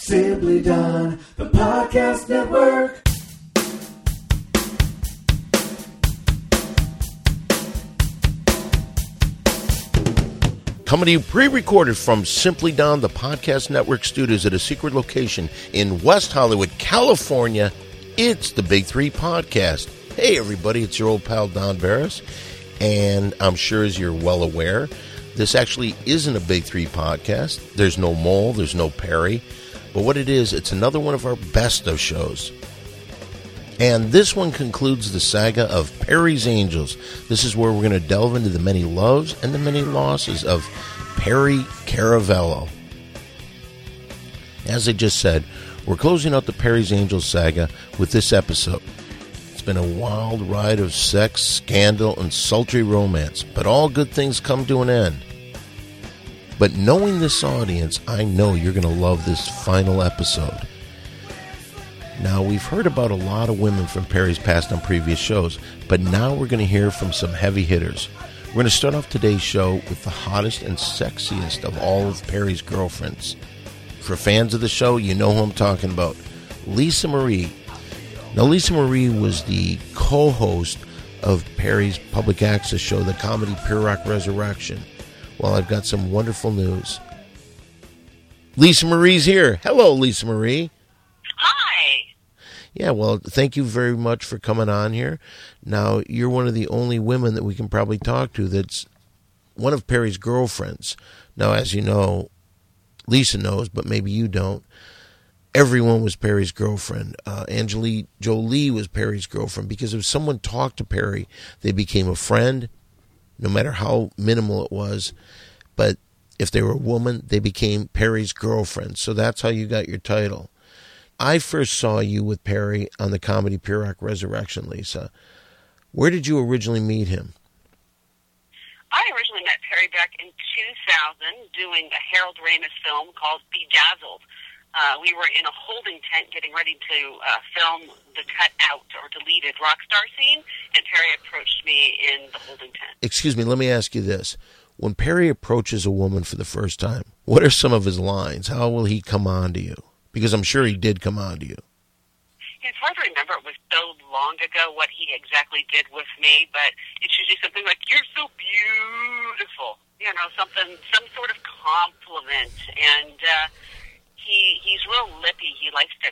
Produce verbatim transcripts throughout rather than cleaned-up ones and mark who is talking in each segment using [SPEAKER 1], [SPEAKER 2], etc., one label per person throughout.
[SPEAKER 1] Simply Done, the podcast network.
[SPEAKER 2] Coming to you pre-recorded from Simply Don, the Podcast Network studios at a secret location in West Hollywood, California. It's the Big Three Podcast. Hey, everybody, it's your old pal Don Barris. And I'm sure, as you're well aware, this actually isn't a Big Three Podcast. There's no Mole, there's no Perry. But what it is, it's another one of our best of shows. And this one concludes the saga of Perry's Angels. This is where we're going to delve into the many loves and the many losses of Perry Caravello. As I just said, we're closing out the Perry's Angels saga with this episode. It's been a wild ride of sex, scandal, and sultry romance, but all good things come to an end. But knowing this audience, I know you're going to love this final episode. Now, we've heard about a lot of women from Perry's past on previous shows, but now we're going to hear from some heavy hitters. We're going to start off today's show with the hottest and sexiest of all of Perry's girlfriends. For fans of the show, you know who I'm talking about, Lisa Marie. Now, Lisa Marie was the co-host of Perry's public access show, the comedy Pure Rock Resurrection. Well, I've got some wonderful news. Lisa Marie's here. Hello, Lisa Marie. Yeah, well, thank you very much for coming on here. Now, you're one of the only women that we can probably talk to that's one of Perry's girlfriends. Now, as you know, Lisa knows, but maybe you don't, everyone was Perry's girlfriend. Uh, Angelina Jolie was Perry's girlfriend because if someone talked to Perry, they became a friend, no matter how minimal it was. But if they were a woman, they became Perry's girlfriend. So that's how you got your title. I first saw you with Perry on the comedy Pure Rock Resurrection, Lisa. Where did you originally meet him?
[SPEAKER 3] I originally met Perry back in two thousand doing a Harold Ramis film called Bedazzled. Uh, we were in a holding tent getting ready to uh, film the cut out or deleted rock star scene, and Perry approached me in the holding tent.
[SPEAKER 2] Excuse me, let me ask you this. When Perry approaches a woman for the first time, what are some of his lines? How will he come on to you? Because I'm sure he did come on to you.
[SPEAKER 3] It's hard to remember. It was so long ago what he exactly did with me, but it's usually something like, "You're so beautiful." You know, something, some sort of compliment. And uh, he he's real lippy. He likes to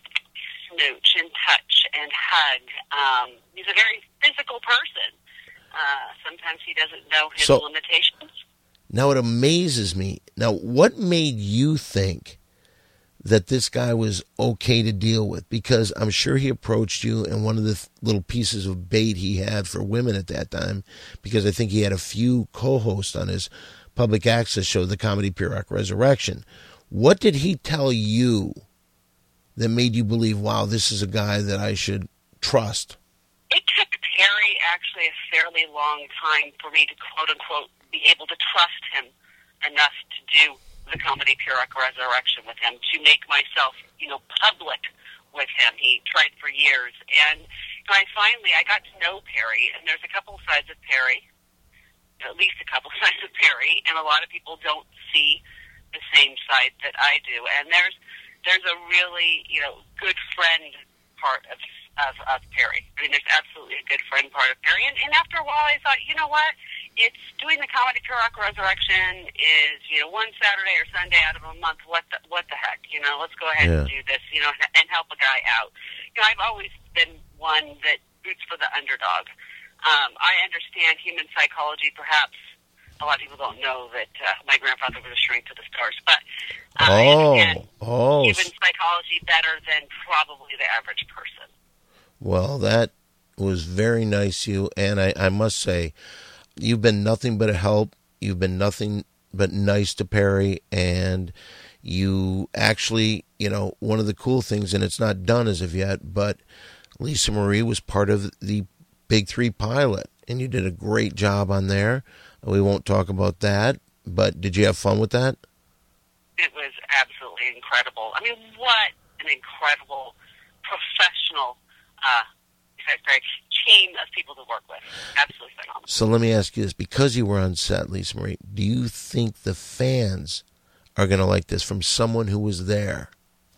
[SPEAKER 3] smooch and touch and hug. Um, he's a very physical person. Uh, sometimes he doesn't know his so, limitations.
[SPEAKER 2] Now, it amazes me. Now, what made you think that this guy was okay to deal with? Because I'm sure he approached you, and one of the th- little pieces of bait he had for women at that time, because I think he had a few co-hosts on his public access show, the comedy Pure Rock Resurrection. What did he tell you that made you believe, wow, this is a guy that I should trust?
[SPEAKER 3] It took Perry actually a fairly long time for me to, quote-unquote, be able to trust him enough to do the comedy Pure Rock Resurrection with him, to make myself, you know, public with him. He tried for years. And you know, I finally, I got to know Perry, and there's a couple sides of Perry, at least a couple sides of Perry, and a lot of people don't see the same side that I do. And there's there's a really, you know, good friend part of of, of Perry. I mean, there's absolutely a good friend part of Perry. And, and after a while, I thought, you know what? It's doing the comedy Pure Rock Resurrection is, you know, one Saturday or Sunday out of a month. What the, what the heck? You know, let's go ahead yeah. and do this, you know, and help a guy out. You know, I've always been one that roots for the underdog. Um, I understand human psychology, perhaps. A lot of people don't know that uh, my grandfather was a shrink to the stars, but uh,
[SPEAKER 2] oh,
[SPEAKER 3] I understand
[SPEAKER 2] oh.
[SPEAKER 3] human psychology better than probably the average person.
[SPEAKER 2] Well, that was very nice of you, and I, I must say, you've been nothing but a help. You've been nothing but nice to Perry, and you actually, you know, one of the cool things, and it's not done as of yet, but Lisa Marie was part of the Big Three pilot, and you did a great job on there. We won't talk about that, but did you have fun with that?
[SPEAKER 3] It was absolutely incredible. I mean, what an incredible professional uh, team of people to work with. Absolutely phenomenal.
[SPEAKER 2] So let me ask you this. Because you were on set, Lisa Marie, do you think the fans are going to like this from someone who was there?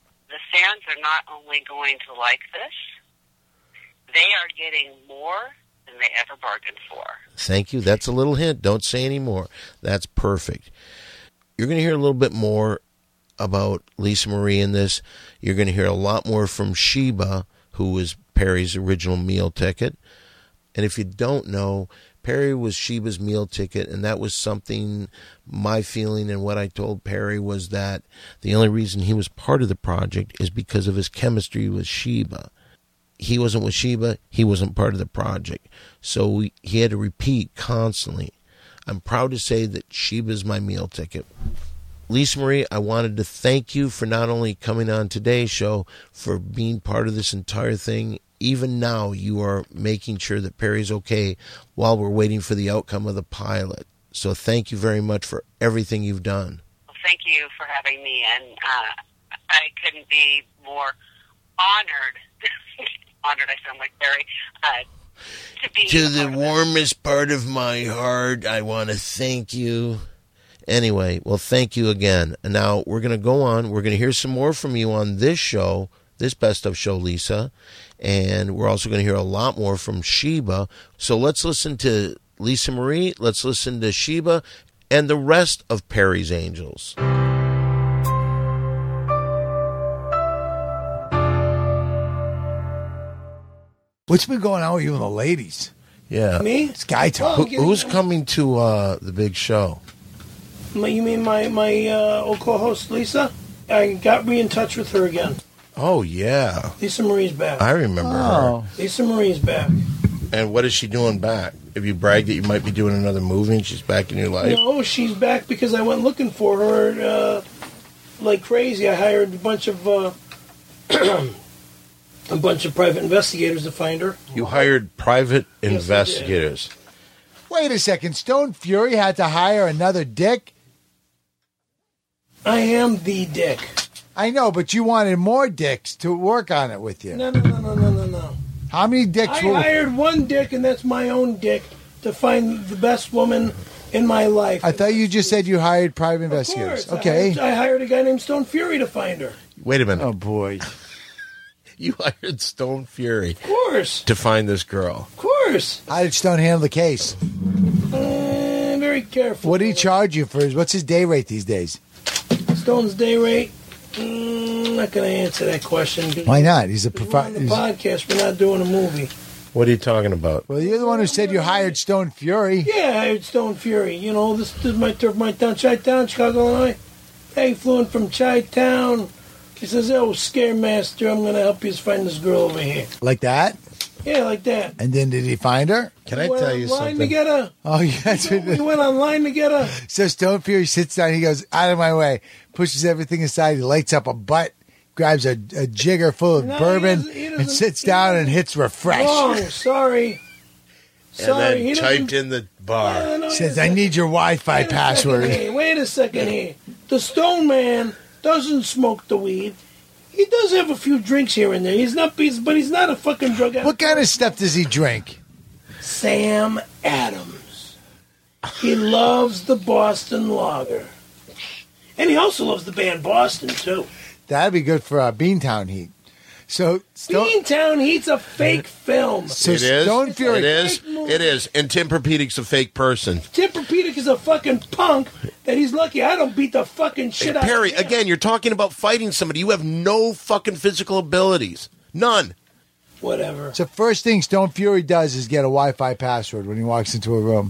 [SPEAKER 3] fans are not only going to like this, they are getting more than they ever bargained for.
[SPEAKER 2] Thank you. That's a little hint. Don't say any more. That's perfect. You're going to hear a little bit more about Lisa Marie in this. You're going to hear a lot more from Sheba, who was Perry's original meal ticket. And if you don't know, Perry was Sheba's meal ticket, and that was something, my feeling and what I told Perry was that the only reason he was part of the project is because of his chemistry with Sheba. He wasn't with Sheba, he wasn't part of the project. So we, he had to repeat constantly. I'm proud to say that Sheba's my meal ticket. Lisa Marie, I wanted to thank you for not only coming on today's show, for being part of this entire thing. Even now, you are making sure that Perry's okay while we're waiting for the outcome of the pilot. So thank you very much for everything you've done.
[SPEAKER 3] Well, thank you for having me, and uh, I couldn't be more honored. honored, I sound like Perry. Uh, to be
[SPEAKER 2] to the warmest part of my heart, I want to thank you. Anyway, well, thank you again. And now we're going to go on. We're going to hear some more from you on this show, this Best of show, Lisa. And we're also going to hear a lot more from Sheba. So let's listen to Lisa Marie. Let's listen to Sheba and the rest of Perry's Angels.
[SPEAKER 4] What's been going on with you and the ladies?
[SPEAKER 2] Yeah.
[SPEAKER 5] Me?
[SPEAKER 4] Sky Talk.
[SPEAKER 2] Who, who's coming to uh, the big show?
[SPEAKER 5] My, you mean my, my uh, old co-host, Lisa? I got me in touch with her again.
[SPEAKER 2] Oh, yeah.
[SPEAKER 5] Lisa Marie's back.
[SPEAKER 2] I remember
[SPEAKER 4] Oh.
[SPEAKER 2] her.
[SPEAKER 5] Lisa Marie's back.
[SPEAKER 2] And what is she doing back? Have you bragged that you might be doing another movie and she's back in your life?
[SPEAKER 5] No, she's back because I went looking for her uh, like crazy. I hired a bunch of uh, a bunch of private investigators to find her.
[SPEAKER 2] You hired private
[SPEAKER 5] Yes, I did.
[SPEAKER 2] investigators.
[SPEAKER 4] Wait a second. Stone Fury had to hire another dick?
[SPEAKER 5] I am the dick.
[SPEAKER 4] I know, but you wanted more dicks to work on it with you.
[SPEAKER 5] No, no, no, no, no, no, no.
[SPEAKER 4] How many dicks
[SPEAKER 5] I
[SPEAKER 4] were...
[SPEAKER 5] hired one dick, and that's my own dick, to find the best woman in my life.
[SPEAKER 4] I thought you just said you hired private
[SPEAKER 5] Of
[SPEAKER 4] investigators.
[SPEAKER 5] course.
[SPEAKER 4] Okay.
[SPEAKER 5] I hired, I hired a guy named Stone Fury to find her.
[SPEAKER 2] Wait a minute.
[SPEAKER 4] Oh, boy.
[SPEAKER 2] You hired Stone Fury
[SPEAKER 5] Of course.
[SPEAKER 2] to find this girl.
[SPEAKER 5] Of course.
[SPEAKER 4] How did Stone handle the case?
[SPEAKER 5] Uh, very careful.
[SPEAKER 4] What did he charge you for? His, what's his day rate these days?
[SPEAKER 5] Stone's day rate? Mm, I'm not going to answer that question.
[SPEAKER 4] Why not? He's a
[SPEAKER 5] We're on the
[SPEAKER 4] profi-
[SPEAKER 5] podcast. We're not doing a movie.
[SPEAKER 2] What are you talking about?
[SPEAKER 4] Well, you're the one who said you hired Stone Fury.
[SPEAKER 5] Yeah, I hired Stone Fury. You know, this, this is my turf, my town, Chi-Town, Chicago, Illinois. Hey, he flew in from Chi-Town. He says, oh, Scaremaster, I'm going to help you find this girl over here.
[SPEAKER 4] Like that?
[SPEAKER 5] Yeah, like that.
[SPEAKER 4] And then did he find her?
[SPEAKER 2] Can
[SPEAKER 5] We
[SPEAKER 2] I
[SPEAKER 5] went
[SPEAKER 2] tell you
[SPEAKER 5] online
[SPEAKER 2] something?
[SPEAKER 5] to get her.
[SPEAKER 4] Oh, yes.
[SPEAKER 5] We went online to get her.
[SPEAKER 4] So Stone Fury sits down. He goes, out of my way, pushes everything aside. He lights up a butt, grabs a, a jigger full of
[SPEAKER 5] No, he
[SPEAKER 4] bourbon,
[SPEAKER 5] doesn't- he
[SPEAKER 4] and
[SPEAKER 5] doesn't-
[SPEAKER 4] sits
[SPEAKER 5] he
[SPEAKER 4] down
[SPEAKER 5] doesn't-
[SPEAKER 4] and hits refresh.
[SPEAKER 5] Wrong, sorry. Sorry,
[SPEAKER 2] and then
[SPEAKER 5] he doesn't-
[SPEAKER 2] typed in the bar.
[SPEAKER 5] No, no,
[SPEAKER 4] Says,
[SPEAKER 5] wait a
[SPEAKER 4] I
[SPEAKER 5] second.
[SPEAKER 4] need your Wi-Fi
[SPEAKER 5] Wait a
[SPEAKER 4] password.
[SPEAKER 5] second here, Wait a second here. The Stone Man doesn't smoke the weed. He does have a few drinks here and there. He's not, he's, but he's not a fucking drug addict.
[SPEAKER 4] What kind of stuff does he drink?
[SPEAKER 5] Sam Adams. He loves the Boston Lager. And he also loves the band Boston, too.
[SPEAKER 4] That'd be good for uh, Beantown Heat. So Stone,
[SPEAKER 5] Beantown Heat's a fake film.
[SPEAKER 4] so
[SPEAKER 2] It is.
[SPEAKER 4] Stone Fury.
[SPEAKER 2] It is. It is. And Tim Perpedic's a fake person.
[SPEAKER 5] Tempur-Pedic is a fucking punk that he's lucky I don't beat the fucking shit
[SPEAKER 2] Hey,
[SPEAKER 5] out
[SPEAKER 2] Perry,
[SPEAKER 5] of him.
[SPEAKER 2] again, you're talking about fighting somebody. You have no fucking physical abilities. None.
[SPEAKER 5] Whatever.
[SPEAKER 4] So first thing Stone Fury does is get a Wi-Fi password when he walks into a room.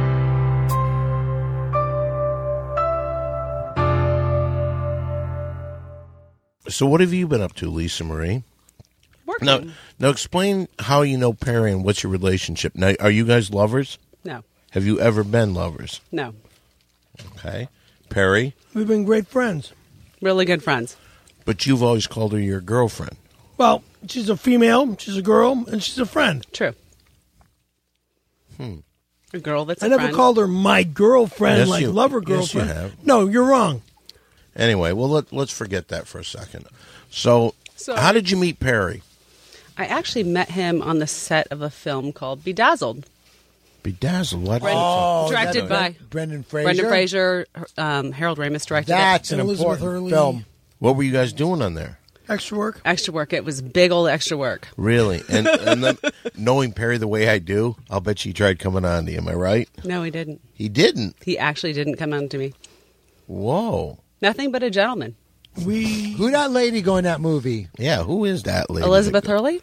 [SPEAKER 2] So what have you been up to, Lisa Marie?
[SPEAKER 6] Working.
[SPEAKER 2] Now, now explain how you know Perry and what's your relationship. Now, are you guys lovers?
[SPEAKER 6] No.
[SPEAKER 2] Have you ever been lovers?
[SPEAKER 6] No.
[SPEAKER 2] Okay. Perry?
[SPEAKER 5] We've been great friends.
[SPEAKER 6] Really good friends.
[SPEAKER 2] But you've always called her your girlfriend.
[SPEAKER 5] Well, she's a female, she's a girl, and she's a friend.
[SPEAKER 6] True.
[SPEAKER 2] Hmm.
[SPEAKER 6] A girl that's
[SPEAKER 5] I
[SPEAKER 6] a
[SPEAKER 5] never
[SPEAKER 6] friend.
[SPEAKER 5] called her my girlfriend,
[SPEAKER 2] Yes,
[SPEAKER 5] like
[SPEAKER 2] you-
[SPEAKER 5] lover
[SPEAKER 2] yes, you
[SPEAKER 5] girlfriend.
[SPEAKER 2] have.
[SPEAKER 5] No, you're wrong.
[SPEAKER 2] Anyway, well, let, let's forget that for a second. So,
[SPEAKER 6] So-
[SPEAKER 2] how did you meet Perry?
[SPEAKER 6] I actually met him on the set of a film called Bedazzled.
[SPEAKER 2] Bedazzled. What?
[SPEAKER 6] Brendan-
[SPEAKER 4] Oh,
[SPEAKER 6] directed
[SPEAKER 4] that's
[SPEAKER 6] by
[SPEAKER 4] Brendan Fraser.
[SPEAKER 6] Brendan Fraser, um, Harold Ramis directed
[SPEAKER 4] That's
[SPEAKER 6] it.
[SPEAKER 4] an
[SPEAKER 5] Elizabeth
[SPEAKER 4] important
[SPEAKER 5] Hurley.
[SPEAKER 4] film.
[SPEAKER 2] What were you guys doing on there?
[SPEAKER 5] Extra work?
[SPEAKER 6] Extra work. It was big old extra work.
[SPEAKER 2] Really? And and then, knowing Perry the way I do, I'll bet you he tried coming on to you. Am I right?
[SPEAKER 6] No, he didn't.
[SPEAKER 2] He didn't.
[SPEAKER 6] He actually didn't come on to me.
[SPEAKER 2] Whoa.
[SPEAKER 6] Nothing but a gentleman.
[SPEAKER 5] We
[SPEAKER 4] Who that lady go in that movie?
[SPEAKER 2] Yeah, who is that lady?
[SPEAKER 6] Elizabeth Hurley?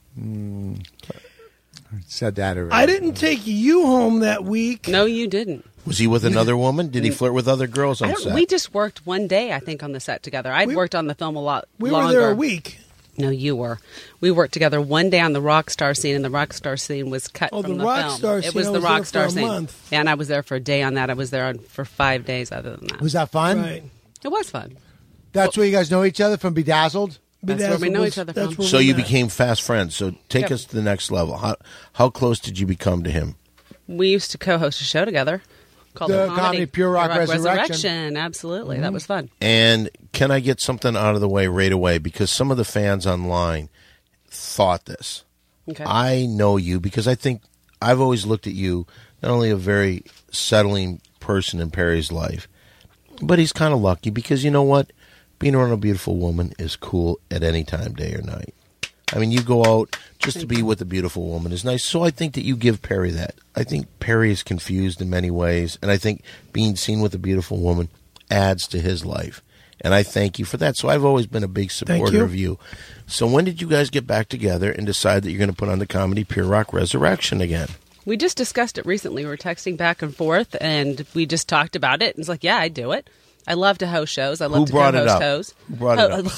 [SPEAKER 4] Said that already.
[SPEAKER 5] I didn't take you home that week.
[SPEAKER 6] No, you didn't.
[SPEAKER 2] Was he with another woman? Did he flirt with other girls
[SPEAKER 6] I
[SPEAKER 2] on
[SPEAKER 6] don't,
[SPEAKER 2] set?
[SPEAKER 6] we just worked one day, I think, on the set together. I'd
[SPEAKER 5] We-
[SPEAKER 6] worked on the film a lot
[SPEAKER 5] We
[SPEAKER 6] longer.
[SPEAKER 5] were there a week.
[SPEAKER 6] No, you were. We worked together one day on the rock star scene, and the rock star scene was cut
[SPEAKER 5] Oh,
[SPEAKER 6] from
[SPEAKER 5] the
[SPEAKER 6] the,
[SPEAKER 5] rock
[SPEAKER 6] film.
[SPEAKER 5] star
[SPEAKER 6] It
[SPEAKER 5] scene,
[SPEAKER 6] was
[SPEAKER 5] I
[SPEAKER 6] the
[SPEAKER 5] was
[SPEAKER 6] rock
[SPEAKER 5] there
[SPEAKER 6] star
[SPEAKER 5] for a
[SPEAKER 6] scene,
[SPEAKER 5] month.
[SPEAKER 6] and I was there for a day on that. I was there on, for five days. Other than that,
[SPEAKER 4] Was that fun?
[SPEAKER 5] Right.
[SPEAKER 6] it was fun.
[SPEAKER 4] That's where you guys know each other from Bedazzled?
[SPEAKER 6] That's where we know
[SPEAKER 5] was-
[SPEAKER 6] each other
[SPEAKER 5] that's
[SPEAKER 6] from.
[SPEAKER 5] where
[SPEAKER 2] So
[SPEAKER 5] we
[SPEAKER 2] you
[SPEAKER 5] met.
[SPEAKER 2] became fast friends. So take
[SPEAKER 6] Yep.
[SPEAKER 2] us to the next level. How how close did you become to him?
[SPEAKER 6] We used to co-host a show together called
[SPEAKER 4] The
[SPEAKER 6] the,
[SPEAKER 4] Comedy Pure Rock Resurrection.
[SPEAKER 6] Absolutely, that was fun.
[SPEAKER 2] And can I get something out of the way right away? Because some of the fans online thought this.
[SPEAKER 6] Okay.
[SPEAKER 2] I know you because I think I've always looked at you not only a very settling person in Perry's life, but he's kind of lucky because you know what? Being around a beautiful woman is cool at any time, day or night. I mean, you go out just to be with a beautiful woman is nice. So I think that you give Perry that. I think Perry is confused in many ways, and I think being seen with a beautiful woman adds to his life. And I thank you for that. So I've always been a big supporter
[SPEAKER 5] you.
[SPEAKER 2] of you. So when did you guys get back together and decide that you're going to put on the Comedy Pure Rock Resurrection again?
[SPEAKER 6] We just discussed it recently. We were texting back and forth, and we just talked about it. And it's like, yeah, I'd do it. I love to host shows. I love
[SPEAKER 2] Who
[SPEAKER 6] to
[SPEAKER 2] brought it
[SPEAKER 6] co-host
[SPEAKER 2] up?
[SPEAKER 6] shows.
[SPEAKER 2] Who brought it
[SPEAKER 6] up?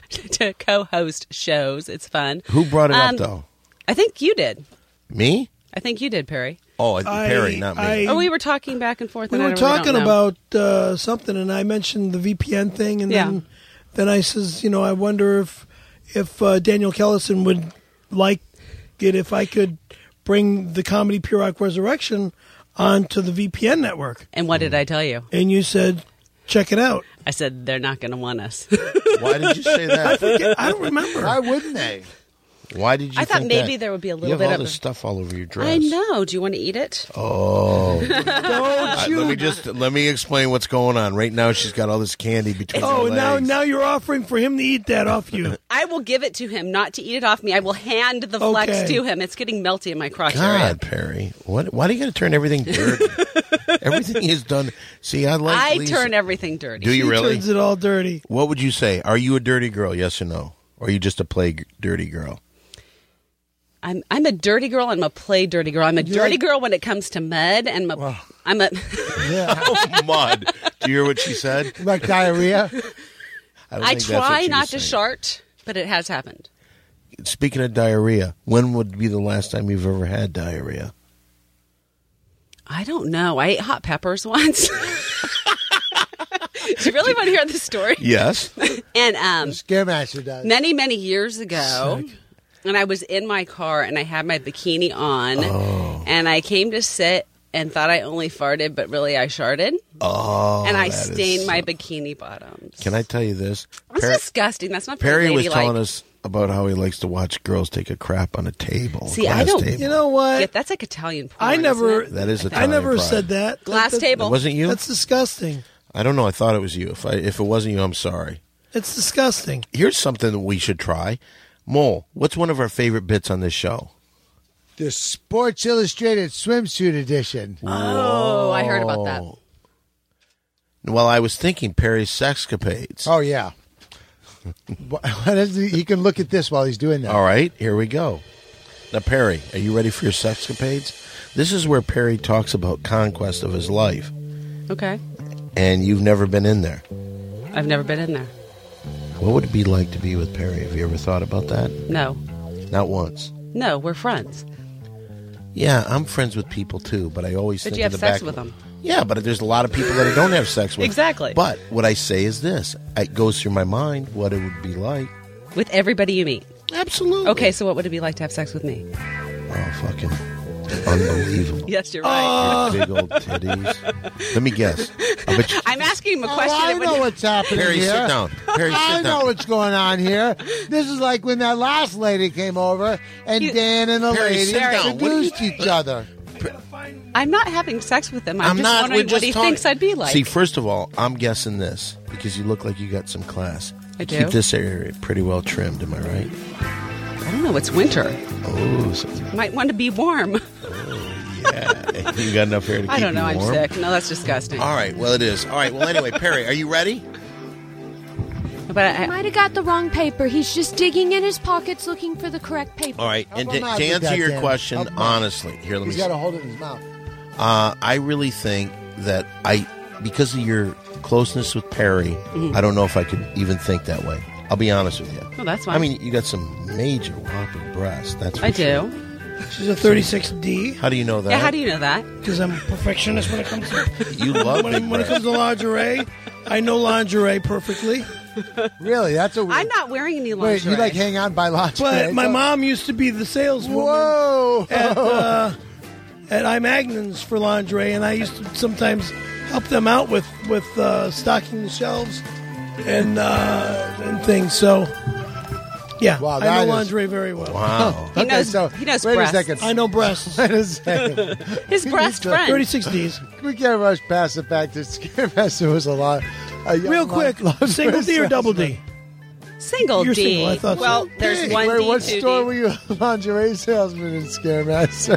[SPEAKER 6] To co-host shows. It's fun.
[SPEAKER 2] Who brought it
[SPEAKER 6] Um,
[SPEAKER 2] up, though?
[SPEAKER 6] I think you did.
[SPEAKER 2] Me?
[SPEAKER 6] I think you did, Perry.
[SPEAKER 2] Oh, I,
[SPEAKER 5] I-
[SPEAKER 2] Perry, not me.
[SPEAKER 5] I-
[SPEAKER 6] Or we were talking back and forth.
[SPEAKER 5] We
[SPEAKER 6] and I
[SPEAKER 5] were
[SPEAKER 6] really don't
[SPEAKER 5] talking
[SPEAKER 6] know.
[SPEAKER 5] about uh, something, and I mentioned the V P N thing, and
[SPEAKER 6] Yeah.
[SPEAKER 5] then then I says, you know, I wonder if if uh, Daniel Kellison would like it if I could bring the Comedy Pure Rock Resurrection onto the V P N network,
[SPEAKER 6] And what did I tell you?
[SPEAKER 5] and you said, check it out.
[SPEAKER 6] I said they're not going to want us.
[SPEAKER 2] Why did you say that?
[SPEAKER 5] I don't remember.
[SPEAKER 4] Why wouldn't they?
[SPEAKER 2] Why did you
[SPEAKER 6] I thought
[SPEAKER 2] think
[SPEAKER 6] maybe
[SPEAKER 2] that?
[SPEAKER 6] there would be a
[SPEAKER 2] You
[SPEAKER 6] little
[SPEAKER 2] have
[SPEAKER 6] bit
[SPEAKER 2] all
[SPEAKER 6] of.
[SPEAKER 2] this stuff all over your dress.
[SPEAKER 6] I know. Do you want to eat it?
[SPEAKER 2] Oh.
[SPEAKER 5] Don't
[SPEAKER 2] Uh,
[SPEAKER 5] you?
[SPEAKER 2] let me just let me explain what's going on. Right now, she's got all this candy between
[SPEAKER 5] oh,
[SPEAKER 2] her
[SPEAKER 5] now
[SPEAKER 2] legs.
[SPEAKER 5] now you're offering for him to eat that off you.
[SPEAKER 6] I will give it to him, not to eat it off me. I will hand the flex
[SPEAKER 5] Okay.
[SPEAKER 6] to him. It's getting melty in my crotch area.
[SPEAKER 2] God, Perry, what? Why do you got to turn everything dirty? Everything is done. See, I like.
[SPEAKER 6] I
[SPEAKER 2] Lisa.
[SPEAKER 6] turn everything dirty.
[SPEAKER 2] Do you
[SPEAKER 5] He
[SPEAKER 2] really?
[SPEAKER 5] turns it all dirty.
[SPEAKER 2] What would you say? Are you a dirty girl? Yes or no? Or are you just a play g- dirty girl?
[SPEAKER 6] I'm I'm a dirty girl. I'm a play dirty girl. I'm a
[SPEAKER 4] You
[SPEAKER 6] dirty
[SPEAKER 4] like-
[SPEAKER 6] girl when it comes to mud, and I'm a, I'm a
[SPEAKER 4] Yeah.
[SPEAKER 2] Oh, mud. Do you hear what she said?
[SPEAKER 4] Like diarrhea?
[SPEAKER 2] don't
[SPEAKER 6] I
[SPEAKER 2] think that's what
[SPEAKER 6] try
[SPEAKER 2] she
[SPEAKER 6] not
[SPEAKER 2] was
[SPEAKER 6] to
[SPEAKER 2] saying.
[SPEAKER 6] shart, but it has happened.
[SPEAKER 2] Speaking of diarrhea, when would be the last time you've ever had diarrhea?
[SPEAKER 6] I don't know. I ate hot peppers once. Do you really want to hear the story?
[SPEAKER 2] Yes.
[SPEAKER 6] And um,
[SPEAKER 4] Scaremaster does.
[SPEAKER 6] many many years ago, and I was in my car and I had my bikini on,
[SPEAKER 2] Oh.
[SPEAKER 6] and I came to sit and thought I only farted, but really I sharted,
[SPEAKER 2] Oh,
[SPEAKER 6] and I
[SPEAKER 2] that is
[SPEAKER 6] stained my
[SPEAKER 2] so-
[SPEAKER 6] bikini bottoms.
[SPEAKER 2] Can I tell you this?
[SPEAKER 6] That's
[SPEAKER 2] Per-
[SPEAKER 6] disgusting. That's not very
[SPEAKER 2] Perry was
[SPEAKER 6] ladylike.
[SPEAKER 2] telling us about how he likes to watch girls take a crap on a table.
[SPEAKER 6] See,
[SPEAKER 2] glass
[SPEAKER 6] I don't-
[SPEAKER 2] Table.
[SPEAKER 5] You know what?
[SPEAKER 6] Yeah, that's like Italian porn.
[SPEAKER 5] I never.
[SPEAKER 6] isn't it?
[SPEAKER 2] That is
[SPEAKER 5] I
[SPEAKER 2] Italian
[SPEAKER 5] never
[SPEAKER 2] pride.
[SPEAKER 5] said that.
[SPEAKER 6] Glass
[SPEAKER 5] That- that-
[SPEAKER 6] table.
[SPEAKER 2] It wasn't you?
[SPEAKER 5] That's disgusting.
[SPEAKER 2] I don't know. I thought it was you. If I, if it wasn't you, I'm sorry.
[SPEAKER 5] It's disgusting.
[SPEAKER 2] Here's something that we should try. Mole, what's one of our favorite bits on this show?
[SPEAKER 4] The Sports Illustrated swimsuit edition.
[SPEAKER 6] Oh, I heard about that.
[SPEAKER 2] Well, I was thinking Perry's sexcapades.
[SPEAKER 4] Oh, yeah. What is he, he can look at this while he's doing that.
[SPEAKER 2] All right, here we go. Now, Perry, are you ready for your sexcapades? This is where Perry talks about conquest of his life,
[SPEAKER 6] Okay.
[SPEAKER 2] and you've never been in there.
[SPEAKER 6] I've never been in there.
[SPEAKER 2] What would it be like to be with Perry? Have you ever thought about that?
[SPEAKER 6] No.
[SPEAKER 2] Not once.
[SPEAKER 6] No, we're friends.
[SPEAKER 2] Yeah, I'm friends with people too, but I always
[SPEAKER 6] But
[SPEAKER 2] think
[SPEAKER 6] you have
[SPEAKER 2] in the
[SPEAKER 6] sex
[SPEAKER 2] back
[SPEAKER 6] with
[SPEAKER 2] of-
[SPEAKER 6] them.
[SPEAKER 2] Yeah, but there's a lot of people that I don't have sex with.
[SPEAKER 6] Exactly.
[SPEAKER 2] But what I say is this: it goes through my mind what it would be like.
[SPEAKER 6] With everybody you meet.
[SPEAKER 2] Absolutely.
[SPEAKER 6] Okay, so what would it be like to have sex with me?
[SPEAKER 2] Oh, fucking unbelievable!
[SPEAKER 6] Yes, you're right.
[SPEAKER 2] Big old titties. Let me guess. I bet you-
[SPEAKER 6] I'm asking him a
[SPEAKER 4] Oh,
[SPEAKER 6] question.
[SPEAKER 4] I
[SPEAKER 6] that would-
[SPEAKER 4] know what's happening
[SPEAKER 2] Perry,
[SPEAKER 4] here.
[SPEAKER 2] sit down. Perry,
[SPEAKER 4] I
[SPEAKER 2] sit
[SPEAKER 4] know
[SPEAKER 2] down.
[SPEAKER 4] what's going on here. This is like when that last lady came over and
[SPEAKER 6] You-
[SPEAKER 4] Dan and the
[SPEAKER 2] Perry,
[SPEAKER 4] lady
[SPEAKER 2] sit down. What are you-
[SPEAKER 4] introduced each other.
[SPEAKER 6] I'm not having sex with him. I'm,
[SPEAKER 2] I'm
[SPEAKER 6] just
[SPEAKER 2] not.
[SPEAKER 6] wondering
[SPEAKER 2] We're just
[SPEAKER 6] what he
[SPEAKER 2] talking.
[SPEAKER 6] thinks I'd be like.
[SPEAKER 2] See, first of all, I'm guessing this because you look like you got some class.
[SPEAKER 6] I do.
[SPEAKER 2] Keep this area pretty well trimmed, am I right?
[SPEAKER 6] I don't know. It's winter.
[SPEAKER 2] Oh, so,
[SPEAKER 6] Might want to be warm.
[SPEAKER 2] yeah. You got enough hair to keep
[SPEAKER 6] I don't know.
[SPEAKER 2] you
[SPEAKER 6] I'm
[SPEAKER 2] warm?
[SPEAKER 6] sick. No, that's disgusting.
[SPEAKER 2] All right, well, it is. All right, well, anyway, Perry, are you ready?
[SPEAKER 6] But I,
[SPEAKER 7] Might have got the wrong paper. He's just digging in his pockets looking for the correct paper.
[SPEAKER 2] All right,
[SPEAKER 4] Help
[SPEAKER 2] and to,
[SPEAKER 4] him out
[SPEAKER 2] to
[SPEAKER 4] with
[SPEAKER 2] answer
[SPEAKER 4] that,
[SPEAKER 2] your
[SPEAKER 4] Dan.
[SPEAKER 2] question,
[SPEAKER 4] Help him out.
[SPEAKER 2] honestly, here, let me
[SPEAKER 4] He's got to hold it in his mouth.
[SPEAKER 2] Uh, I really think that I, because of your closeness with Perry,
[SPEAKER 6] Mm-hmm.
[SPEAKER 2] I don't know if I could even think that way. I'll be honest with you.
[SPEAKER 6] Oh, that's fine.
[SPEAKER 2] I mean, you got some major whopping breasts. That's for
[SPEAKER 6] I
[SPEAKER 2] sure.
[SPEAKER 6] do.
[SPEAKER 5] She's a thirty-six D
[SPEAKER 2] How do you know that?
[SPEAKER 6] Yeah, how do you know that?
[SPEAKER 5] because I'm a perfectionist when it comes to
[SPEAKER 2] You love
[SPEAKER 5] when,
[SPEAKER 2] big
[SPEAKER 5] it, when it
[SPEAKER 2] breasts.
[SPEAKER 5] comes to lingerie. I know lingerie perfectly.
[SPEAKER 4] Really? That's a weird.
[SPEAKER 6] I'm not wearing any
[SPEAKER 4] Wait,
[SPEAKER 6] lingerie.
[SPEAKER 4] you like hang on by lingerie?
[SPEAKER 5] But my
[SPEAKER 4] So-
[SPEAKER 5] mom used to be the saleswoman
[SPEAKER 4] Whoa!
[SPEAKER 5] at uh, at iMagnons for lingerie, and I used to sometimes help them out with with uh, stocking the shelves and uh, and things. So, yeah,
[SPEAKER 4] Wow,
[SPEAKER 5] I
[SPEAKER 4] that
[SPEAKER 5] know
[SPEAKER 4] is-
[SPEAKER 5] lingerie very well.
[SPEAKER 2] Wow.
[SPEAKER 6] He
[SPEAKER 4] Okay,
[SPEAKER 6] knows-
[SPEAKER 4] so
[SPEAKER 6] he knows
[SPEAKER 4] wait
[SPEAKER 6] breasts.
[SPEAKER 4] a second.
[SPEAKER 5] I know breasts.
[SPEAKER 4] Wait a second.
[SPEAKER 6] His breast friend.
[SPEAKER 5] thirty-six Ds.
[SPEAKER 4] We can't rush past the fact that Scaremaster was a lot. A young
[SPEAKER 5] Real
[SPEAKER 4] lot-
[SPEAKER 5] quick,
[SPEAKER 4] lot
[SPEAKER 5] single D or double D?
[SPEAKER 6] Single
[SPEAKER 5] You're
[SPEAKER 6] D.
[SPEAKER 5] single, I thought so.
[SPEAKER 6] well, there's
[SPEAKER 4] Hey,
[SPEAKER 6] one
[SPEAKER 4] wait,
[SPEAKER 6] D,
[SPEAKER 4] what
[SPEAKER 6] two
[SPEAKER 4] store
[SPEAKER 6] D.
[SPEAKER 4] were you a lingerie salesman in Scaremaster?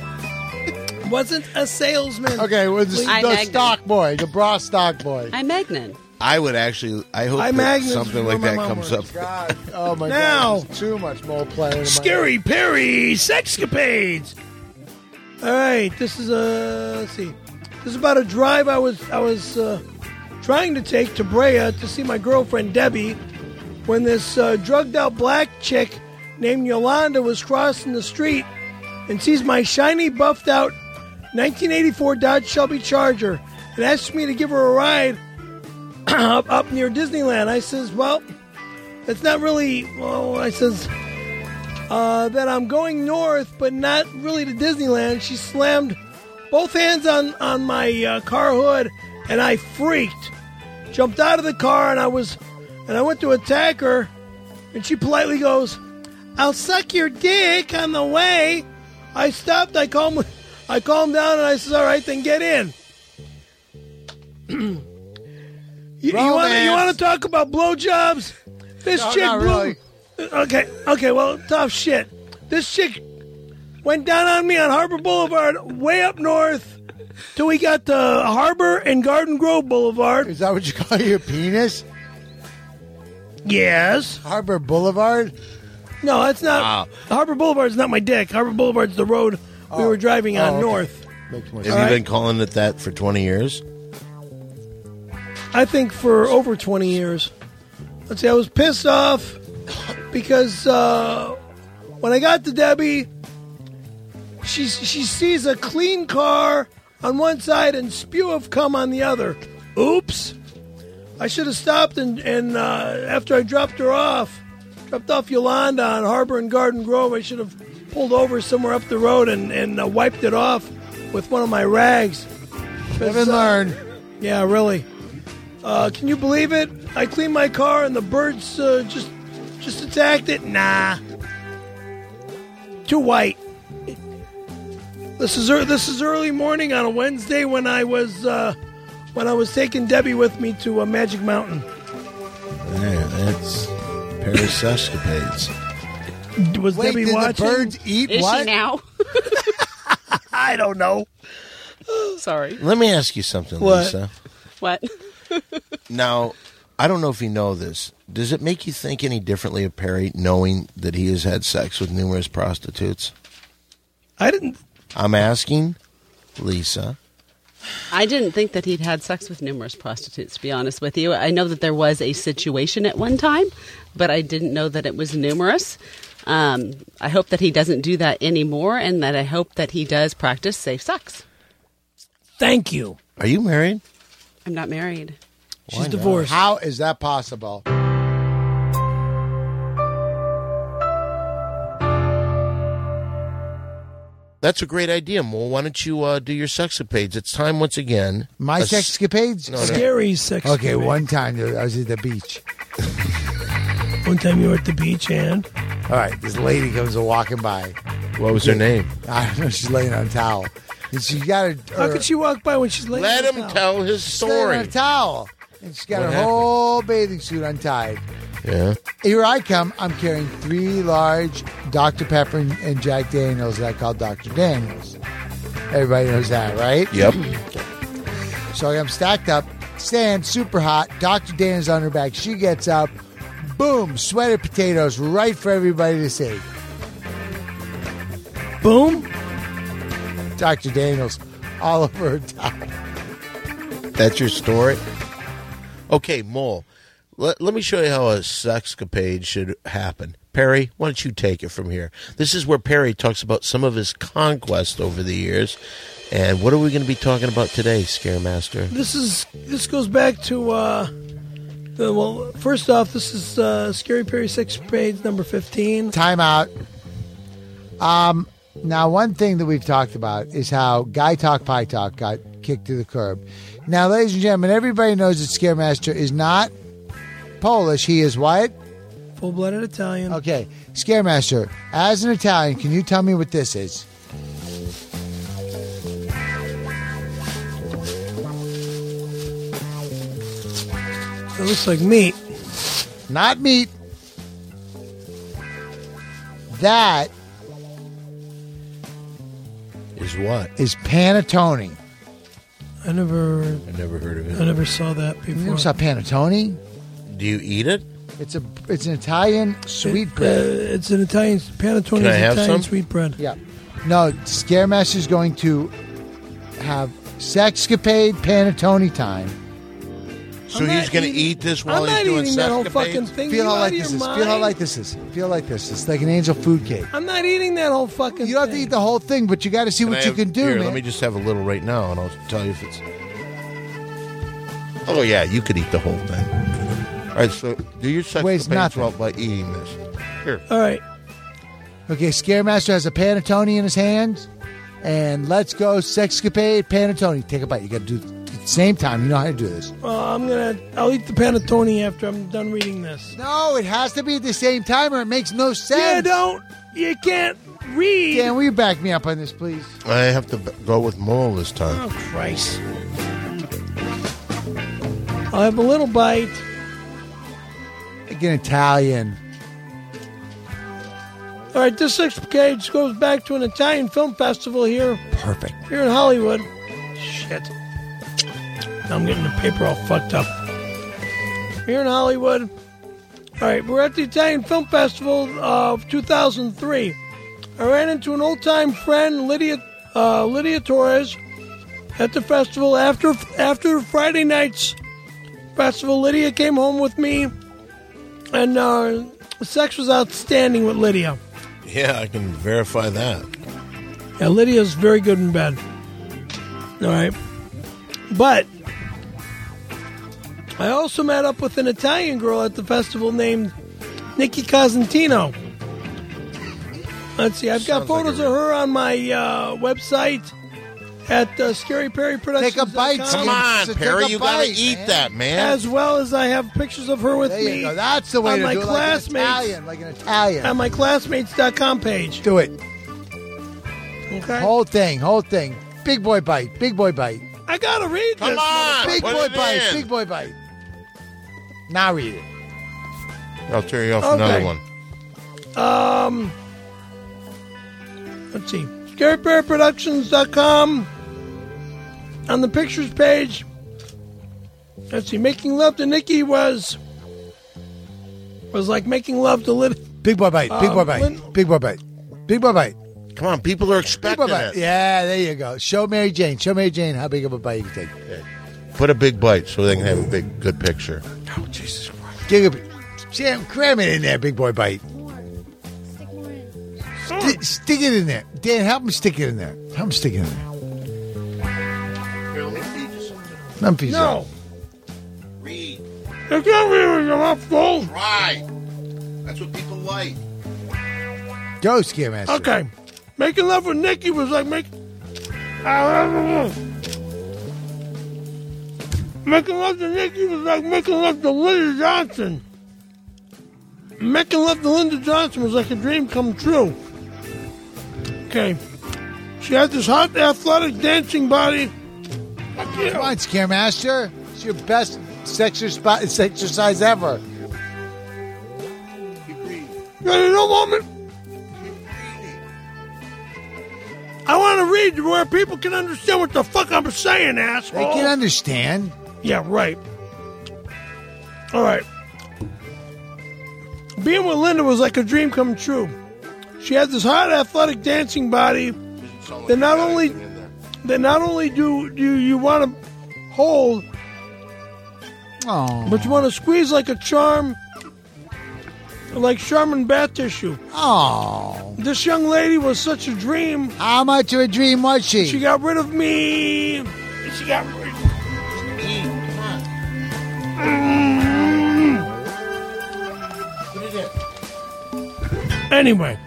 [SPEAKER 5] Wasn't a salesman.
[SPEAKER 4] Okay, well, the,
[SPEAKER 6] I'm
[SPEAKER 4] the
[SPEAKER 6] Magnan.
[SPEAKER 4] stock boy, the bra stock boy.
[SPEAKER 6] I'm Magnan.
[SPEAKER 2] I would actually, I hope
[SPEAKER 5] I'm
[SPEAKER 2] that
[SPEAKER 5] Magnus
[SPEAKER 2] something
[SPEAKER 5] where
[SPEAKER 2] like
[SPEAKER 5] my
[SPEAKER 2] that
[SPEAKER 5] mom
[SPEAKER 2] comes
[SPEAKER 5] works.
[SPEAKER 2] up.
[SPEAKER 4] God, oh my
[SPEAKER 5] Now-
[SPEAKER 4] God, there's too much mole playing. in my-
[SPEAKER 5] Scary Perry Sexcapades. All right, this is a let's see. This is about a drive I was I was uh, trying to take to Brea to see my girlfriend Debbie when this uh, drugged out black chick named Yolanda was crossing the street and sees my shiny buffed out nineteen eighty-four Dodge Shelby Charger and asks me to give her a ride up, up near Disneyland. I says, well, that's not really, well, I says, uh, that I'm going north, but not really to Disneyland. She slammed both hands on, on my uh, car hood, and I freaked. Jumped out of the car, and I was, and I went to attack her, and she politely goes, I'll suck your dick on the way. I stopped, I calmed, I calmed down, and I says, all right, then get in. You, you want to you want to talk about blowjobs? This
[SPEAKER 4] No,
[SPEAKER 5] chick
[SPEAKER 4] not
[SPEAKER 5] blew.
[SPEAKER 4] really.
[SPEAKER 5] Okay, okay, well, tough shit. This chick went down on me on Harbor Boulevard, way up north, till we got to Harbor and Garden Grove Boulevard.
[SPEAKER 4] Is that what you call your penis?
[SPEAKER 5] Yes.
[SPEAKER 4] Harbor Boulevard?
[SPEAKER 5] No, that's not.
[SPEAKER 2] Wow.
[SPEAKER 5] Harbor Boulevard's not my dick. Harbor Boulevard's the road we were driving on
[SPEAKER 4] Oh, okay.
[SPEAKER 5] north.
[SPEAKER 4] Makes more
[SPEAKER 2] Have
[SPEAKER 4] sense.
[SPEAKER 2] you
[SPEAKER 5] right.
[SPEAKER 2] been calling it that for twenty years?
[SPEAKER 5] I think for over twenty years. Let's see, I was pissed off because uh, when I got to Debbie, she, she sees a clean car on one side and spew of cum on the other. Oops. I should have stopped and, and uh, after I dropped her off, dropped off Yolanda on Harbor and Garden Grove, I should have pulled over somewhere up the road and, and uh, wiped it off with one of my rags.
[SPEAKER 4] Live and learn.
[SPEAKER 5] Yeah, really. Uh, can you believe it? I cleaned my car and the birds uh, just just attacked it. Nah, too white. This is ear- this is early morning on a Wednesday when I was uh, when I was taking Debbie with me to uh, Magic Mountain.
[SPEAKER 2] Yeah, that's Paris Escapades.
[SPEAKER 5] Was
[SPEAKER 4] Wait,
[SPEAKER 5] Debbie
[SPEAKER 4] did
[SPEAKER 5] watching?
[SPEAKER 4] the birds eat
[SPEAKER 6] Is
[SPEAKER 4] what?
[SPEAKER 6] she now?
[SPEAKER 5] I don't know.
[SPEAKER 6] Sorry.
[SPEAKER 2] Let me ask you something,
[SPEAKER 5] What?
[SPEAKER 2] Lisa.
[SPEAKER 6] What?
[SPEAKER 2] Now, I don't know if you know this. Does it make you think any differently of Perry knowing that he has had sex with numerous prostitutes?
[SPEAKER 5] I didn't.
[SPEAKER 2] I'm asking Lisa.
[SPEAKER 6] I didn't think that he'd had sex with numerous prostitutes, to be honest with you. I know that there was a situation at one time, but I didn't know that it was numerous. Um, I hope that he doesn't do that anymore, and that I hope that he does practice safe sex.
[SPEAKER 5] Thank you.
[SPEAKER 2] Are you married?
[SPEAKER 6] I'm not married.
[SPEAKER 5] She's divorced.
[SPEAKER 4] How is that possible?
[SPEAKER 2] That's a great idea, Mo. Why don't you uh, do your sexapades? It's time once again.
[SPEAKER 4] My
[SPEAKER 2] A s-
[SPEAKER 4] sexcapades?
[SPEAKER 2] No, no.
[SPEAKER 5] Scary sex.
[SPEAKER 4] Okay, one time I was at the beach.
[SPEAKER 5] One time you were at the beach and
[SPEAKER 4] All right, this lady comes walking by.
[SPEAKER 2] What was her name?
[SPEAKER 4] I don't know, she's laying on a towel. And she got a,
[SPEAKER 5] how
[SPEAKER 4] her,
[SPEAKER 5] could she walk by when she's laying?
[SPEAKER 2] Let
[SPEAKER 5] on
[SPEAKER 2] him
[SPEAKER 5] the towel?
[SPEAKER 2] tell his
[SPEAKER 4] she's laying on
[SPEAKER 2] story.
[SPEAKER 4] a towel. And she's got
[SPEAKER 2] What
[SPEAKER 4] her
[SPEAKER 2] happened?
[SPEAKER 4] whole bathing suit untied.
[SPEAKER 2] Yeah.
[SPEAKER 4] Here I come. I'm carrying three large Doctor Pepper and, and Jack Daniels that I call Doctor Daniels. Everybody knows that, right?
[SPEAKER 2] Yep.
[SPEAKER 4] So I'm stacked up, stand super hot. Doctor Daniels on her back. She gets up. Boom. Sweated potatoes right for everybody to see.
[SPEAKER 5] Boom.
[SPEAKER 4] Doctor Daniels all over her top.
[SPEAKER 2] That's your story? Okay, Mole. Let, let me show you how a sexcapade should happen. Perry, why don't you take it from here? This is where Perry talks about some of his conquest over the years. And what are we going to be talking about today, Scaremaster?
[SPEAKER 5] This is this goes back to uh, the, well. First off, this is uh, Scary Perry Sexcapades number fifteen.
[SPEAKER 4] Time out. Um, now, one thing that we've talked about is how Guy Talk Pie Talk got kicked to the curb. Now, ladies and gentlemen, everybody knows that Scaremaster is not Polish. He is what?
[SPEAKER 5] Full-blooded Italian.
[SPEAKER 4] Okay. Scaremaster, as an Italian, can you tell me what this is?
[SPEAKER 5] It looks like meat.
[SPEAKER 4] Not meat. That
[SPEAKER 2] Is what?
[SPEAKER 4] is panettone.
[SPEAKER 5] I never,
[SPEAKER 2] I never heard of
[SPEAKER 5] I
[SPEAKER 2] it.
[SPEAKER 5] never saw that
[SPEAKER 4] You
[SPEAKER 5] before.
[SPEAKER 4] never saw panettone?
[SPEAKER 2] Do you eat it?
[SPEAKER 4] It's a it's an Italian
[SPEAKER 5] Uh,
[SPEAKER 4] sweetbread.
[SPEAKER 5] it's an Italian panettone.
[SPEAKER 2] Can I
[SPEAKER 5] is
[SPEAKER 2] have
[SPEAKER 5] Italian
[SPEAKER 2] some?
[SPEAKER 5] sweetbread.
[SPEAKER 4] Yeah. No, Scaremaster is going to have sexcapade panettone time.
[SPEAKER 2] So
[SPEAKER 5] I'm
[SPEAKER 2] he's
[SPEAKER 5] not
[SPEAKER 2] going to
[SPEAKER 5] eating-
[SPEAKER 2] eat this while
[SPEAKER 5] I'm
[SPEAKER 2] he's
[SPEAKER 5] not
[SPEAKER 2] doing
[SPEAKER 5] eating that whole
[SPEAKER 2] sexcapades?
[SPEAKER 5] fucking thing.
[SPEAKER 4] Feel
[SPEAKER 5] You
[SPEAKER 4] how
[SPEAKER 5] out
[SPEAKER 4] like
[SPEAKER 5] of
[SPEAKER 4] this
[SPEAKER 5] your
[SPEAKER 4] is.
[SPEAKER 5] mind?
[SPEAKER 4] Feel how like this is. Feel like this. It's like an angel food cake.
[SPEAKER 5] I'm not eating that whole fucking
[SPEAKER 4] You don't have to
[SPEAKER 5] thing.
[SPEAKER 4] eat the whole thing, but you got to see
[SPEAKER 2] Can
[SPEAKER 4] what
[SPEAKER 2] I
[SPEAKER 4] you
[SPEAKER 2] have-
[SPEAKER 4] can do,
[SPEAKER 2] here,
[SPEAKER 4] man.
[SPEAKER 2] let me just have a little right now, and I'll tell you if it's... Oh, yeah, you could eat the whole thing. All right, so do your
[SPEAKER 4] Weighs
[SPEAKER 2] sexcapades
[SPEAKER 4] nothing.
[SPEAKER 2] while by eating this. Here.
[SPEAKER 5] All right.
[SPEAKER 4] Okay, Scaremaster has a panettone in his hands, and let's go sexcapade panettone. Take a bite. You got to do it at the same time. You know how to do this.
[SPEAKER 5] Uh, I'm gonna. I'll eat the panettone after I'm done reading this.
[SPEAKER 4] No, it has to be at the same time, or it makes no sense.
[SPEAKER 5] Yeah, don't. You can't read.
[SPEAKER 4] Dan, will you back me up on this, please?
[SPEAKER 2] I have to b- go with Mole this time.
[SPEAKER 5] Oh Christ! I'll have a little bite.
[SPEAKER 4] Again, Italian.
[SPEAKER 5] All right, this sexcapade goes back to an Italian film festival here,
[SPEAKER 4] Perfect.
[SPEAKER 5] here in Hollywood. Shit. Now I'm getting the paper all fucked up. Here in Hollywood. All right, we're at the Italian Film Festival of two thousand three. I ran into an old-time friend, Lydia uh, Lydia Torres, at the festival. After after Friday night's festival, Lydia came home with me, and uh, sex was outstanding with Lydia.
[SPEAKER 2] Yeah, I can verify that.
[SPEAKER 5] Yeah, Lydia's very good in bed. All right. But I also met up with an Italian girl at the festival named Nikki Cosentino. Let's see, I've got
[SPEAKER 2] Sounds like
[SPEAKER 5] photos
[SPEAKER 2] a-
[SPEAKER 5] of her on my uh, website at uh, Scary Perry Productions.
[SPEAKER 4] Take a bite,
[SPEAKER 2] Come
[SPEAKER 4] Skim.
[SPEAKER 2] on,
[SPEAKER 4] So
[SPEAKER 2] Perry,
[SPEAKER 4] take a
[SPEAKER 2] you got to
[SPEAKER 4] bite,
[SPEAKER 2] eat
[SPEAKER 4] man.
[SPEAKER 2] that, man.
[SPEAKER 5] As well as I have pictures of her with
[SPEAKER 4] There
[SPEAKER 5] me
[SPEAKER 4] you go. That's the way
[SPEAKER 5] on
[SPEAKER 4] to
[SPEAKER 5] my
[SPEAKER 4] do it.
[SPEAKER 5] classmates.
[SPEAKER 4] Like an Italian. Like an Italian.
[SPEAKER 5] on my classmates dot com page.
[SPEAKER 4] do it.
[SPEAKER 5] Okay?
[SPEAKER 4] Whole thing. Whole thing. Big boy bite. Big boy bite.
[SPEAKER 5] I got to read
[SPEAKER 2] Come
[SPEAKER 5] this.
[SPEAKER 2] on.
[SPEAKER 4] Big
[SPEAKER 2] Put
[SPEAKER 4] boy
[SPEAKER 2] it
[SPEAKER 4] bite.
[SPEAKER 2] in.
[SPEAKER 4] Big boy bite. Now read it.
[SPEAKER 2] I'll tear you off
[SPEAKER 5] Okay.
[SPEAKER 2] another one.
[SPEAKER 5] Um, let's see. Scary Bear Productions dot com. On the pictures page, let's see. Making love to Nikki was was like making love to Lydia.
[SPEAKER 4] Big boy bite. Big
[SPEAKER 5] Uh,
[SPEAKER 4] boy bite.
[SPEAKER 5] Lin-
[SPEAKER 4] Big boy bite. Big boy bite.
[SPEAKER 2] Come on, people are
[SPEAKER 4] Big boy
[SPEAKER 2] expecting
[SPEAKER 4] bite.
[SPEAKER 2] it.
[SPEAKER 4] Yeah, there you go. Show Mary Jane. Show Mary Jane how big of a bite you can take.
[SPEAKER 2] Put a big bite so they can have a big, good picture.
[SPEAKER 4] Oh, Jesus Christ. Give a, Jam, cram it in there, big boy bite. Sti- stick it in there. Dan, help me stick it in there. Help me stick it in there.
[SPEAKER 2] Here, let me feed you something.
[SPEAKER 4] None for
[SPEAKER 5] No,
[SPEAKER 4] yourself.
[SPEAKER 2] Read.
[SPEAKER 5] it's not really your mouth full.
[SPEAKER 2] Try. That's what people like.
[SPEAKER 4] Go, Scaremaster.
[SPEAKER 5] Okay, making love with Nikki was like making. Making love to Nikki was like making love to Linda Johnson. Making love to Linda Johnson was like a dream come true. Okay. She had this hot, athletic, dancing body. Fuck you.
[SPEAKER 4] Come on, Scaremaster. It's your best sex exercise ever.
[SPEAKER 5] You don't want me? I want to read where people can understand what the fuck I'm saying, asshole.
[SPEAKER 4] They can understand.
[SPEAKER 5] Yeah, right. All right. Being with Linda was like a dream come true. She has this hot, athletic dancing body that not only that not only do, do you want to hold,
[SPEAKER 4] Oh,
[SPEAKER 5] but you want to squeeze like a charm, like Charmin bath tissue.
[SPEAKER 4] oh.
[SPEAKER 5] This young lady was such a dream.
[SPEAKER 4] How much of a dream was she?
[SPEAKER 5] She got rid of me. She got rid of Anyway.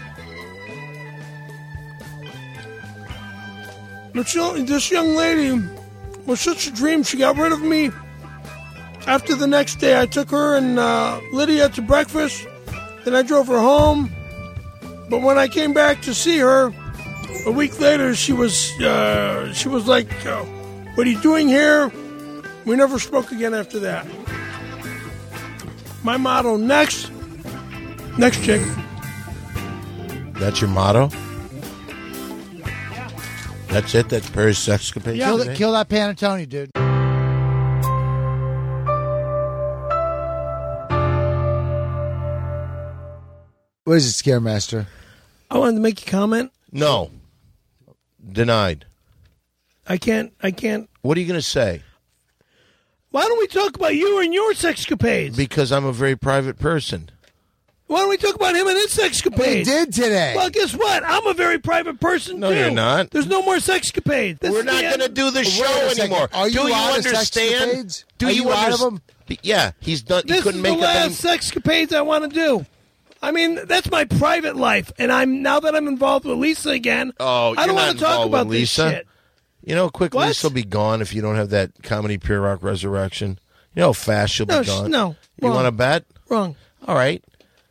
[SPEAKER 5] This young, this young lady was such a dream. She got rid of me. After the next day, I took her and uh, Lydia to breakfast. Then I drove her home. But when I came back to see her, a week later, she was uh, she was like, uh, "What are you doing here?" We never spoke again after that. My motto: next, next chick.
[SPEAKER 2] That's your motto? That's it? That's Perry's Sexcapade?
[SPEAKER 4] Kill,
[SPEAKER 2] today?
[SPEAKER 4] the, kill that Panettone, dude. What is it, Scaremaster?
[SPEAKER 5] I wanted to make a comment.
[SPEAKER 2] No. Denied.
[SPEAKER 5] I can't. I can't.
[SPEAKER 2] What are you going to say?
[SPEAKER 5] Why don't we talk about you and your sexcapades?
[SPEAKER 2] Because I'm a very private person.
[SPEAKER 5] Why don't we talk about him and his sexcapades?
[SPEAKER 4] We did today.
[SPEAKER 5] Well, guess what? I'm a very private person,
[SPEAKER 2] No,
[SPEAKER 5] too.
[SPEAKER 2] you're not.
[SPEAKER 5] There's no more sexcapades. This
[SPEAKER 2] We're
[SPEAKER 5] is
[SPEAKER 2] not
[SPEAKER 5] the
[SPEAKER 2] going to
[SPEAKER 5] end.
[SPEAKER 2] do the
[SPEAKER 4] Wait a
[SPEAKER 2] show
[SPEAKER 4] second.
[SPEAKER 2] anymore.
[SPEAKER 4] Are you
[SPEAKER 2] do you
[SPEAKER 4] out of
[SPEAKER 2] understand?
[SPEAKER 4] Sexcapades?
[SPEAKER 2] Do
[SPEAKER 4] Are
[SPEAKER 2] you,
[SPEAKER 4] you out of
[SPEAKER 2] understand?
[SPEAKER 4] them?
[SPEAKER 2] Yeah, he's done. He
[SPEAKER 5] This
[SPEAKER 2] couldn't
[SPEAKER 5] is
[SPEAKER 2] make
[SPEAKER 5] the
[SPEAKER 2] up any.
[SPEAKER 5] last sexcapades I want to do. I mean, that's my private life, and I'm now that I'm involved with Lisa again.
[SPEAKER 2] Oh,
[SPEAKER 5] I
[SPEAKER 2] you're
[SPEAKER 5] don't
[SPEAKER 2] not
[SPEAKER 5] want to talk
[SPEAKER 2] involved
[SPEAKER 5] about
[SPEAKER 2] with
[SPEAKER 5] this
[SPEAKER 2] Lisa?
[SPEAKER 5] shit.
[SPEAKER 2] You know, quick
[SPEAKER 5] What?
[SPEAKER 2] Lisa will be gone if you don't have that Comedy Pure Rock Resurrection. You know how fast she'll
[SPEAKER 5] No,
[SPEAKER 2] be
[SPEAKER 5] sh-
[SPEAKER 2] gone.
[SPEAKER 5] no,
[SPEAKER 2] You
[SPEAKER 5] wrong.
[SPEAKER 2] want to bet?
[SPEAKER 5] Wrong.
[SPEAKER 2] All right.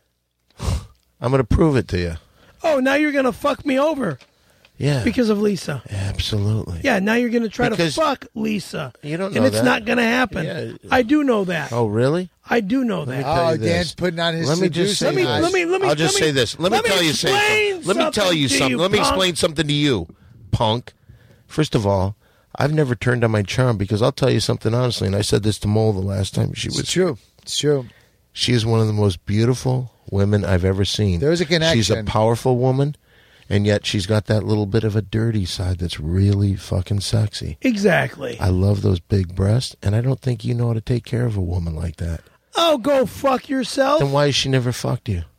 [SPEAKER 2] I'm going to prove it to you.
[SPEAKER 5] Oh, now you're gonna fuck me over
[SPEAKER 2] Yeah.
[SPEAKER 5] because of Lisa.
[SPEAKER 2] Absolutely.
[SPEAKER 5] Yeah, now you're gonna try
[SPEAKER 2] Because
[SPEAKER 5] to fuck Lisa.
[SPEAKER 2] you don't
[SPEAKER 5] and
[SPEAKER 2] know
[SPEAKER 5] it's
[SPEAKER 2] that.
[SPEAKER 5] not gonna happen.
[SPEAKER 2] Yeah.
[SPEAKER 5] I do know that.
[SPEAKER 2] Oh, really?
[SPEAKER 5] I do know
[SPEAKER 2] Let me
[SPEAKER 5] that.
[SPEAKER 2] tell
[SPEAKER 4] Oh,
[SPEAKER 2] you this.
[SPEAKER 4] Dan's putting on his
[SPEAKER 2] Let me just
[SPEAKER 4] seducing
[SPEAKER 2] say
[SPEAKER 5] Let me-
[SPEAKER 2] this.
[SPEAKER 5] let me- let me-
[SPEAKER 2] I'll just
[SPEAKER 5] let me-
[SPEAKER 2] say this. Let me
[SPEAKER 5] let me
[SPEAKER 2] tell you something.
[SPEAKER 5] explain
[SPEAKER 2] Let me tell you
[SPEAKER 5] something to
[SPEAKER 2] something.
[SPEAKER 5] you,
[SPEAKER 2] Let me
[SPEAKER 5] punk.
[SPEAKER 2] explain something to you, punk. First of all, I've never turned on my charm because I'll tell you something honestly, and I said this to Mole the last time she was.
[SPEAKER 4] It's true. It's true.
[SPEAKER 2] She is one of the most beautiful women I've ever seen.
[SPEAKER 4] There's a connection.
[SPEAKER 2] She's a powerful woman, and yet she's got that little bit of a dirty side that's really fucking sexy.
[SPEAKER 5] Exactly.
[SPEAKER 2] I love those big breasts, and I don't think you know how to take care of a woman like that.
[SPEAKER 5] Oh, go fuck yourself.
[SPEAKER 2] Then why has she never fucked you?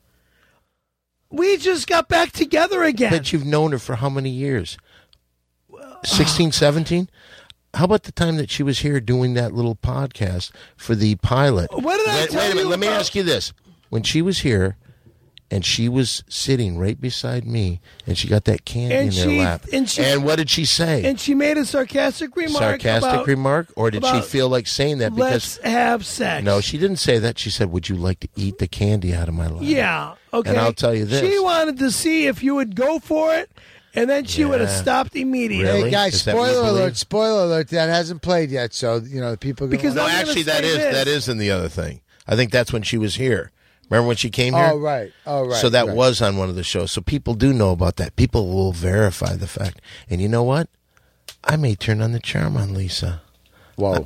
[SPEAKER 5] We just got back together again.
[SPEAKER 2] But you've known her for how many years? sixteen, seventeen? How about the time that she was here doing that little podcast for the pilot?
[SPEAKER 5] What did I
[SPEAKER 2] wait,
[SPEAKER 5] tell
[SPEAKER 2] wait a minute.
[SPEAKER 5] you
[SPEAKER 2] Let me
[SPEAKER 5] about-
[SPEAKER 2] ask you this. When she was here and she was sitting right beside me and she got that candy
[SPEAKER 5] And
[SPEAKER 2] in her
[SPEAKER 5] she-
[SPEAKER 2] lap.
[SPEAKER 5] and she-
[SPEAKER 2] what did she say?
[SPEAKER 5] and she made a sarcastic remark.
[SPEAKER 2] Sarcastic
[SPEAKER 5] about,
[SPEAKER 2] remark? Or did she
[SPEAKER 5] about
[SPEAKER 2] feel like saying that
[SPEAKER 5] let's
[SPEAKER 2] because...
[SPEAKER 5] have sex.
[SPEAKER 2] No, she didn't say that. She said, would you like to eat the candy out of my lap?
[SPEAKER 5] Yeah. Okay.
[SPEAKER 2] And I'll tell you this.
[SPEAKER 5] She wanted to see if you would go for it, and then she would have
[SPEAKER 2] Yeah.
[SPEAKER 5] stopped immediately.
[SPEAKER 2] Really?
[SPEAKER 4] Hey guys,
[SPEAKER 2] Is that what you
[SPEAKER 4] spoiler
[SPEAKER 2] believe?
[SPEAKER 4] alert! Spoiler alert! That hasn't played yet, so you know people. Are gonna
[SPEAKER 5] Because
[SPEAKER 2] No,
[SPEAKER 5] I'm gonna
[SPEAKER 2] actually, that
[SPEAKER 5] say
[SPEAKER 2] is
[SPEAKER 5] this.
[SPEAKER 2] that is in the other thing. I think that's when she was here. Remember when she came here?
[SPEAKER 4] Oh right! Oh right!
[SPEAKER 2] So that
[SPEAKER 4] right.
[SPEAKER 2] was on one of the shows. So people do know about that. People will verify the fact. And you know what? I may turn on the charm on Lisa.
[SPEAKER 4] Whoa!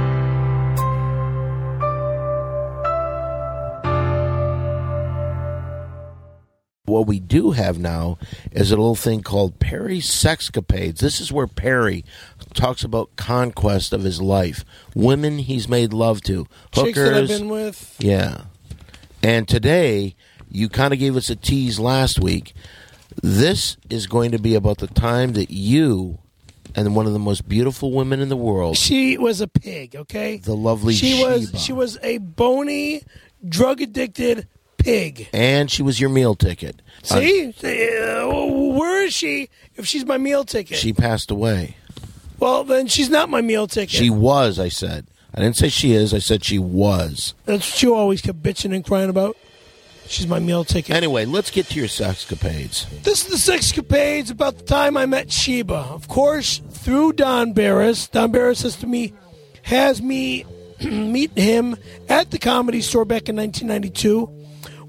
[SPEAKER 2] What we do have now is a little thing called Perry's Sexcapades. This is where Perry talks about conquest of his life. Women he's made love to.
[SPEAKER 5] Chicks that I've
[SPEAKER 2] Hookers.
[SPEAKER 5] been with.
[SPEAKER 2] Yeah. And today, you kind of gave us a tease last week. This is going to be about the time that you and one of the most beautiful women in the world,
[SPEAKER 5] She was a pig. Okay.
[SPEAKER 2] the lovely
[SPEAKER 5] she
[SPEAKER 2] Sheba,
[SPEAKER 5] was. She was a bony, drug addicted pig.
[SPEAKER 2] and she was your meal ticket. Uh,
[SPEAKER 5] See, Uh, where is she? If she's my meal ticket,
[SPEAKER 2] she passed away.
[SPEAKER 5] well, then she's not my meal ticket.
[SPEAKER 2] She was, I said. I didn't say she is. I said she was.
[SPEAKER 5] That's what you always kept bitching and crying about. She's my meal ticket.
[SPEAKER 2] Anyway, let's get to your sexcapades.
[SPEAKER 5] This is the Sexcapades about the time I met Sheba. Of course, through Don Barris. Don Barris says to me, has me meet him at the Comedy Store back in nineteen ninety-two.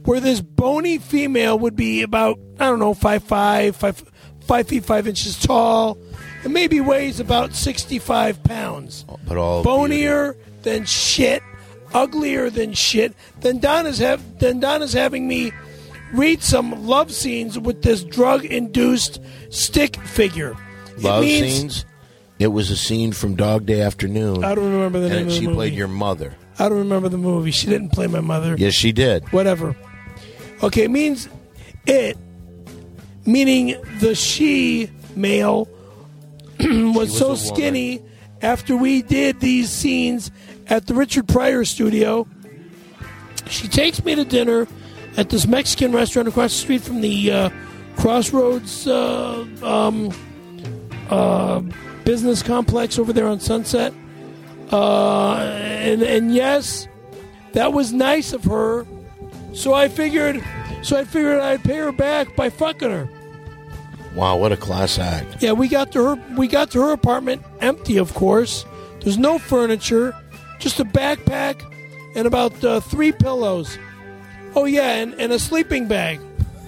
[SPEAKER 5] where this bony female would be about, I don't know, five five, five, five feet five inches tall, and maybe weighs about sixty-five pounds.
[SPEAKER 2] But all
[SPEAKER 5] bonier beauty. Than shit, uglier than shit. Then Donna's have then Donna's having me read some love scenes with this drug-induced stick figure.
[SPEAKER 2] Love
[SPEAKER 5] it means,
[SPEAKER 2] scenes? It was a scene from Dog Day Afternoon.
[SPEAKER 5] I don't remember the name
[SPEAKER 2] and
[SPEAKER 5] of the
[SPEAKER 2] she
[SPEAKER 5] movie.
[SPEAKER 2] played your mother.
[SPEAKER 5] I don't remember the movie. She didn't play my mother.
[SPEAKER 2] Yes, she did.
[SPEAKER 5] Whatever. Okay, it means it, meaning the she male was,
[SPEAKER 2] was
[SPEAKER 5] so
[SPEAKER 2] a
[SPEAKER 5] skinny after we did these scenes at the Richard Pryor studio. She takes me to dinner at this Mexican restaurant across the street from the uh, Crossroads uh, um, uh, business complex over there on Sunset. Uh, and, and yes, that was nice of her. So I figured, so I figured I'd pay her back by fucking her.
[SPEAKER 2] Wow, what a class act!
[SPEAKER 5] Yeah, we got to her. We got to her apartment, empty, of course. There's no furniture, just a backpack and about uh, three pillows. Oh yeah, and, and a sleeping bag.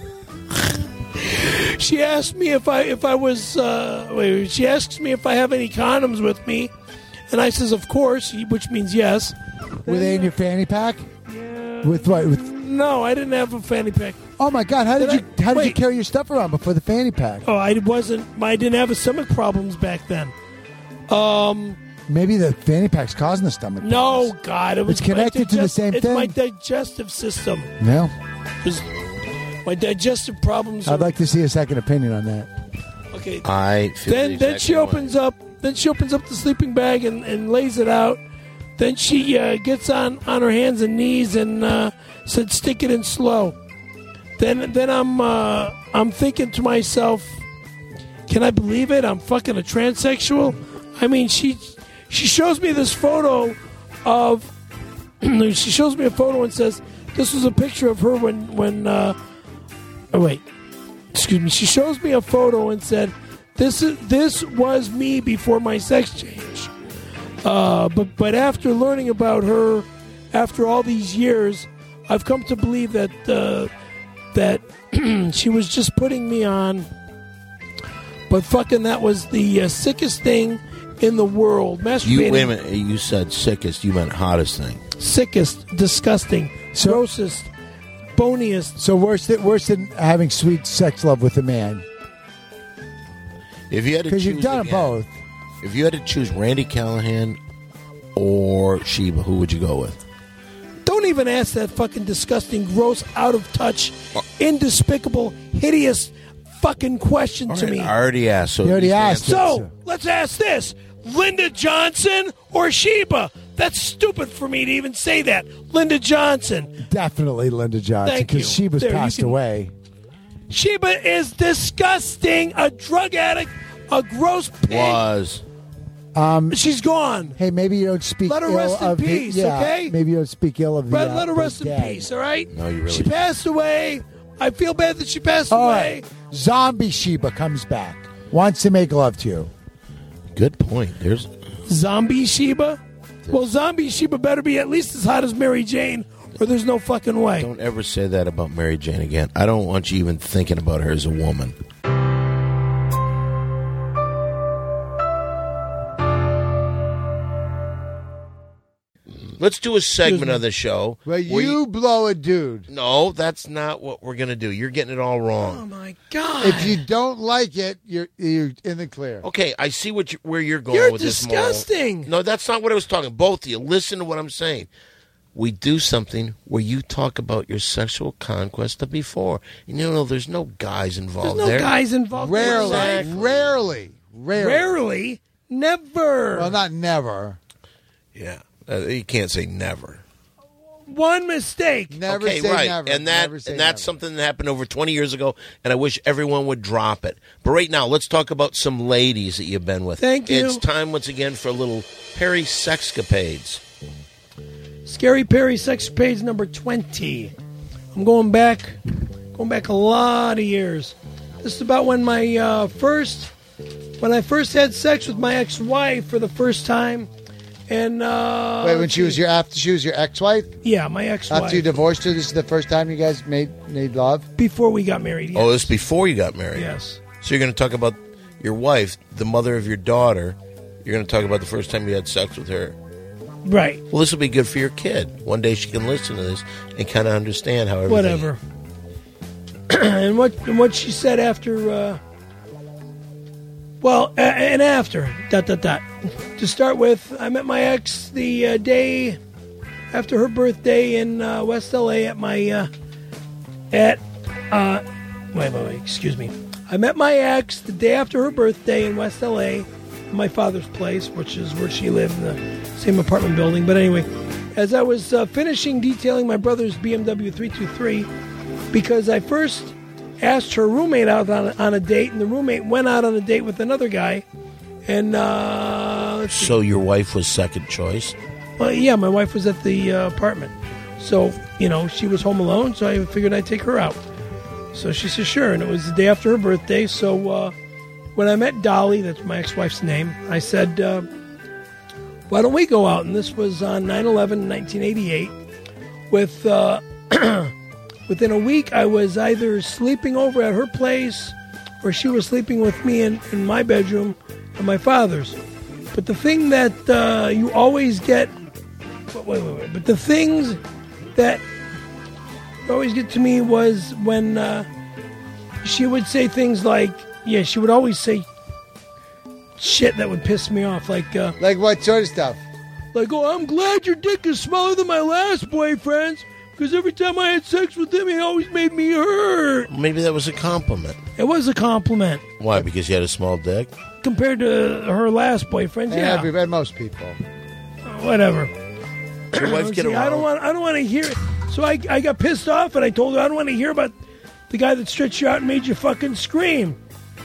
[SPEAKER 5] She asked me if I if I was. Uh, wait, she asks me if I have any condoms with me, and I says of course, which means yes.
[SPEAKER 4] Were they in your fanny pack?
[SPEAKER 5] Yeah.
[SPEAKER 4] With what? With
[SPEAKER 5] no, I didn't have a fanny pack.
[SPEAKER 4] Oh my God! How did,
[SPEAKER 5] did
[SPEAKER 4] you
[SPEAKER 5] I,
[SPEAKER 4] how did
[SPEAKER 5] wait.
[SPEAKER 4] you carry your stuff around before the fanny pack?
[SPEAKER 5] Oh, I wasn't. I didn't have a stomach problems back then. Um,
[SPEAKER 4] maybe the fanny pack's causing the stomach.
[SPEAKER 5] No,
[SPEAKER 4] problems.
[SPEAKER 5] God, it was
[SPEAKER 4] it's connected
[SPEAKER 5] digest-
[SPEAKER 4] to the same
[SPEAKER 5] it's
[SPEAKER 4] thing.
[SPEAKER 5] It's my digestive system.
[SPEAKER 4] No,
[SPEAKER 5] my digestive problems.
[SPEAKER 4] I'd
[SPEAKER 5] are,
[SPEAKER 4] like to see a second opinion on that.
[SPEAKER 5] Okay,
[SPEAKER 2] I feel
[SPEAKER 5] then
[SPEAKER 2] the
[SPEAKER 5] then she
[SPEAKER 2] way.
[SPEAKER 5] opens up. Then she opens up the sleeping bag and, and lays it out. Then she uh, gets on, on her hands and knees and uh, said, "Stick it in slow." Then then I'm uh, I'm thinking to myself, can I believe it? I'm fucking a transsexual. I mean, she she shows me this photo of she shows me a photo and says this was a picture of her when when uh, oh wait, excuse me. She shows me a photo and said this is this was me before my sex change. Uh, but but after learning about her, after all these years, I've come to believe that uh, that she was just putting me on. But fucking, that was the uh, sickest thing in the world. Masturbating.
[SPEAKER 2] You, wait a minute. You said sickest. You meant hottest thing.
[SPEAKER 5] Sickest, disgusting,
[SPEAKER 4] So-
[SPEAKER 5] grossest, boniest.
[SPEAKER 4] So worse than worse than having sweet sex love with a man,
[SPEAKER 2] If you had to
[SPEAKER 4] because
[SPEAKER 2] choose
[SPEAKER 4] you've done
[SPEAKER 2] again,
[SPEAKER 4] both.
[SPEAKER 2] If you had to choose Randy Callahan or Sheba, who would you go with?
[SPEAKER 5] Don't even ask that fucking disgusting, gross, out of touch, indespicable, hideous fucking question
[SPEAKER 2] All
[SPEAKER 5] to
[SPEAKER 2] right,
[SPEAKER 5] me.
[SPEAKER 2] I already asked. So
[SPEAKER 4] You already
[SPEAKER 2] these
[SPEAKER 4] asked.
[SPEAKER 2] answers-
[SPEAKER 5] So, let's ask this. Linda Johnson or Sheba? That's stupid for me to even say that. Linda Johnson.
[SPEAKER 4] Definitely Linda Johnson,
[SPEAKER 5] Thank you.
[SPEAKER 4] because she was
[SPEAKER 5] There, you
[SPEAKER 4] passed
[SPEAKER 5] can-
[SPEAKER 4] away.
[SPEAKER 5] Sheba is disgusting, a drug addict, a gross pig.
[SPEAKER 2] Was.
[SPEAKER 5] She's gone.
[SPEAKER 4] Hey, maybe you don't speak
[SPEAKER 5] Let her
[SPEAKER 4] ill
[SPEAKER 5] rest in
[SPEAKER 4] of
[SPEAKER 5] peace,
[SPEAKER 4] the, yeah,
[SPEAKER 5] okay?
[SPEAKER 4] Maybe you don't speak ill of the
[SPEAKER 5] But
[SPEAKER 4] uh,
[SPEAKER 5] let her
[SPEAKER 4] the
[SPEAKER 5] rest in
[SPEAKER 4] dead.
[SPEAKER 5] peace, all right?
[SPEAKER 2] No, you really
[SPEAKER 5] She
[SPEAKER 2] don't.
[SPEAKER 5] passed away. I feel bad that she passed
[SPEAKER 4] All
[SPEAKER 5] away.
[SPEAKER 4] right, Zombie Sheba comes back, wants to make love to you.
[SPEAKER 2] Good point. There's.
[SPEAKER 5] Zombie Sheba? Well, Zombie Sheba better be at least as hot as Mary Jane, or there's no fucking way.
[SPEAKER 2] Don't ever say that about Mary Jane again. I don't want you even thinking about her as a woman. Let's do a segment of the show.
[SPEAKER 4] Well,
[SPEAKER 2] where
[SPEAKER 4] you blow a dude.
[SPEAKER 2] No, that's not what we're going to do. You're getting it all
[SPEAKER 5] Oh,
[SPEAKER 2] wrong.
[SPEAKER 5] my God.
[SPEAKER 4] If you don't like it, you're you're in the clear.
[SPEAKER 2] Okay, I see what you, where you're going
[SPEAKER 5] You're
[SPEAKER 2] with this. Mo.
[SPEAKER 5] disgusting.
[SPEAKER 2] No, that's not what I was talking. Both of you, listen to what I'm saying. We do something where you talk about your sexual conquest of before. And you know, there's no guys
[SPEAKER 5] There's
[SPEAKER 2] involved
[SPEAKER 5] no
[SPEAKER 2] there.
[SPEAKER 5] guys involved. in
[SPEAKER 4] Rarely,
[SPEAKER 5] my life.
[SPEAKER 4] rarely, rarely.
[SPEAKER 5] Rarely. Never.
[SPEAKER 4] Well, not never.
[SPEAKER 2] Yeah, uh, you can't say never.
[SPEAKER 5] One mistake.
[SPEAKER 4] Never
[SPEAKER 2] okay,
[SPEAKER 4] say
[SPEAKER 2] right,
[SPEAKER 4] never.
[SPEAKER 2] and that
[SPEAKER 4] Never say
[SPEAKER 2] and that's
[SPEAKER 4] never.
[SPEAKER 2] something that happened over twenty years ago, and I wish everyone would drop it. But right now, let's talk about some ladies that you've been with.
[SPEAKER 5] Thank you.
[SPEAKER 2] It's time once again for a little Perry Sexcapades.
[SPEAKER 5] Scary Perry sex page number twenty. I'm going back, going back a lot of years. This is about when my uh, first, when I first had sex with my ex-wife for the first time, And uh,
[SPEAKER 4] Wait, when she was your after she was your ex-wife?
[SPEAKER 5] yeah, my ex-wife.
[SPEAKER 4] After you divorced her, this is the first time you guys made made love?
[SPEAKER 5] Before we got married. Yes.
[SPEAKER 2] Oh, this before you got married?
[SPEAKER 5] Yes.
[SPEAKER 2] So you're going to talk about your wife, the mother of your daughter. You're going to talk about the first time you had sex with her.
[SPEAKER 5] Right.
[SPEAKER 2] Well, this will be good for your kid. One day she can listen to this and kind of understand how everything...
[SPEAKER 5] Whatever. and what and what she said after... Uh, well, a- and after, dot, dot, dot. To start with, I met my ex the uh, day after her birthday in uh, West L A at my... Uh, at... Uh, wait, wait, wait, excuse me. I met my ex the day after her birthday in West L A at my father's place, which is where she lived in the same apartment building. But anyway, as I was uh, finishing detailing my brother's B M W three twenty-three, because I first asked her roommate out on a, on a date, and the roommate went out on a date with another guy. And, uh... let's see.
[SPEAKER 2] So your wife was second choice?
[SPEAKER 5] Well, yeah, my wife was at the uh, apartment. So, you know, she was home alone, so I figured I'd take her out. So she said, sure, and it was the day after her birthday. So uh, when I met Dolly, that's my ex-wife's name, I said, uh, why don't we go out? And this was on nine eleven nineteen eighty-eight. With, uh, within a week, I was either sleeping over at her place or she was sleeping with me in, in my bedroom at my father's. But the thing that uh, you always get... Wait, wait, wait. But the things that... always get to me was when uh, she would say things like, yeah, she would always say shit that would piss me off, like, uh,
[SPEAKER 4] Like what sort of stuff?
[SPEAKER 5] like, oh, I'm glad your dick is smaller than my last boyfriend's, because every time I had sex with him, it always made me hurt.
[SPEAKER 2] Maybe that was a compliment.
[SPEAKER 5] It was a compliment
[SPEAKER 2] Why? Because you had a small dick?
[SPEAKER 5] compared to her last boyfriend.
[SPEAKER 4] And
[SPEAKER 5] Yeah,
[SPEAKER 4] every, and most people.
[SPEAKER 5] whatever.
[SPEAKER 2] Your wife get
[SPEAKER 5] See,
[SPEAKER 2] around?
[SPEAKER 5] I don't want. I don't want to hear it. So I, I got pissed off, and I told her I don't want to hear about the guy that stretched you out and made you fucking scream.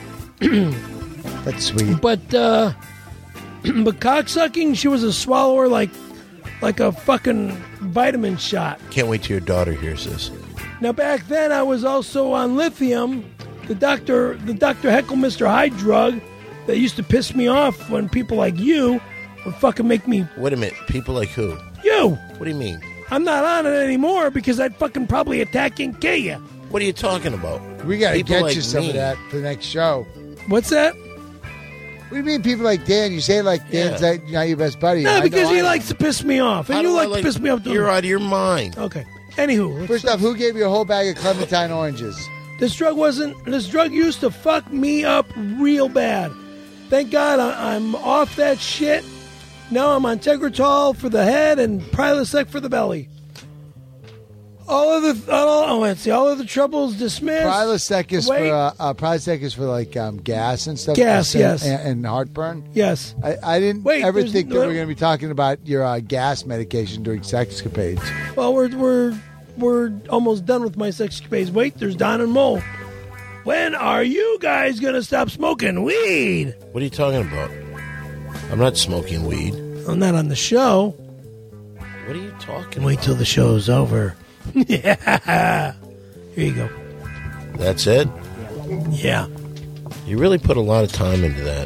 [SPEAKER 4] That's sweet.
[SPEAKER 5] But uh, but cocksucking, she was a swallower like like a fucking vitamin shot.
[SPEAKER 2] Can't wait till your daughter hears this.
[SPEAKER 5] Now back then, I was also on lithium, the doctor the Doctor Heckle Mister Hyde drug that used to piss me off when people like you would fucking make me
[SPEAKER 2] Wait a minute. People like who?
[SPEAKER 5] you.
[SPEAKER 2] What do you mean?
[SPEAKER 5] I'm not on it anymore because I'd fucking probably attack you and kill you.
[SPEAKER 2] What are you talking about?
[SPEAKER 4] We got to
[SPEAKER 2] People
[SPEAKER 4] get
[SPEAKER 2] like
[SPEAKER 4] you some
[SPEAKER 2] me.
[SPEAKER 4] of that for the next show.
[SPEAKER 5] What's that?
[SPEAKER 4] What do you mean people like Dan? You say like Dan's
[SPEAKER 2] Yeah.
[SPEAKER 4] like, not your best buddy.
[SPEAKER 5] No,
[SPEAKER 4] I
[SPEAKER 5] because
[SPEAKER 4] know
[SPEAKER 5] he
[SPEAKER 4] I-
[SPEAKER 5] likes to piss me off, and
[SPEAKER 2] How
[SPEAKER 5] you
[SPEAKER 2] do I
[SPEAKER 5] like, to piss me off. too.
[SPEAKER 2] You're out of your mind.
[SPEAKER 5] Okay. Anywho, let's-
[SPEAKER 4] First off, who gave you a whole bag of Clementine oranges?
[SPEAKER 5] this drug wasn't. This drug used to fuck me up real bad. Thank God I, I'm off that shit. Now I'm on Tegretol for the head and Prilosec for the belly. All of the all, oh, let's see, all of the troubles dismissed.
[SPEAKER 4] Prilosec is
[SPEAKER 5] Wait.
[SPEAKER 4] for uh, uh, Prilosec is for like um, gas and stuff.
[SPEAKER 5] Gas,
[SPEAKER 4] and,
[SPEAKER 5] yes.
[SPEAKER 4] and, and heartburn.
[SPEAKER 5] Yes.
[SPEAKER 4] I, I didn't
[SPEAKER 5] Wait,
[SPEAKER 4] ever
[SPEAKER 5] there's
[SPEAKER 4] think that
[SPEAKER 5] no-
[SPEAKER 4] we were going to be talking about your uh, gas medication during sexcapades.
[SPEAKER 5] Well, we're we're we're almost done with my sexcapades. Wait, there's Don and Mo. When are you guys gonna stop smoking weed?
[SPEAKER 2] What are you talking about? I'm not smoking weed.
[SPEAKER 5] I'm not on the show.
[SPEAKER 2] What are you talking
[SPEAKER 5] Wait
[SPEAKER 2] about?
[SPEAKER 5] till the show's over. Yeah. Here you go.
[SPEAKER 2] That's it?
[SPEAKER 5] Yeah.
[SPEAKER 2] You really put a lot of time into that.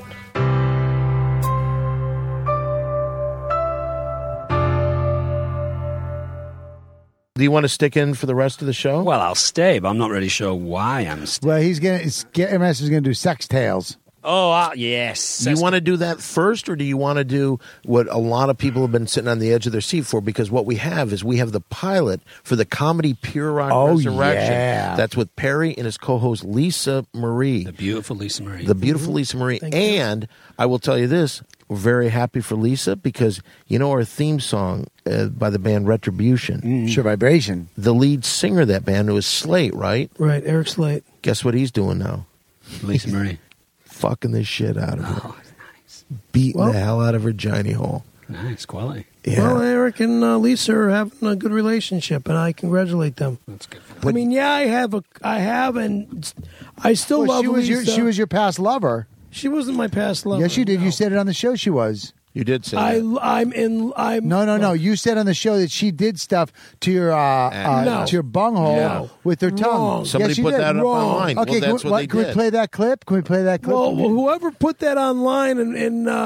[SPEAKER 2] Do you want to stick in for the rest of the show?
[SPEAKER 8] Well, I'll stay, but I'm not really sure why I'm staying.
[SPEAKER 4] Well, he's gonna. It's, M S is gonna do sex tales.
[SPEAKER 8] Oh, uh, yes.
[SPEAKER 2] Do you want to do that first, or do you want to do what a lot of people have been sitting on the edge of their seat for? Because what we have is we have the pilot for the comedy Pure Rock
[SPEAKER 4] Oh,
[SPEAKER 2] Resurrection.
[SPEAKER 4] yeah.
[SPEAKER 2] That's with Perry and his co-host Lisa Marie.
[SPEAKER 8] The beautiful Lisa Marie.
[SPEAKER 2] The beautiful Lisa Marie.
[SPEAKER 5] Thank you.
[SPEAKER 2] And I will tell you this, we're very happy for Lisa because, you know, our theme song uh, by the band Retribution,
[SPEAKER 4] Sure, vibration.
[SPEAKER 2] the lead singer of that band was Slate, right?
[SPEAKER 5] Right, Eric Slate.
[SPEAKER 2] Guess what he's doing now?
[SPEAKER 8] Lisa Marie.
[SPEAKER 2] Fucking the shit out of her.
[SPEAKER 8] Oh, nice.
[SPEAKER 2] Beating
[SPEAKER 5] Well-
[SPEAKER 2] the hell out of her Johnny hole.
[SPEAKER 8] Nice quality.
[SPEAKER 2] Yeah.
[SPEAKER 5] Well, Eric and uh, Lisa are having a good relationship, and I congratulate them.
[SPEAKER 8] That's good.
[SPEAKER 5] I mean, yeah, I have a, I have, and I still
[SPEAKER 4] Well,
[SPEAKER 5] love
[SPEAKER 4] she was your
[SPEAKER 5] Lisa.
[SPEAKER 4] she was your past lover.
[SPEAKER 5] She wasn't my past lover.
[SPEAKER 4] Yes, you did.
[SPEAKER 5] no.
[SPEAKER 4] You said it on the show. She was.
[SPEAKER 2] You did say
[SPEAKER 5] I,
[SPEAKER 2] that.
[SPEAKER 5] I'm in. I'm
[SPEAKER 4] No, no, no. You said on the show that she did stuff to your uh, uh,
[SPEAKER 5] No.
[SPEAKER 4] to your bunghole
[SPEAKER 5] No.
[SPEAKER 4] with her tongue.
[SPEAKER 5] Wrong.
[SPEAKER 2] Somebody
[SPEAKER 4] yes, you
[SPEAKER 2] put
[SPEAKER 4] did.
[SPEAKER 2] that up
[SPEAKER 5] Wrong.
[SPEAKER 2] online.
[SPEAKER 4] Okay,
[SPEAKER 2] well,
[SPEAKER 4] can,
[SPEAKER 2] that's
[SPEAKER 4] we,
[SPEAKER 2] what they
[SPEAKER 4] can we
[SPEAKER 2] did.
[SPEAKER 4] play that clip? Can we play that clip?
[SPEAKER 5] Well, whoever put that online and, and uh,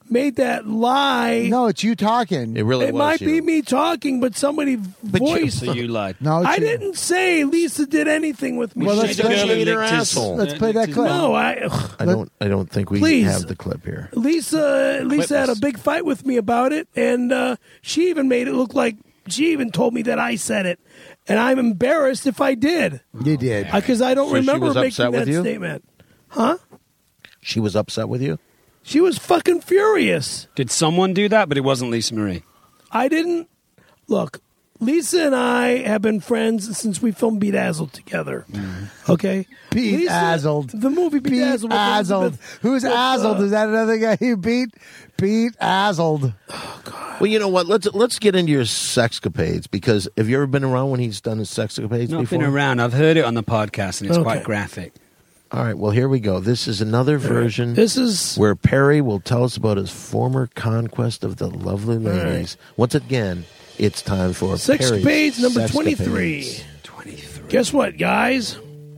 [SPEAKER 5] made that lie.
[SPEAKER 4] No, it's you talking.
[SPEAKER 2] It really
[SPEAKER 5] It
[SPEAKER 2] was
[SPEAKER 5] might
[SPEAKER 2] you.
[SPEAKER 5] be me talking, but somebody
[SPEAKER 2] But you-
[SPEAKER 5] voiced.
[SPEAKER 8] So you lied.
[SPEAKER 4] No, it's
[SPEAKER 5] I
[SPEAKER 4] you.
[SPEAKER 5] didn't say Lisa did anything with me.
[SPEAKER 4] Well,
[SPEAKER 5] She
[SPEAKER 4] let's
[SPEAKER 5] did.
[SPEAKER 4] play-
[SPEAKER 2] She ate her
[SPEAKER 8] licked his-
[SPEAKER 2] asshole.
[SPEAKER 4] Let's play that clip.
[SPEAKER 5] No, I.
[SPEAKER 2] I don't. I don't think we
[SPEAKER 5] Please.
[SPEAKER 2] have the clip here.
[SPEAKER 5] Lisa Lisa had a
[SPEAKER 8] Witness.
[SPEAKER 5] big fight with me about it, and uh, she even made it look like she even told me that I said it, and I'm embarrassed if I did
[SPEAKER 4] You did.
[SPEAKER 5] because I don't
[SPEAKER 2] So she
[SPEAKER 5] remember
[SPEAKER 2] was
[SPEAKER 5] making
[SPEAKER 2] upset with
[SPEAKER 5] that
[SPEAKER 2] you?
[SPEAKER 5] statement. Huh?
[SPEAKER 2] She was upset with you.
[SPEAKER 5] She was fucking furious.
[SPEAKER 8] Did someone do that? But it wasn't Lisa Marie.
[SPEAKER 5] I didn't look. Lisa and I have been friends since we filmed Bedazzled together. Okay,
[SPEAKER 4] Pete
[SPEAKER 5] Lisa-
[SPEAKER 4] Azzled.
[SPEAKER 5] the movie
[SPEAKER 4] Pete
[SPEAKER 5] Bedazzled. with
[SPEAKER 4] Azzled.
[SPEAKER 5] Elizabeth-
[SPEAKER 4] Who's
[SPEAKER 5] with,
[SPEAKER 4] Azzled?
[SPEAKER 5] uh,
[SPEAKER 4] Is that another guy you beat? Pete Azzled.
[SPEAKER 2] Well, you know what? Let's let's get into your sexcapades because have you ever been around when he's done his sexcapades
[SPEAKER 8] Not
[SPEAKER 2] before?
[SPEAKER 8] been around. I've heard it on the podcast, and it's
[SPEAKER 5] Okay.
[SPEAKER 8] quite graphic.
[SPEAKER 2] All right. Well, here we go. This is another version.
[SPEAKER 5] This is
[SPEAKER 2] where Perry will tell us about his former conquest of the lovely ladies. Once again, it's time for
[SPEAKER 5] Sex
[SPEAKER 2] Perry's
[SPEAKER 5] Page number
[SPEAKER 2] Sexcapades.
[SPEAKER 5] twenty-three.
[SPEAKER 8] twenty-three.
[SPEAKER 5] Guess what, guys?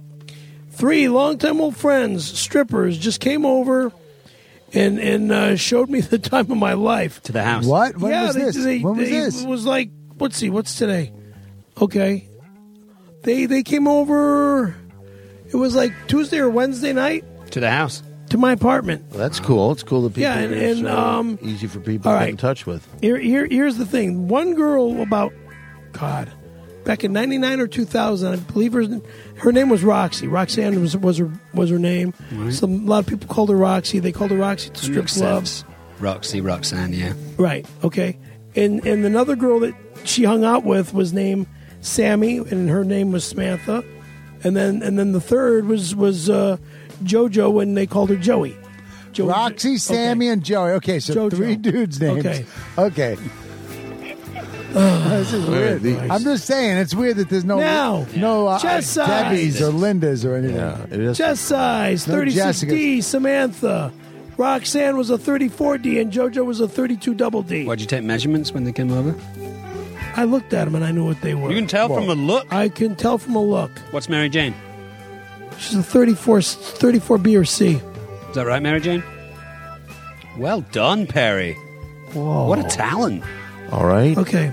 [SPEAKER 5] Three longtime old friends, strippers, just came over and and uh, showed me the time of my life.
[SPEAKER 8] To the house.
[SPEAKER 4] What? When
[SPEAKER 5] yeah,
[SPEAKER 4] was
[SPEAKER 5] they,
[SPEAKER 4] this?
[SPEAKER 5] They,
[SPEAKER 4] when was
[SPEAKER 5] they-
[SPEAKER 4] this?
[SPEAKER 5] It was like, let's see, what's today? Okay, they they came over. It was like Tuesday or Wednesday night
[SPEAKER 8] To the house.
[SPEAKER 5] to my apartment.
[SPEAKER 2] Well, that's cool. It's cool that people
[SPEAKER 5] Yeah, and-
[SPEAKER 2] are
[SPEAKER 5] and,
[SPEAKER 2] so
[SPEAKER 5] um,
[SPEAKER 2] easy for people
[SPEAKER 5] all
[SPEAKER 2] to get
[SPEAKER 5] right.
[SPEAKER 2] in touch with.
[SPEAKER 5] Here, here, here's the thing. One girl about, God, back in ninety-nine or two thousand, I believe her, her name was Roxy. Roxanne was was her was her name. Some a lot of people called her Roxy. They called her Roxy to strip
[SPEAKER 8] Makes
[SPEAKER 5] clubs.
[SPEAKER 8] sense. Roxy, Roxanne, yeah.
[SPEAKER 5] Right. Okay. And and another girl that she hung out with was named Sammy, and her name was Samantha. And then and then the third was was uh, JoJo, and they called her Joey. Jo-
[SPEAKER 4] Roxy,
[SPEAKER 5] okay.
[SPEAKER 4] Sammy, and Joey. Okay, so
[SPEAKER 5] JoJo.
[SPEAKER 4] three dudes' names.
[SPEAKER 5] Okay.
[SPEAKER 4] Okay. this is weird.
[SPEAKER 2] the-
[SPEAKER 4] I'm just saying, it's weird that there's no
[SPEAKER 5] Now,
[SPEAKER 4] no uh,
[SPEAKER 5] chest size.
[SPEAKER 4] Debbie's or Linda's or anything.
[SPEAKER 2] Yeah, it is.
[SPEAKER 5] Chest size,
[SPEAKER 4] No
[SPEAKER 5] thirty-six D,
[SPEAKER 4] Jessicas.
[SPEAKER 5] Samantha. Roxanne was a thirty-four D, and JoJo was a thirty-two double D.
[SPEAKER 8] Why'd you take measurements when they came over?
[SPEAKER 5] I looked at them, and I knew what they were.
[SPEAKER 8] You can tell from a look.
[SPEAKER 5] I can tell from a look.
[SPEAKER 8] What's Mary Jane?
[SPEAKER 5] She's a thirty-four, thirty-four B or C.
[SPEAKER 8] Is that right, Mary Jane? Well done, Perry.
[SPEAKER 5] Whoa.
[SPEAKER 8] What a talent.
[SPEAKER 2] All right.
[SPEAKER 5] Okay.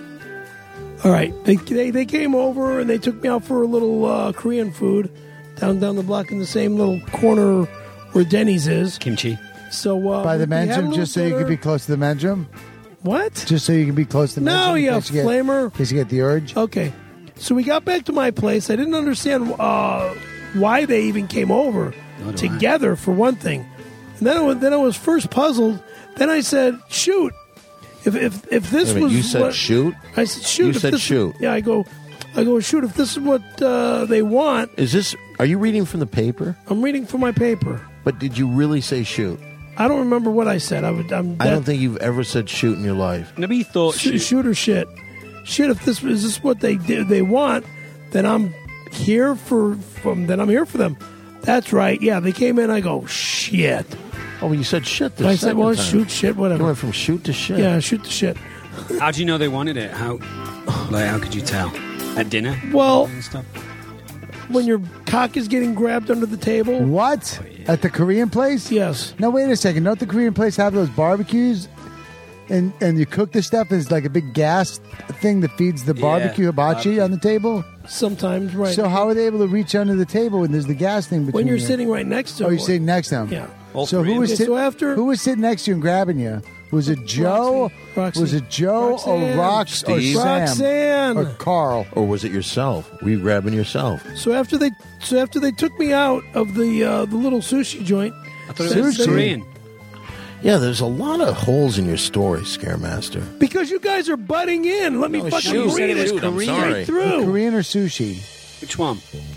[SPEAKER 5] All right. They, they they came over and they took me out for a little uh, Korean food down down the block in the same little corner where Denny's is.
[SPEAKER 8] Kimchi.
[SPEAKER 5] So uh,
[SPEAKER 4] By the
[SPEAKER 5] we had a
[SPEAKER 4] men's room,
[SPEAKER 5] little
[SPEAKER 4] just so you
[SPEAKER 5] dinner.
[SPEAKER 4] could be close to the men's room?
[SPEAKER 5] What?
[SPEAKER 4] Just so you can be close to the men's
[SPEAKER 5] No,
[SPEAKER 4] room? in
[SPEAKER 5] you
[SPEAKER 4] case get-
[SPEAKER 5] flamer.
[SPEAKER 4] In case you get the urge?
[SPEAKER 5] Okay. So we got back to my place. I didn't understand uh, why they even came over
[SPEAKER 8] Nor do
[SPEAKER 5] together, for one thing. And then I, was, then I was first puzzled. Then I said, shoot. If if, if this
[SPEAKER 2] Wait a minute,
[SPEAKER 5] was
[SPEAKER 2] you said
[SPEAKER 5] what,
[SPEAKER 2] shoot?
[SPEAKER 5] I said, shoot.
[SPEAKER 2] You
[SPEAKER 5] if
[SPEAKER 2] said
[SPEAKER 5] this,
[SPEAKER 2] shoot.
[SPEAKER 5] Yeah, I go, I go, shoot. If this is what uh, they want,
[SPEAKER 2] Is this? Are you reading from the paper?
[SPEAKER 5] I'm reading from my paper.
[SPEAKER 2] But did you really say shoot?
[SPEAKER 5] I don't remember what I said. I would, I'm
[SPEAKER 2] I don't think you've ever said shoot in your life.
[SPEAKER 8] Maybe you thought
[SPEAKER 5] shoot,
[SPEAKER 8] shoot.
[SPEAKER 5] shoot or shit. Shit. If this is this what they do, they want, then I'm here for from. Then I'm here for them. That's right. Yeah, they came in. I go shit.
[SPEAKER 2] Oh, well, you said shit. The
[SPEAKER 5] I said,
[SPEAKER 2] second
[SPEAKER 5] well,
[SPEAKER 2] time.
[SPEAKER 5] shoot, shit,
[SPEAKER 2] You
[SPEAKER 5] whatever.
[SPEAKER 2] went from shoot to shit.
[SPEAKER 5] Yeah, shoot the shit.
[SPEAKER 8] How do you know they wanted it? How, like, how could you tell? At dinner
[SPEAKER 5] Well,
[SPEAKER 8] and stuff?
[SPEAKER 5] when your cock is getting grabbed under the table.
[SPEAKER 4] What? At the Korean place?
[SPEAKER 5] Yes.
[SPEAKER 4] Now, wait a second. Don't the Korean place have those barbecues? And and you cook the stuff as like a big gas thing that feeds the
[SPEAKER 8] Yeah,
[SPEAKER 4] barbecue hibachi
[SPEAKER 8] barbecue.
[SPEAKER 4] on the table?
[SPEAKER 5] Sometimes, right.
[SPEAKER 4] So how are they able to reach under the table when there's the gas thing between
[SPEAKER 5] when you're
[SPEAKER 4] you?
[SPEAKER 5] sitting right next to
[SPEAKER 4] Oh,
[SPEAKER 5] them.
[SPEAKER 4] you're sitting next to them?
[SPEAKER 5] Yeah.
[SPEAKER 8] All
[SPEAKER 4] So
[SPEAKER 8] three
[SPEAKER 4] who
[SPEAKER 8] of
[SPEAKER 4] was
[SPEAKER 5] them.
[SPEAKER 4] sit-
[SPEAKER 5] So after-
[SPEAKER 4] who was sitting next to you and grabbing you? Was it Joe?
[SPEAKER 5] Roxy.
[SPEAKER 4] Was it Joe
[SPEAKER 5] Roxanne.
[SPEAKER 4] or Rox or
[SPEAKER 2] Steve.
[SPEAKER 4] Sam
[SPEAKER 5] Roxanne.
[SPEAKER 4] or Carl?
[SPEAKER 2] Or was it yourself? Were you grabbing yourself?
[SPEAKER 5] So after they, so after they took me out of the uh, the little sushi joint,
[SPEAKER 8] I thought it was
[SPEAKER 4] Sushi.
[SPEAKER 8] Korean.
[SPEAKER 2] Yeah, there's a lot of holes in your story, Scaremaster.
[SPEAKER 5] because you guys are butting in. Let me
[SPEAKER 2] Oh,
[SPEAKER 5] fucking
[SPEAKER 2] shoot.
[SPEAKER 5] read it
[SPEAKER 2] Shoot, I'm
[SPEAKER 5] Korean
[SPEAKER 2] sorry.
[SPEAKER 5] right through.
[SPEAKER 4] Korean or sushi?
[SPEAKER 8] Which one?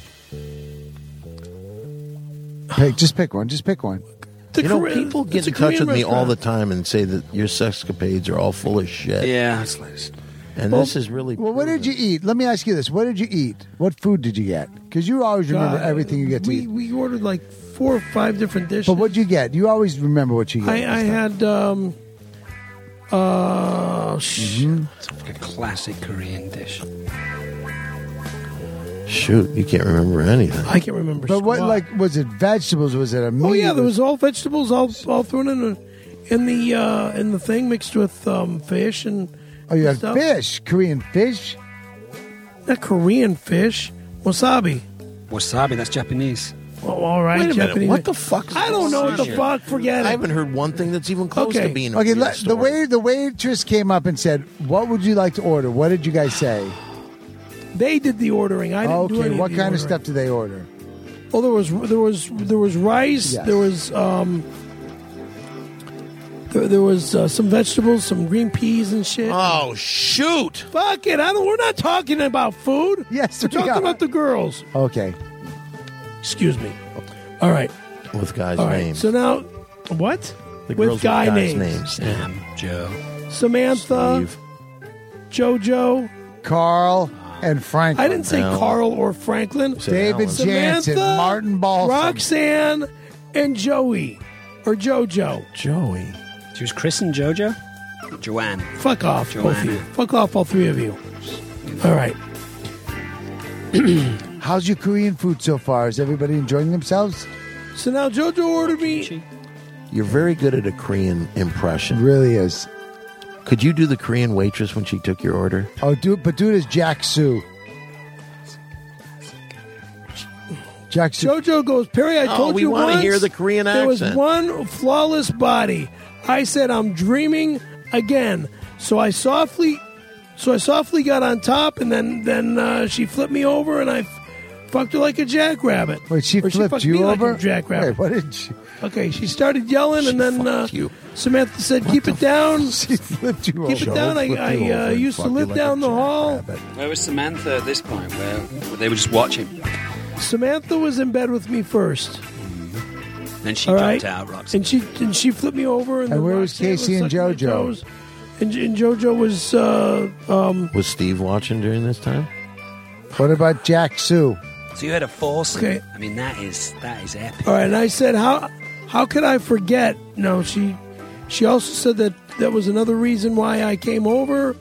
[SPEAKER 4] Pick, just pick one. Just pick one.
[SPEAKER 5] The
[SPEAKER 2] You know,
[SPEAKER 5] Korean-
[SPEAKER 2] people get
[SPEAKER 5] it's a
[SPEAKER 2] in touch
[SPEAKER 5] Korean
[SPEAKER 2] with me all the
[SPEAKER 5] restaurant.
[SPEAKER 2] time and say that your sexcapades are all full of shit.
[SPEAKER 8] Yeah, it's like,
[SPEAKER 2] And this is really.
[SPEAKER 4] Well, what did you eat? Let me ask you this: what did you eat? What food did you get? Because you always remember
[SPEAKER 5] God,
[SPEAKER 4] everything you get to
[SPEAKER 5] we,
[SPEAKER 4] eat.
[SPEAKER 5] We ordered like four or five different dishes.
[SPEAKER 4] But what'd you get? You always remember what you get.
[SPEAKER 5] I, I had um, uh, sh-
[SPEAKER 4] Mm-hmm.
[SPEAKER 8] it's like a classic Korean dish.
[SPEAKER 2] Shoot, you can't remember anything.
[SPEAKER 5] I can't remember.
[SPEAKER 4] But what,
[SPEAKER 5] squat.
[SPEAKER 4] like, was it vegetables? Was it a meat?
[SPEAKER 5] Oh yeah, there was all vegetables, all all thrown in a in the uh, in the thing mixed with um, fish and.
[SPEAKER 4] Oh, you had
[SPEAKER 5] stuff.
[SPEAKER 4] fish, Korean fish.
[SPEAKER 5] Not Korean fish, wasabi.
[SPEAKER 8] Wasabi, that's Japanese.
[SPEAKER 5] Oh, all right,
[SPEAKER 2] Wait a
[SPEAKER 5] Japanese.
[SPEAKER 2] minute. What the fuck? Is
[SPEAKER 5] I don't know what the
[SPEAKER 2] here?
[SPEAKER 5] fuck. Forget it.
[SPEAKER 2] I haven't heard one thing that's even close
[SPEAKER 5] Okay.
[SPEAKER 2] to being a
[SPEAKER 4] Okay,
[SPEAKER 2] real
[SPEAKER 4] let, the
[SPEAKER 2] story.
[SPEAKER 4] way the waitress came up and said, "What would you like to order?" What did you guys say?
[SPEAKER 5] They did the ordering. I didn't do
[SPEAKER 4] Okay,
[SPEAKER 5] any
[SPEAKER 4] what
[SPEAKER 5] of the
[SPEAKER 4] kind of
[SPEAKER 5] ordering.
[SPEAKER 4] stuff did they order?
[SPEAKER 5] Well, there was there was there was rice.
[SPEAKER 4] Yes.
[SPEAKER 5] There was um, there, there was uh, some vegetables, some green peas and shit.
[SPEAKER 2] Oh shoot!
[SPEAKER 5] Fuck it! I don't. We're not talking about food.
[SPEAKER 4] Yes,
[SPEAKER 5] we're
[SPEAKER 4] we
[SPEAKER 5] talking
[SPEAKER 4] are.
[SPEAKER 5] about the girls.
[SPEAKER 4] Okay,
[SPEAKER 5] Excuse me. All right.
[SPEAKER 2] With guys'
[SPEAKER 5] All right.
[SPEAKER 2] names.
[SPEAKER 5] So now, what?
[SPEAKER 2] The
[SPEAKER 5] with
[SPEAKER 2] girls
[SPEAKER 5] guy
[SPEAKER 2] guys'
[SPEAKER 5] names.
[SPEAKER 8] Sam, Joe.
[SPEAKER 5] Samantha,
[SPEAKER 2] Steve.
[SPEAKER 5] JoJo.
[SPEAKER 4] Carl and Franklin.
[SPEAKER 5] I didn't say
[SPEAKER 2] Alan.
[SPEAKER 5] Carl or Franklin.
[SPEAKER 4] David
[SPEAKER 2] Alan.
[SPEAKER 4] Jansen,
[SPEAKER 5] Samantha,
[SPEAKER 4] Martin Balsam.
[SPEAKER 5] Roxanne, and Joey or JoJo.
[SPEAKER 2] Joey.
[SPEAKER 8] She was Chris and JoJo? Joanne.
[SPEAKER 5] Fuck off, both of
[SPEAKER 8] Joanna.
[SPEAKER 5] you. Fuck off, all three of you. All right.
[SPEAKER 4] How's your Korean food so far? Is everybody enjoying themselves?
[SPEAKER 5] So now JoJo ordered me.
[SPEAKER 2] You're very good at a Korean impression.
[SPEAKER 4] Really is.
[SPEAKER 2] Could you do the Korean waitress when she took your order?
[SPEAKER 4] Oh, do it, but do it as Jack Sue. Jack Sue.
[SPEAKER 5] JoJo goes, Perry, I
[SPEAKER 2] Oh,
[SPEAKER 5] told
[SPEAKER 2] we
[SPEAKER 5] you
[SPEAKER 2] wanna
[SPEAKER 5] once.
[SPEAKER 2] hear the Korean
[SPEAKER 5] There
[SPEAKER 2] accent.
[SPEAKER 5] was one flawless body. I said, I'm dreaming again. So I softly, so I softly got on top, and then then uh, she flipped me over, and I f- fucked her like a jackrabbit.
[SPEAKER 4] Wait, she
[SPEAKER 5] Or
[SPEAKER 4] flipped
[SPEAKER 5] fucked
[SPEAKER 4] you
[SPEAKER 5] me
[SPEAKER 4] over?
[SPEAKER 5] Like a jackrabbit.
[SPEAKER 4] Wait, what did she?
[SPEAKER 5] Okay, she started yelling,
[SPEAKER 2] She
[SPEAKER 5] and then uh,
[SPEAKER 2] fucked you.
[SPEAKER 5] Samantha said, "Keep it down."
[SPEAKER 4] She flipped you
[SPEAKER 5] Keep
[SPEAKER 4] over.
[SPEAKER 5] it down. I,
[SPEAKER 2] Flipped
[SPEAKER 5] I
[SPEAKER 2] you
[SPEAKER 5] uh,
[SPEAKER 2] over and
[SPEAKER 5] used to
[SPEAKER 2] fucked you
[SPEAKER 5] live
[SPEAKER 2] like
[SPEAKER 5] down
[SPEAKER 2] a
[SPEAKER 5] the hall.
[SPEAKER 2] jackrabbit.
[SPEAKER 8] Where was Samantha at this point? Where they were just watching.
[SPEAKER 5] Samantha was in bed with me first.
[SPEAKER 8] Then she
[SPEAKER 5] All
[SPEAKER 8] jumped
[SPEAKER 5] right,
[SPEAKER 8] out, Roxy.
[SPEAKER 5] and she and she flipped me over. And,
[SPEAKER 4] And
[SPEAKER 5] then
[SPEAKER 4] where was
[SPEAKER 5] Roxanne
[SPEAKER 4] Casey and
[SPEAKER 5] sucking my
[SPEAKER 4] JoJo?
[SPEAKER 5] toes. And, and JoJo was uh, um,
[SPEAKER 2] Was Steve watching during this time?
[SPEAKER 4] What about Jack Sue?
[SPEAKER 8] So you had a foursome.
[SPEAKER 5] Okay.
[SPEAKER 8] I mean, that is that is epic.
[SPEAKER 5] all right. And I said, "How how could I forget?" No, she she also said that that was another reason why I came over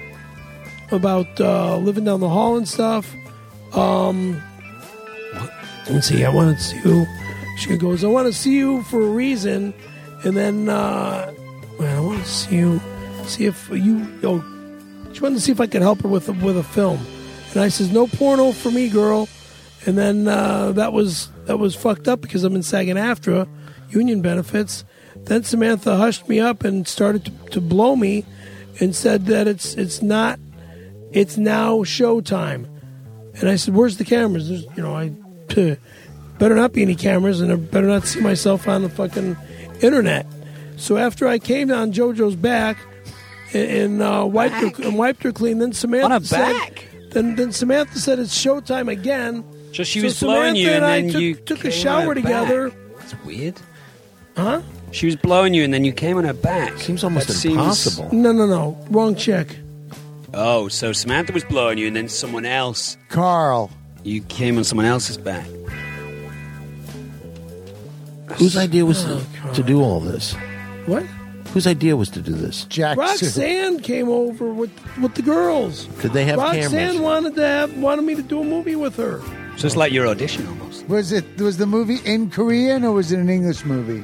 [SPEAKER 5] about uh, living down the hall and stuff. Um, let's see. I wanted to see you. She goes, "I want to see you for a reason," and then uh, well, I want to see you. See if you. Oh, she wanted to see if I could help her with a, with a film, and I says, "No porno for me, girl." And then uh, that was that was fucked up because I'm in SAG-AFTRA, union benefits. Then Samantha hushed me up and started to, to blow me, and said that it's it's not, it's now showtime. And I said, "Where's the cameras?" There's, you know, I better not be any cameras, and I better not see myself on the fucking internet. So after I came on JoJo's back and, and uh, wiped her and wiped her clean, then Samantha
[SPEAKER 8] On her
[SPEAKER 5] said,
[SPEAKER 8] back?
[SPEAKER 5] Then then Samantha said it's showtime again.
[SPEAKER 8] So she
[SPEAKER 5] So
[SPEAKER 8] was blowing
[SPEAKER 5] Samantha
[SPEAKER 8] you,
[SPEAKER 5] and
[SPEAKER 8] and
[SPEAKER 5] I
[SPEAKER 8] then
[SPEAKER 5] took-
[SPEAKER 8] you
[SPEAKER 5] took a
[SPEAKER 8] came
[SPEAKER 5] shower
[SPEAKER 8] on her
[SPEAKER 5] together.
[SPEAKER 8] back. That's weird.
[SPEAKER 5] Huh?
[SPEAKER 8] She was blowing you, and then you came on her back.
[SPEAKER 2] Seems almost
[SPEAKER 8] That seems-
[SPEAKER 2] impossible.
[SPEAKER 5] No, no, no. Wrong chick.
[SPEAKER 8] Oh, so Samantha was blowing you, and then someone else.
[SPEAKER 4] Carl.
[SPEAKER 8] You came on someone else's back.
[SPEAKER 2] Whose idea was to, to do all this?
[SPEAKER 5] What?
[SPEAKER 2] Whose idea was to do this?
[SPEAKER 4] Jack Sue.
[SPEAKER 5] Roxanne came over with with the girls.
[SPEAKER 2] Did they have
[SPEAKER 5] Roxanne
[SPEAKER 2] cameras?
[SPEAKER 5] wanted to have, wanted me to do a movie with her.
[SPEAKER 8] So it's like your audition almost.
[SPEAKER 4] Was it was the movie in Korean or was it an English movie?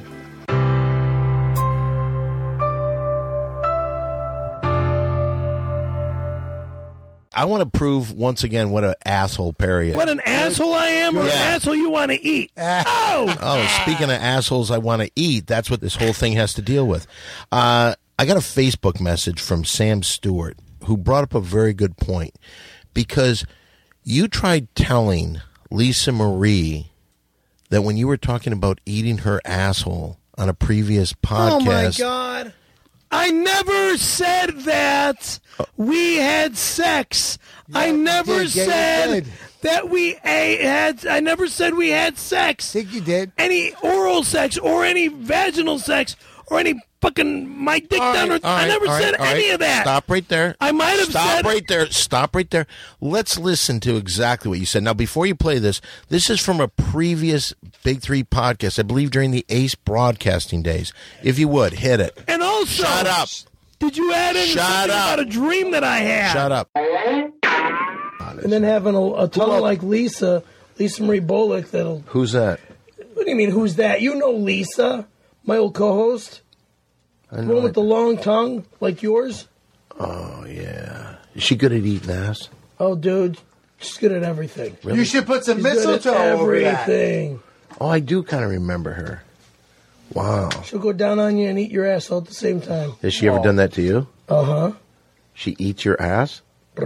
[SPEAKER 2] I want to prove once again what an asshole Perry is.
[SPEAKER 5] What an asshole I am, or an
[SPEAKER 2] Yeah.
[SPEAKER 5] asshole you want to eat. Oh!
[SPEAKER 2] Oh, speaking of assholes I want to eat, that's what this whole thing has to deal with. Uh, I got a Facebook message from Sam Stewart who brought up a very good point because you tried telling Lisa Marie that when you were talking about eating her asshole on a previous podcast.
[SPEAKER 5] Oh my God. I never said that we had sex. I never
[SPEAKER 4] did. Yeah, you
[SPEAKER 5] said
[SPEAKER 4] did.
[SPEAKER 5] that we ate, had. I never said we had sex.
[SPEAKER 4] I think you did.
[SPEAKER 5] Any oral sex or any vaginal sex or any fucking my dick
[SPEAKER 2] All
[SPEAKER 5] down.
[SPEAKER 2] right,
[SPEAKER 5] Or,
[SPEAKER 2] all
[SPEAKER 5] I
[SPEAKER 2] right,
[SPEAKER 5] never
[SPEAKER 2] all
[SPEAKER 5] said
[SPEAKER 2] right, all
[SPEAKER 5] any
[SPEAKER 2] right.
[SPEAKER 5] of that.
[SPEAKER 2] Stop right there.
[SPEAKER 5] I might have
[SPEAKER 2] Stop
[SPEAKER 5] said-
[SPEAKER 2] right there. Stop right there. Let's listen to exactly what you said. Now, before you play this, this is from a previous Big Three podcast, I believe during the Ace broadcasting days. If you would, hit it.
[SPEAKER 5] And also,
[SPEAKER 2] Shut up.
[SPEAKER 5] Did you add in
[SPEAKER 2] Shut
[SPEAKER 5] something
[SPEAKER 2] up.
[SPEAKER 5] about a dream that I had?
[SPEAKER 2] Shut up.
[SPEAKER 5] And then having a, a tongue like Lisa, Lisa Marie Bullock. That'll.
[SPEAKER 2] Who's that?
[SPEAKER 5] What do you mean? Who's that? You know Lisa, my old co-host.
[SPEAKER 2] I
[SPEAKER 5] The
[SPEAKER 2] know
[SPEAKER 5] one with
[SPEAKER 2] it.
[SPEAKER 5] the long tongue, like yours?
[SPEAKER 2] Oh, yeah. Is she good at eating ass?
[SPEAKER 5] Oh, dude, she's good at everything.
[SPEAKER 2] Really?
[SPEAKER 4] You should put some
[SPEAKER 5] She's good at
[SPEAKER 4] mistletoe over that.
[SPEAKER 5] everything.
[SPEAKER 2] Oh, I do kind of remember her. Wow.
[SPEAKER 5] She'll go down on you and eat your ass all at the same time.
[SPEAKER 2] Has she ever done that to you?
[SPEAKER 5] Uh-huh.
[SPEAKER 2] She eats your ass?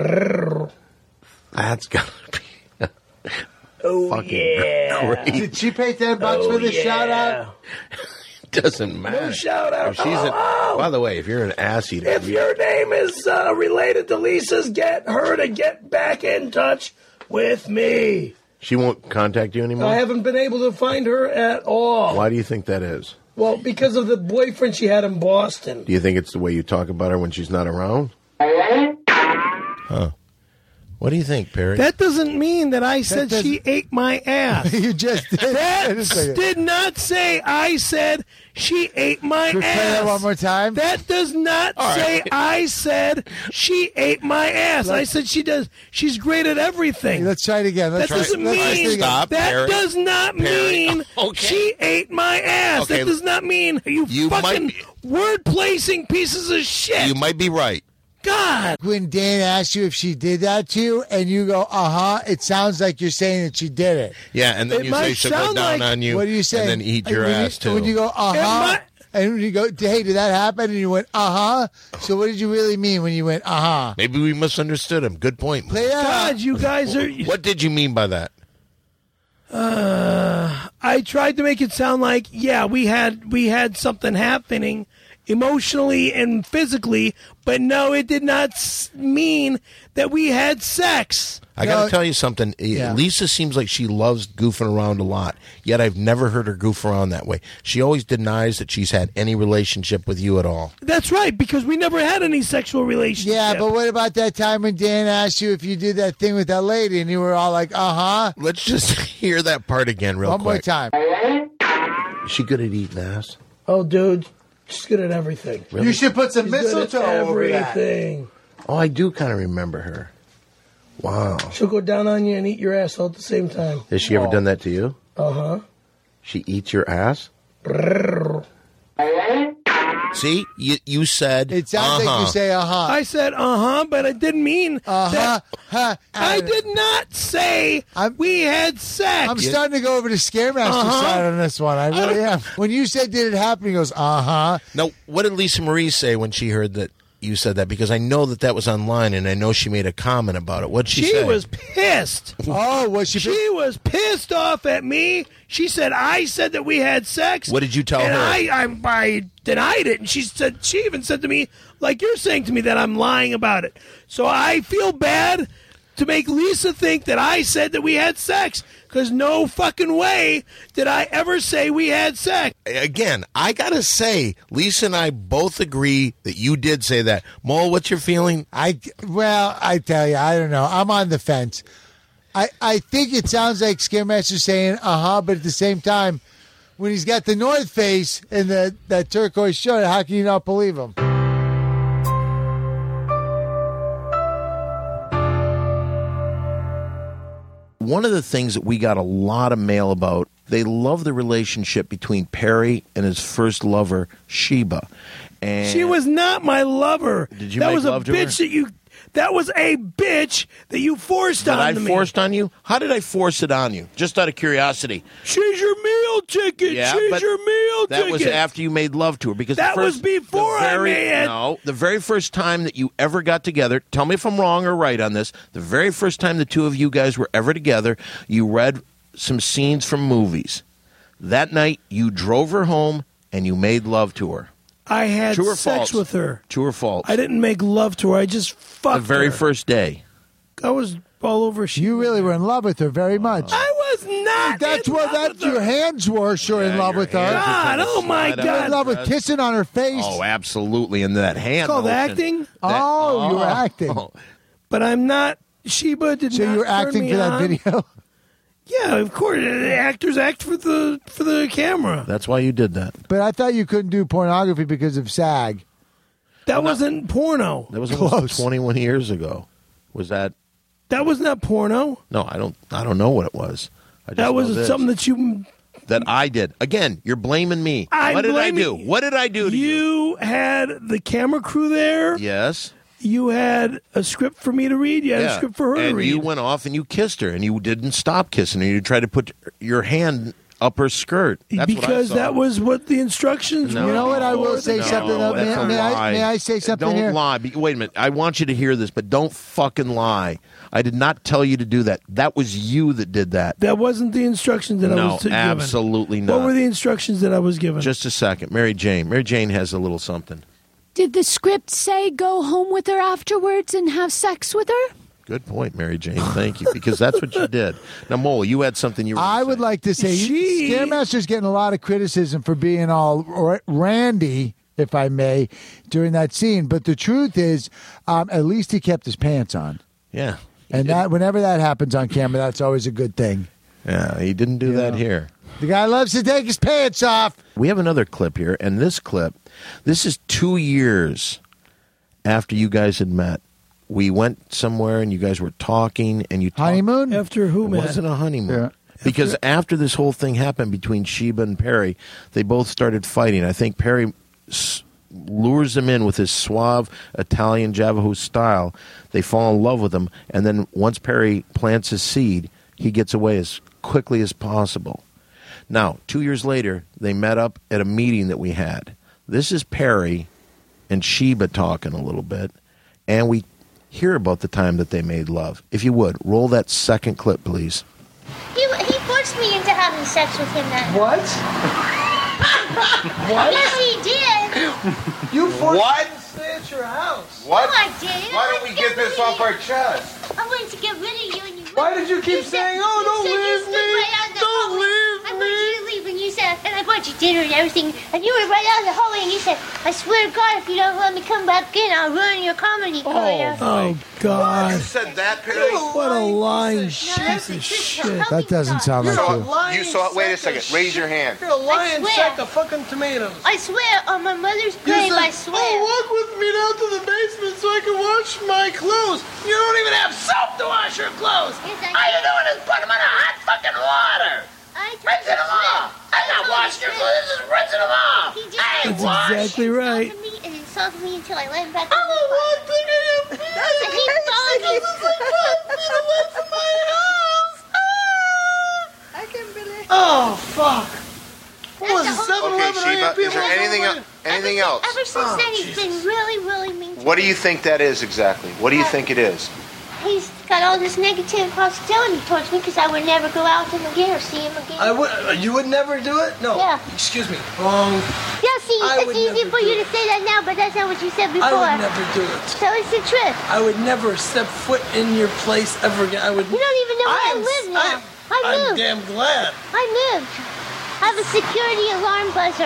[SPEAKER 2] That's gotta be
[SPEAKER 5] Oh,
[SPEAKER 2] fucking
[SPEAKER 5] yeah.
[SPEAKER 2] great.
[SPEAKER 4] Did she pay ten bucks
[SPEAKER 5] Oh,
[SPEAKER 4] for this
[SPEAKER 5] yeah.
[SPEAKER 4] shout out?
[SPEAKER 2] Doesn't matter.
[SPEAKER 5] No shout out.
[SPEAKER 2] If she's an, by the way, if you're an ass eater,
[SPEAKER 5] If your name is uh, related to Lisa's, get her to get back in touch with me.
[SPEAKER 2] she won't contact you anymore?
[SPEAKER 5] I haven't been able to find her at all.
[SPEAKER 2] Why do you think that is?
[SPEAKER 5] Well, because of the boyfriend she had in Boston.
[SPEAKER 2] Do you think it's the way you talk about her when she's not around? Huh. What do you think, Perry?
[SPEAKER 5] That doesn't mean that I said
[SPEAKER 4] doesn't-
[SPEAKER 5] she ate my ass.
[SPEAKER 4] You just did.
[SPEAKER 5] That
[SPEAKER 4] Wait a second.
[SPEAKER 5] did not say I said she ate my
[SPEAKER 4] Could we play that
[SPEAKER 5] ass.
[SPEAKER 4] one more time?
[SPEAKER 5] That does not
[SPEAKER 2] All
[SPEAKER 5] say
[SPEAKER 2] right.
[SPEAKER 5] I said she ate my ass. I said she does. She's great at everything.
[SPEAKER 4] Let's try it again. Let's
[SPEAKER 5] That
[SPEAKER 4] try,
[SPEAKER 5] doesn't
[SPEAKER 4] let's try it
[SPEAKER 5] mean
[SPEAKER 4] again.
[SPEAKER 2] Stop,
[SPEAKER 5] that
[SPEAKER 2] Perry.
[SPEAKER 5] does not
[SPEAKER 2] Perry.
[SPEAKER 5] mean
[SPEAKER 2] Okay.
[SPEAKER 5] she ate my ass.
[SPEAKER 2] Okay.
[SPEAKER 5] That does not mean you,
[SPEAKER 2] You might
[SPEAKER 5] fucking
[SPEAKER 2] be-
[SPEAKER 5] word placing pieces of shit.
[SPEAKER 2] You might be right.
[SPEAKER 5] God.
[SPEAKER 4] When Dan asks you if she did that to you, and you go, uh huh, it sounds like you're saying that she did it.
[SPEAKER 2] Yeah, and then
[SPEAKER 5] It
[SPEAKER 2] you
[SPEAKER 5] might
[SPEAKER 2] say she'll go
[SPEAKER 5] sound
[SPEAKER 2] down
[SPEAKER 5] like-
[SPEAKER 2] on you
[SPEAKER 4] What do you say?
[SPEAKER 2] and then eat your
[SPEAKER 4] when
[SPEAKER 2] ass,
[SPEAKER 4] you,
[SPEAKER 2] too.
[SPEAKER 4] When you go, uh
[SPEAKER 5] It
[SPEAKER 4] huh,
[SPEAKER 5] might-
[SPEAKER 4] and when you go, hey, did that happen? And you went, uh huh. So what did you really mean when you went, uh huh?
[SPEAKER 2] Maybe we misunderstood him. Good point.
[SPEAKER 4] Play that out.
[SPEAKER 5] God, you guys are.
[SPEAKER 2] What did you mean by that?
[SPEAKER 5] I tried to make it sound like, yeah, we had we had something happening emotionally and physically, but no, it did not s- mean that we had sex.
[SPEAKER 2] I got to
[SPEAKER 4] No,
[SPEAKER 2] tell you something.
[SPEAKER 4] yeah.
[SPEAKER 2] Lisa seems like she loves goofing around a lot, yet I've never heard her goof around that way. She always denies that she's had any relationship with you at all.
[SPEAKER 5] That's right, because we never had any sexual relationship.
[SPEAKER 4] Yeah, but what about that time when Dan asked you if you did that thing with that lady, and you were all like, uh huh?
[SPEAKER 2] Let's just hear that part again real
[SPEAKER 4] One more
[SPEAKER 2] quick.
[SPEAKER 4] time.
[SPEAKER 2] Is she good at eating ass?
[SPEAKER 5] Oh, dude, she's good at everything.
[SPEAKER 2] Really?
[SPEAKER 4] You should put some
[SPEAKER 5] She's good at
[SPEAKER 4] mistletoe over that.
[SPEAKER 5] everything.
[SPEAKER 2] Oh, I do kind of remember her. Wow.
[SPEAKER 5] She'll go down on you and eat your ass all at the same time.
[SPEAKER 2] Has she ever done that to you?
[SPEAKER 5] Uh huh.
[SPEAKER 2] She eats your ass? See, you you said
[SPEAKER 4] It sounds like
[SPEAKER 2] uh-huh.
[SPEAKER 4] you say, uh huh.
[SPEAKER 5] I said uh huh, but I didn't mean
[SPEAKER 4] Uh huh.
[SPEAKER 5] that.
[SPEAKER 4] Huh.
[SPEAKER 5] I did not say
[SPEAKER 4] I'm-
[SPEAKER 5] we had sex.
[SPEAKER 4] I'm starting to go over to Scaremaster
[SPEAKER 5] Uh-huh.
[SPEAKER 4] side on this one. I really am. When you said, did it happen? He goes, uh huh.
[SPEAKER 2] Now, what did Lisa Marie say when she heard that you said that? Because I know that that was online, and I know she made a comment about it. What'd she,
[SPEAKER 5] She
[SPEAKER 2] say?
[SPEAKER 5] was pissed.
[SPEAKER 4] Oh, was she?
[SPEAKER 5] She was pissed off at me. She said I said that we had sex.
[SPEAKER 2] What did you tell
[SPEAKER 5] and
[SPEAKER 2] her?
[SPEAKER 5] I, I I denied it, and she said she even said to me, like you're saying to me, that I'm lying about it. So I feel bad to make Lisa think that I said that we had sex, because no fucking way did I ever say we had sex.
[SPEAKER 2] Again, I gotta say, Lisa and I both agree that you did say that. Mo, what's your feeling?
[SPEAKER 4] I well, I tell you, I don't know. I'm on the fence. I, I think it sounds like Scaremaster saying uh huh, but at the same time, when he's got the North Face and the that turquoise shirt, how can you not believe him?
[SPEAKER 2] One of the things that we got a lot of mail about, they love the relationship between Perry and his first lover, Sheba. And
[SPEAKER 5] She was not my lover.
[SPEAKER 2] Did you
[SPEAKER 5] that
[SPEAKER 2] make
[SPEAKER 5] was
[SPEAKER 2] love
[SPEAKER 5] a
[SPEAKER 2] to her?
[SPEAKER 5] bitch that you. That was a bitch that you forced
[SPEAKER 2] that I
[SPEAKER 5] on me.
[SPEAKER 2] forced on you? How did I force it on you? Just out of curiosity.
[SPEAKER 5] She's your meal ticket.
[SPEAKER 2] Yeah,
[SPEAKER 5] She's
[SPEAKER 2] but
[SPEAKER 5] your meal
[SPEAKER 2] that
[SPEAKER 5] ticket.
[SPEAKER 2] was after you made love to her. Because
[SPEAKER 5] That
[SPEAKER 2] the
[SPEAKER 5] was
[SPEAKER 2] first,
[SPEAKER 5] before
[SPEAKER 2] the
[SPEAKER 5] I
[SPEAKER 2] very,
[SPEAKER 5] made it.
[SPEAKER 2] No, the very first time that you ever got together, tell me if I'm wrong or right on this, the very first time the two of you guys were ever together, you read some scenes from movies. That night, you drove her home and you made love to her.
[SPEAKER 5] I had
[SPEAKER 2] True or
[SPEAKER 5] sex
[SPEAKER 2] false?
[SPEAKER 5] with her.
[SPEAKER 2] True or false?
[SPEAKER 5] I didn't make love to her. I just fucked
[SPEAKER 2] the very
[SPEAKER 5] her.
[SPEAKER 2] first day.
[SPEAKER 5] I was all over. She.
[SPEAKER 4] You really were in love with her very much.
[SPEAKER 5] I was not.
[SPEAKER 4] That's
[SPEAKER 5] in
[SPEAKER 4] what
[SPEAKER 5] love
[SPEAKER 4] that
[SPEAKER 5] with her.
[SPEAKER 4] your hands were. Sure, in
[SPEAKER 2] Yeah,
[SPEAKER 4] love
[SPEAKER 2] your
[SPEAKER 4] with her.
[SPEAKER 2] hands were
[SPEAKER 5] God,
[SPEAKER 2] kinda
[SPEAKER 5] oh my
[SPEAKER 2] slide up.
[SPEAKER 4] You were in
[SPEAKER 5] God.
[SPEAKER 4] love with kissing on her face.
[SPEAKER 2] Oh, absolutely. And that hand.
[SPEAKER 5] Called
[SPEAKER 2] motion.
[SPEAKER 5] acting?
[SPEAKER 2] That-
[SPEAKER 4] Oh, you were acting.
[SPEAKER 2] Oh.
[SPEAKER 5] But I'm not. Sheba did
[SPEAKER 4] So
[SPEAKER 5] not.
[SPEAKER 4] you were
[SPEAKER 5] turn
[SPEAKER 4] acting
[SPEAKER 5] me
[SPEAKER 4] for that
[SPEAKER 5] on.
[SPEAKER 4] video.
[SPEAKER 5] Yeah, of course. Actors act for the for the camera.
[SPEAKER 2] That's why you did that.
[SPEAKER 4] But I thought you couldn't do pornography because of SAG.
[SPEAKER 5] That wasn't porno.
[SPEAKER 2] That was
[SPEAKER 4] Close.
[SPEAKER 2] almost twenty-one years ago. Was that?
[SPEAKER 5] That was not porno.
[SPEAKER 2] No, I don't. I don't know what it was. I just
[SPEAKER 5] That
[SPEAKER 2] know
[SPEAKER 5] was
[SPEAKER 2] this.
[SPEAKER 5] something that you
[SPEAKER 2] that I did. Again, you're blaming me.
[SPEAKER 5] I'm
[SPEAKER 2] what did I do?
[SPEAKER 5] blaming-
[SPEAKER 2] What did I do to you?
[SPEAKER 5] You had the camera crew there.
[SPEAKER 2] Yes.
[SPEAKER 5] You had a script for me to read. You had a script for her
[SPEAKER 2] and
[SPEAKER 5] to read.
[SPEAKER 2] you went off and you kissed her, and you didn't stop kissing her. You tried to put your hand up her skirt. That's
[SPEAKER 5] because
[SPEAKER 2] what I saw.
[SPEAKER 5] that was what the instructions
[SPEAKER 2] No.
[SPEAKER 5] were.
[SPEAKER 4] You know what? I will
[SPEAKER 5] for.
[SPEAKER 4] say
[SPEAKER 2] No,
[SPEAKER 4] something. Though. May,
[SPEAKER 2] that's a
[SPEAKER 4] may I,
[SPEAKER 2] lie.
[SPEAKER 4] may I say something
[SPEAKER 2] don't
[SPEAKER 4] here?
[SPEAKER 2] lie. Be- Wait a minute. I want you to hear this, but don't fucking lie. I did not tell you to do that. That was you that did that.
[SPEAKER 5] That wasn't the instructions that I
[SPEAKER 2] No,
[SPEAKER 5] was given.
[SPEAKER 2] absolutely not.
[SPEAKER 5] What were the instructions that I was given?
[SPEAKER 2] Just a second. Mary Jane. Mary Jane has a little something.
[SPEAKER 7] Did the script say go home with her afterwards and have sex with her?
[SPEAKER 2] Good point, Mary Jane. Thank you, because that's what you did. Now, Mole, you had something you were
[SPEAKER 4] I
[SPEAKER 2] gonna
[SPEAKER 4] would
[SPEAKER 2] say.
[SPEAKER 4] like to say
[SPEAKER 5] She-
[SPEAKER 4] Scaremaster's getting a lot of criticism for being all r- randy, if I may, during that scene. But the truth is, um, at least he kept his pants on.
[SPEAKER 2] Yeah.
[SPEAKER 4] And that whenever that happens on camera, that's always a good thing.
[SPEAKER 2] Yeah, he didn't do that here.
[SPEAKER 4] The guy loves to take his pants off.
[SPEAKER 2] We have another clip here, and this clip, this is two years after you guys had met. We went somewhere, and you guys were talking, and you talked.
[SPEAKER 4] Honeymoon?
[SPEAKER 5] After who,
[SPEAKER 2] It
[SPEAKER 5] man?
[SPEAKER 2] wasn't a honeymoon.
[SPEAKER 4] Yeah.
[SPEAKER 2] Because after this whole thing happened between Sheba and Perry, they both started fighting. I think Perry s- lures them in with his suave Italian Javaho style. They fall in love with him, and then once Perry plants his seed, he gets away as quickly as possible. Now, two years later, they met up at a meeting that we had. This is Perry and Sheba talking a little bit, and we hear about the time that they made love. If you would, roll that second clip, please.
[SPEAKER 9] He, he forced me into having sex with him that night.
[SPEAKER 10] What? What?
[SPEAKER 9] Yes, he did.
[SPEAKER 10] You forced
[SPEAKER 11] What?
[SPEAKER 10] me to stay at your house.
[SPEAKER 11] What?
[SPEAKER 9] No, I didn't.
[SPEAKER 11] Why
[SPEAKER 9] I
[SPEAKER 11] don't we
[SPEAKER 9] wanted to
[SPEAKER 11] get this
[SPEAKER 9] rid of
[SPEAKER 11] off
[SPEAKER 9] you.
[SPEAKER 11] our chest?
[SPEAKER 9] I wanted to get rid of you, and you.
[SPEAKER 10] Why did you keep
[SPEAKER 9] said-
[SPEAKER 10] saying, "Oh,
[SPEAKER 9] you
[SPEAKER 10] don't
[SPEAKER 9] said you
[SPEAKER 10] leave
[SPEAKER 9] stood
[SPEAKER 10] me.
[SPEAKER 9] Right out in the
[SPEAKER 10] Don't
[SPEAKER 9] hallway.
[SPEAKER 10] leave
[SPEAKER 9] I wanted you to leave, and you said, and I bought you dinner and everything, and you were right out in the hallway, and you said, "I swear to God, if you don't let me come back in, I'll ruin your comedy career."
[SPEAKER 5] Oh, God.
[SPEAKER 11] You said that, Perry?
[SPEAKER 5] What a lying
[SPEAKER 9] No,
[SPEAKER 5] piece
[SPEAKER 9] that's the
[SPEAKER 5] of
[SPEAKER 9] truth.
[SPEAKER 5] shit.
[SPEAKER 9] Help
[SPEAKER 4] That
[SPEAKER 9] me,
[SPEAKER 4] doesn't
[SPEAKER 9] God.
[SPEAKER 4] sound
[SPEAKER 11] You
[SPEAKER 4] like
[SPEAKER 11] saw,
[SPEAKER 4] you.
[SPEAKER 11] you saw, wait a second. Raise your hand.
[SPEAKER 10] You're a lying
[SPEAKER 9] swear.
[SPEAKER 10] sack of fucking tomatoes.
[SPEAKER 9] I swear on my mother's
[SPEAKER 10] You
[SPEAKER 9] grave,
[SPEAKER 10] said,
[SPEAKER 9] I swear.
[SPEAKER 10] "Oh, walk with me down to the basement so I can wash my clothes." You don't even have soap to wash your clothes.
[SPEAKER 9] Yes, I
[SPEAKER 10] All you
[SPEAKER 9] do.
[SPEAKER 10] doing is put them in a hot fucking water.
[SPEAKER 9] I told
[SPEAKER 10] Rinsing
[SPEAKER 9] you
[SPEAKER 10] them
[SPEAKER 9] to
[SPEAKER 10] off.
[SPEAKER 9] swim.
[SPEAKER 10] I'm
[SPEAKER 9] I
[SPEAKER 10] not
[SPEAKER 9] told
[SPEAKER 10] washing
[SPEAKER 9] you
[SPEAKER 10] your
[SPEAKER 9] to
[SPEAKER 10] clothes. This is rinsing them off.
[SPEAKER 9] He just
[SPEAKER 10] Hey,
[SPEAKER 5] That's
[SPEAKER 10] wash.
[SPEAKER 5] exactly right.
[SPEAKER 9] insulted me and insulted me until I let him back in
[SPEAKER 10] I'm
[SPEAKER 9] the
[SPEAKER 10] the
[SPEAKER 9] car.
[SPEAKER 10] one thing in your
[SPEAKER 9] And he followed me.
[SPEAKER 10] This is like five feet away from my house. Ah!
[SPEAKER 9] I can't believe it.
[SPEAKER 10] Oh, fuck. What was it,
[SPEAKER 9] That's the
[SPEAKER 10] seven
[SPEAKER 11] Okay,
[SPEAKER 10] eleven?
[SPEAKER 11] Sheba, is there anything, el- anything else?
[SPEAKER 9] Ever since
[SPEAKER 10] Oh,
[SPEAKER 9] then, he's
[SPEAKER 10] Jesus.
[SPEAKER 9] been really, really mean to
[SPEAKER 11] What do
[SPEAKER 9] me.
[SPEAKER 11] you think that is exactly? What do you think it is?
[SPEAKER 9] He's got all this negative hostility towards me because I would never go out with him again or see him again.
[SPEAKER 10] I would. uh, You would never do it? No.
[SPEAKER 9] Yeah.
[SPEAKER 10] Excuse me. Wrong.
[SPEAKER 9] Yeah, see,
[SPEAKER 10] I
[SPEAKER 9] it's
[SPEAKER 10] would
[SPEAKER 9] easy
[SPEAKER 10] never
[SPEAKER 9] for
[SPEAKER 10] do
[SPEAKER 9] you
[SPEAKER 10] it.
[SPEAKER 9] to say that now, but that's not what you said before.
[SPEAKER 10] I would never do it.
[SPEAKER 9] So it's the truth.
[SPEAKER 10] I would never step foot in your place ever again. I would.
[SPEAKER 9] You don't even know where I,
[SPEAKER 10] am-
[SPEAKER 9] live now.
[SPEAKER 10] I,
[SPEAKER 9] I
[SPEAKER 10] I'm
[SPEAKER 9] moved.
[SPEAKER 10] damn glad.
[SPEAKER 9] I moved. I have a security alarm buzzer.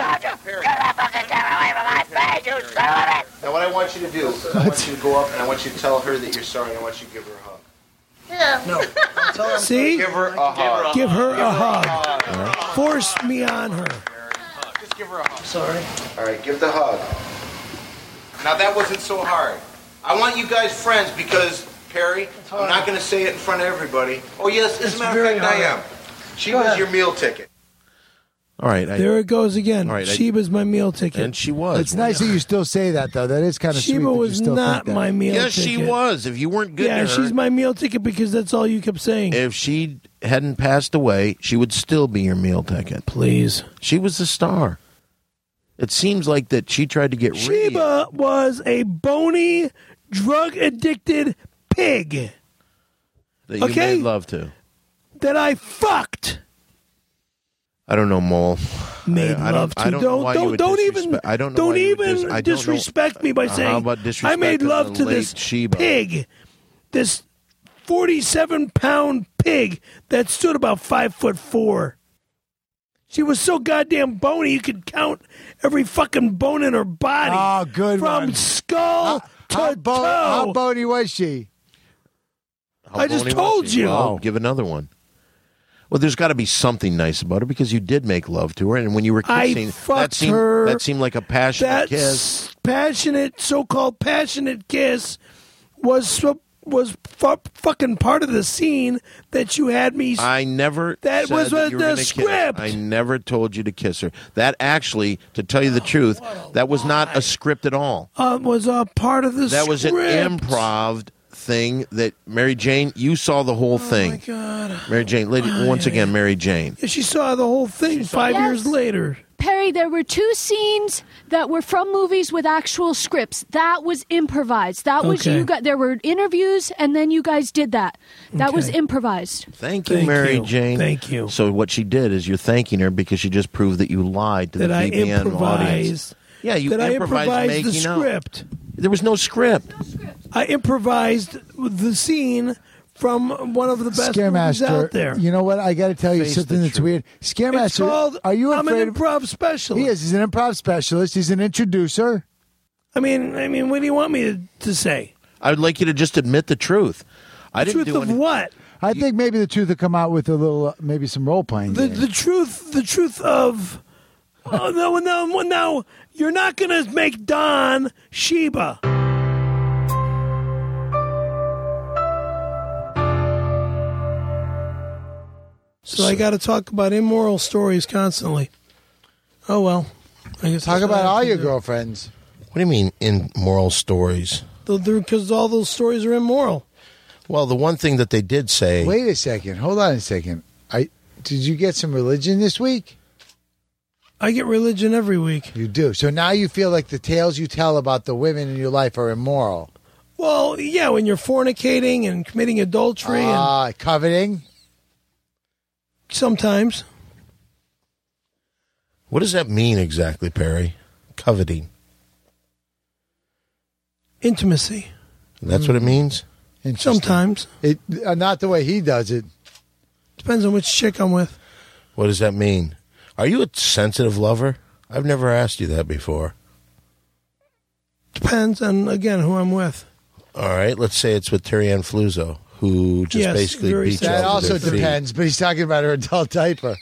[SPEAKER 11] Now, what I want you to do, I want you to go up and I want you to tell her that you're sorry and I want you to give her a hug.
[SPEAKER 9] Yeah.
[SPEAKER 10] No. I'll tell her I'm
[SPEAKER 5] See?
[SPEAKER 11] Give her a hug.
[SPEAKER 5] Give her a hug. Force me on her.
[SPEAKER 11] Just give her a hug.
[SPEAKER 10] sorry.
[SPEAKER 11] All right, give the hug. Now, that wasn't so hard. I want you guys friends because, Perry, I'm not going to say it in front of everybody. Oh, yes, as
[SPEAKER 10] It's
[SPEAKER 11] a matter of
[SPEAKER 10] very
[SPEAKER 11] fact, I
[SPEAKER 10] hard.
[SPEAKER 11] am. She
[SPEAKER 10] Go
[SPEAKER 11] was
[SPEAKER 10] ahead.
[SPEAKER 11] your meal ticket.
[SPEAKER 2] All right. I,
[SPEAKER 5] There it goes again.
[SPEAKER 2] All right, I-
[SPEAKER 5] Sheba's my meal ticket.
[SPEAKER 2] and she was.
[SPEAKER 4] It's nice that you still say that, though. That is kind of sweet.
[SPEAKER 5] Sheba
[SPEAKER 4] that you
[SPEAKER 5] was
[SPEAKER 4] still
[SPEAKER 5] not
[SPEAKER 4] think that.
[SPEAKER 5] my meal
[SPEAKER 2] Yes,
[SPEAKER 5] ticket.
[SPEAKER 2] she was. If you weren't good
[SPEAKER 5] Yeah,
[SPEAKER 2] to her,
[SPEAKER 5] she's my meal ticket because that's all you kept saying.
[SPEAKER 2] if she hadn't passed away, she would still be your meal ticket.
[SPEAKER 5] Please.
[SPEAKER 2] She was the star. It seems like that she tried to get rid of you.
[SPEAKER 5] Sheba was a bony, drug-addicted pig
[SPEAKER 2] That you
[SPEAKER 5] Okay.
[SPEAKER 2] made love to.
[SPEAKER 5] that I fucked.
[SPEAKER 2] I don't know, Mole.
[SPEAKER 5] Made
[SPEAKER 2] I, I don't,
[SPEAKER 5] love to.
[SPEAKER 2] I don't, know
[SPEAKER 5] don't
[SPEAKER 2] why you
[SPEAKER 5] don't,
[SPEAKER 2] would
[SPEAKER 5] don't even
[SPEAKER 2] disrespect- I don't know
[SPEAKER 5] don't
[SPEAKER 2] why you would
[SPEAKER 5] even
[SPEAKER 2] dis- I don't know-
[SPEAKER 5] disrespect me by
[SPEAKER 2] Uh, how
[SPEAKER 5] saying
[SPEAKER 2] about
[SPEAKER 5] I made
[SPEAKER 2] disrespecting
[SPEAKER 5] love
[SPEAKER 2] the
[SPEAKER 5] to
[SPEAKER 2] late
[SPEAKER 5] this
[SPEAKER 2] Sheba?
[SPEAKER 5] pig, this forty-seven pound pig that stood about five foot four. She was so goddamn bony you could count every fucking bone in her body.
[SPEAKER 4] Oh, good
[SPEAKER 5] from
[SPEAKER 4] one.
[SPEAKER 5] skull to
[SPEAKER 4] How, bo-
[SPEAKER 5] toe.
[SPEAKER 4] how bony was she?
[SPEAKER 2] How
[SPEAKER 5] I just
[SPEAKER 2] bony was
[SPEAKER 5] told
[SPEAKER 2] she?
[SPEAKER 5] you.
[SPEAKER 2] Well, give another one. Well, there's got to be something nice about her because you did make love to her, and when you were
[SPEAKER 5] I
[SPEAKER 2] kissing, that
[SPEAKER 5] fucked
[SPEAKER 2] seemed
[SPEAKER 5] her.
[SPEAKER 2] that seemed like a passionate
[SPEAKER 5] That
[SPEAKER 2] kiss.
[SPEAKER 5] passionate, so-called passionate kiss was so, was fu- fucking part of the scene that you had me.
[SPEAKER 2] I never.
[SPEAKER 5] That
[SPEAKER 2] said
[SPEAKER 5] was
[SPEAKER 2] that
[SPEAKER 5] with
[SPEAKER 2] you were
[SPEAKER 5] the
[SPEAKER 2] gonna kiss her.
[SPEAKER 5] script.
[SPEAKER 2] I never told you to kiss her. That actually, to tell you the truth, that was not a script at all.
[SPEAKER 5] Uh, was a part of the
[SPEAKER 2] That
[SPEAKER 5] script.
[SPEAKER 2] was an improv thing that Mary Jane. You saw the whole thing.
[SPEAKER 5] Oh my God.
[SPEAKER 2] Mary Jane, lady. Once again, Mary Jane.
[SPEAKER 5] Yeah, she saw the whole thing five
[SPEAKER 7] Yes.
[SPEAKER 5] years later.
[SPEAKER 7] Perry, there were two scenes that were from movies with actual scripts. That was improvised. That was
[SPEAKER 5] Okay.
[SPEAKER 7] you got. There were interviews, and then you guys did that. That was
[SPEAKER 5] Okay.
[SPEAKER 7] improvised.
[SPEAKER 2] Thank you,
[SPEAKER 5] Thank
[SPEAKER 2] Mary
[SPEAKER 5] you.
[SPEAKER 2] Jane.
[SPEAKER 5] Thank you.
[SPEAKER 2] So what she did is you're thanking her because she just proved that you lied to
[SPEAKER 5] That
[SPEAKER 2] the
[SPEAKER 5] I
[SPEAKER 2] V P N audience.
[SPEAKER 5] improvised.
[SPEAKER 2] Yeah, you
[SPEAKER 5] that I
[SPEAKER 2] improvised,
[SPEAKER 5] improvised the
[SPEAKER 2] making up.
[SPEAKER 5] script.
[SPEAKER 2] There was no script.
[SPEAKER 5] I improvised the scene from one of the best movies
[SPEAKER 4] Scaremaster,
[SPEAKER 5] out there.
[SPEAKER 4] you know what? I got to tell you
[SPEAKER 2] Face
[SPEAKER 4] something
[SPEAKER 2] the
[SPEAKER 4] that's
[SPEAKER 2] truth.
[SPEAKER 4] weird.
[SPEAKER 5] It's
[SPEAKER 4] Scaremaster,
[SPEAKER 5] called,
[SPEAKER 4] are you
[SPEAKER 5] I'm
[SPEAKER 4] afraid
[SPEAKER 5] an
[SPEAKER 4] of...
[SPEAKER 5] improv specialist.
[SPEAKER 4] He is. He's an improv specialist. He's an introducer.
[SPEAKER 5] I mean, I mean, what do you want me to, to say?
[SPEAKER 2] I would like you to just admit the truth. I didn't
[SPEAKER 5] Truth
[SPEAKER 2] do
[SPEAKER 5] of
[SPEAKER 2] any-
[SPEAKER 5] what?
[SPEAKER 4] I think maybe the truth will come out with a little, uh, maybe some role playing.
[SPEAKER 5] The the truth, the truth of. Oh no, no, no! You're not going to make Don Sheba. So I got to talk about immoral stories constantly. Oh well, I guess
[SPEAKER 4] Talk
[SPEAKER 5] that's what
[SPEAKER 4] about
[SPEAKER 5] I have
[SPEAKER 4] all
[SPEAKER 5] to
[SPEAKER 4] your
[SPEAKER 5] do.
[SPEAKER 4] girlfriends.
[SPEAKER 2] What do you mean immoral stories?
[SPEAKER 5] Because all those stories are immoral.
[SPEAKER 2] Well, the one thing that they did say.
[SPEAKER 4] Wait a second. Hold on a second. I did you get some religion this week?
[SPEAKER 5] I get religion every week.
[SPEAKER 4] You do. So now you feel like the tales you tell about the women in your life are immoral.
[SPEAKER 5] Well, yeah, when you're fornicating and committing adultery, and
[SPEAKER 4] Ah, coveting.
[SPEAKER 5] sometimes
[SPEAKER 2] What does that mean exactly, Perry? Coveting.
[SPEAKER 5] intimacy.
[SPEAKER 2] That's what it means?
[SPEAKER 4] Interesting.
[SPEAKER 5] Sometimes
[SPEAKER 4] It uh, not the way he does it.
[SPEAKER 5] depends on which chick I'm with.
[SPEAKER 2] What does that mean? Are you a sensitive lover? I've never asked you that before.
[SPEAKER 5] Depends on again who I'm with.
[SPEAKER 2] All right, let's say it's with Terry Ann Fluzzo, who just
[SPEAKER 5] Yes,
[SPEAKER 2] basically
[SPEAKER 5] very
[SPEAKER 2] beats you
[SPEAKER 5] sensitive.
[SPEAKER 4] That
[SPEAKER 2] off with
[SPEAKER 4] also
[SPEAKER 2] their feet.
[SPEAKER 4] depends, but he's talking about her adult diaper.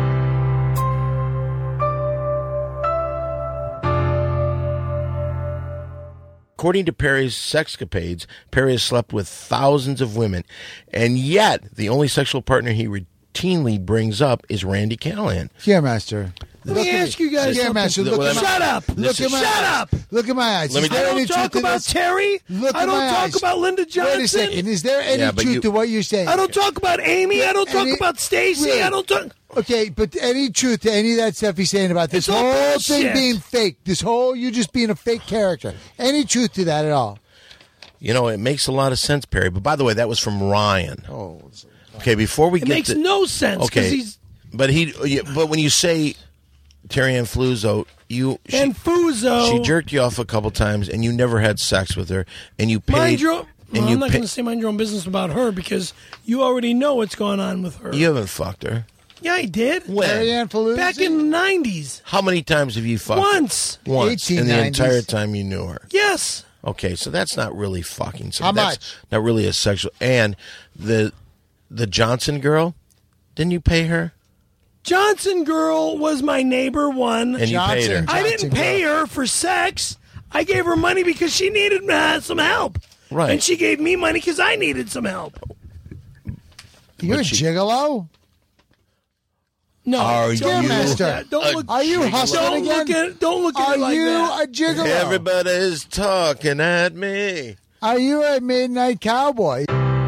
[SPEAKER 2] According to Perry's sexcapades, Perry has slept with thousands of women, and yet the only sexual partner he routinely brings up is Randy Callahan.
[SPEAKER 4] Scaremaster.
[SPEAKER 5] Let me ask you guys
[SPEAKER 4] Scaremaster,
[SPEAKER 5] something.
[SPEAKER 4] look
[SPEAKER 2] Well,
[SPEAKER 4] at my,
[SPEAKER 5] Shut up!
[SPEAKER 4] Look at my
[SPEAKER 5] Shut
[SPEAKER 4] eyes.
[SPEAKER 5] up!
[SPEAKER 4] Look at my eyes.
[SPEAKER 2] Let me
[SPEAKER 4] Is there
[SPEAKER 5] I
[SPEAKER 4] any
[SPEAKER 5] don't talk
[SPEAKER 4] truth to
[SPEAKER 5] about
[SPEAKER 4] this?
[SPEAKER 5] Terry.
[SPEAKER 4] Look
[SPEAKER 5] I
[SPEAKER 4] at
[SPEAKER 5] don't
[SPEAKER 4] my
[SPEAKER 5] talk
[SPEAKER 4] eyes.
[SPEAKER 5] about Linda Johnson.
[SPEAKER 4] Wait a second. Is there any
[SPEAKER 2] Yeah, but
[SPEAKER 4] truth
[SPEAKER 2] you-
[SPEAKER 4] to what you're saying?
[SPEAKER 5] I don't talk about Amy. I don't talk
[SPEAKER 4] Any-
[SPEAKER 5] about Stacy.
[SPEAKER 4] Really?
[SPEAKER 5] I don't talk.
[SPEAKER 4] Okay, but any truth to any of that stuff he's saying about this
[SPEAKER 5] It's all
[SPEAKER 4] whole thing
[SPEAKER 5] bullshit.
[SPEAKER 4] being fake, this whole you just being a fake character. Any truth to that at all?
[SPEAKER 2] You know, it makes a lot of sense, Perry. But by the way, that was from Ryan.
[SPEAKER 4] Oh,
[SPEAKER 2] Okay, before we
[SPEAKER 5] It
[SPEAKER 2] get
[SPEAKER 5] makes
[SPEAKER 2] to,
[SPEAKER 5] no sense because
[SPEAKER 2] Okay,
[SPEAKER 5] he's
[SPEAKER 2] but he, yeah, but when you say Terry Ann Fluzzo, you she,
[SPEAKER 5] and Fuzo.
[SPEAKER 2] she jerked you off a couple times, and you never had sex with her, and you paid.
[SPEAKER 5] Mind your own.
[SPEAKER 2] and
[SPEAKER 5] Well,
[SPEAKER 2] you
[SPEAKER 5] I'm not
[SPEAKER 2] pay-
[SPEAKER 5] going to say mind your own business about her because you already know what's going on with her.
[SPEAKER 2] You haven't fucked her.
[SPEAKER 5] Yeah, I did.
[SPEAKER 2] When?
[SPEAKER 4] Terry Ann Faluzzi?
[SPEAKER 5] Back in the nineties.
[SPEAKER 2] How many times have you fucked her?
[SPEAKER 5] Once.
[SPEAKER 2] Once. In the
[SPEAKER 4] eighteen nineties.
[SPEAKER 2] entire time you knew her.
[SPEAKER 5] Yes.
[SPEAKER 2] Okay, so that's not really fucking. So
[SPEAKER 4] How
[SPEAKER 2] that's
[SPEAKER 4] much?
[SPEAKER 2] Not really a sexual. And the the Johnson girl, didn't you pay her?
[SPEAKER 5] Johnson girl was my neighbor one.
[SPEAKER 2] And you paid her.
[SPEAKER 4] Johnson.
[SPEAKER 5] I didn't
[SPEAKER 4] Johnson
[SPEAKER 5] pay
[SPEAKER 4] girl.
[SPEAKER 5] her for sex. I gave her money because she needed uh, some help.
[SPEAKER 2] Right.
[SPEAKER 5] And she gave me money because I needed some help.
[SPEAKER 4] You're a
[SPEAKER 2] But she-
[SPEAKER 4] gigolo?
[SPEAKER 5] No,
[SPEAKER 2] Are
[SPEAKER 5] don't
[SPEAKER 2] you
[SPEAKER 5] look at
[SPEAKER 4] Master.
[SPEAKER 5] that. Don't
[SPEAKER 2] a
[SPEAKER 5] look.
[SPEAKER 4] Are you hustling
[SPEAKER 5] Don't
[SPEAKER 4] again?
[SPEAKER 5] look at. Don't look at
[SPEAKER 4] Are
[SPEAKER 5] it like
[SPEAKER 4] you
[SPEAKER 5] that.
[SPEAKER 4] a gigolo?
[SPEAKER 2] Everybody's talking at me.
[SPEAKER 4] Are you a midnight cowboy?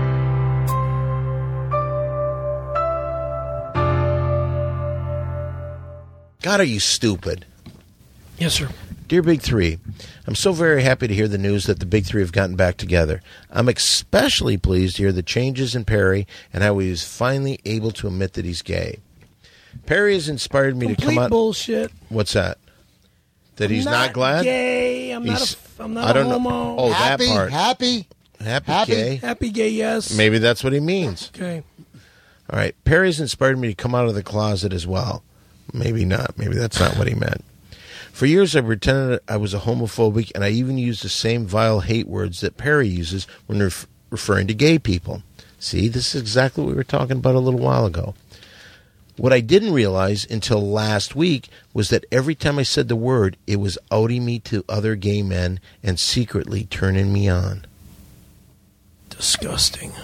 [SPEAKER 2] God, are you stupid?
[SPEAKER 5] Yes, sir.
[SPEAKER 2] Dear Big Three, I'm so very happy to hear the news that the Big Three have gotten back together. I'm especially pleased to hear the changes in Perry and how he was finally able to admit that he's gay. Perry has inspired me to
[SPEAKER 5] Complete
[SPEAKER 2] come out.
[SPEAKER 5] bullshit.
[SPEAKER 2] What's that? That he's
[SPEAKER 5] I'm
[SPEAKER 2] not, glad?
[SPEAKER 5] Gay. I'm not.
[SPEAKER 2] He's-
[SPEAKER 5] A, I'm not
[SPEAKER 2] I don't
[SPEAKER 5] a
[SPEAKER 2] know.
[SPEAKER 5] homo.
[SPEAKER 2] Oh,
[SPEAKER 4] happy,
[SPEAKER 2] that part.
[SPEAKER 4] happy.
[SPEAKER 2] Happy,
[SPEAKER 4] happy.
[SPEAKER 2] gay.
[SPEAKER 5] Happy gay. Yes.
[SPEAKER 2] Maybe that's what he means.
[SPEAKER 5] Okay.
[SPEAKER 2] All right. Perry's inspired me to come out of the closet as well. Maybe not. Maybe that's not what he meant. For years, I pretended I was a homophobic, and I even used the same vile hate words that Perry uses when ref- referring to gay people. See, this is exactly what we were talking about a little while ago. What I didn't realize until last week was that every time I said the word, it was outing me to other gay men and secretly turning me on.
[SPEAKER 5] Disgusting.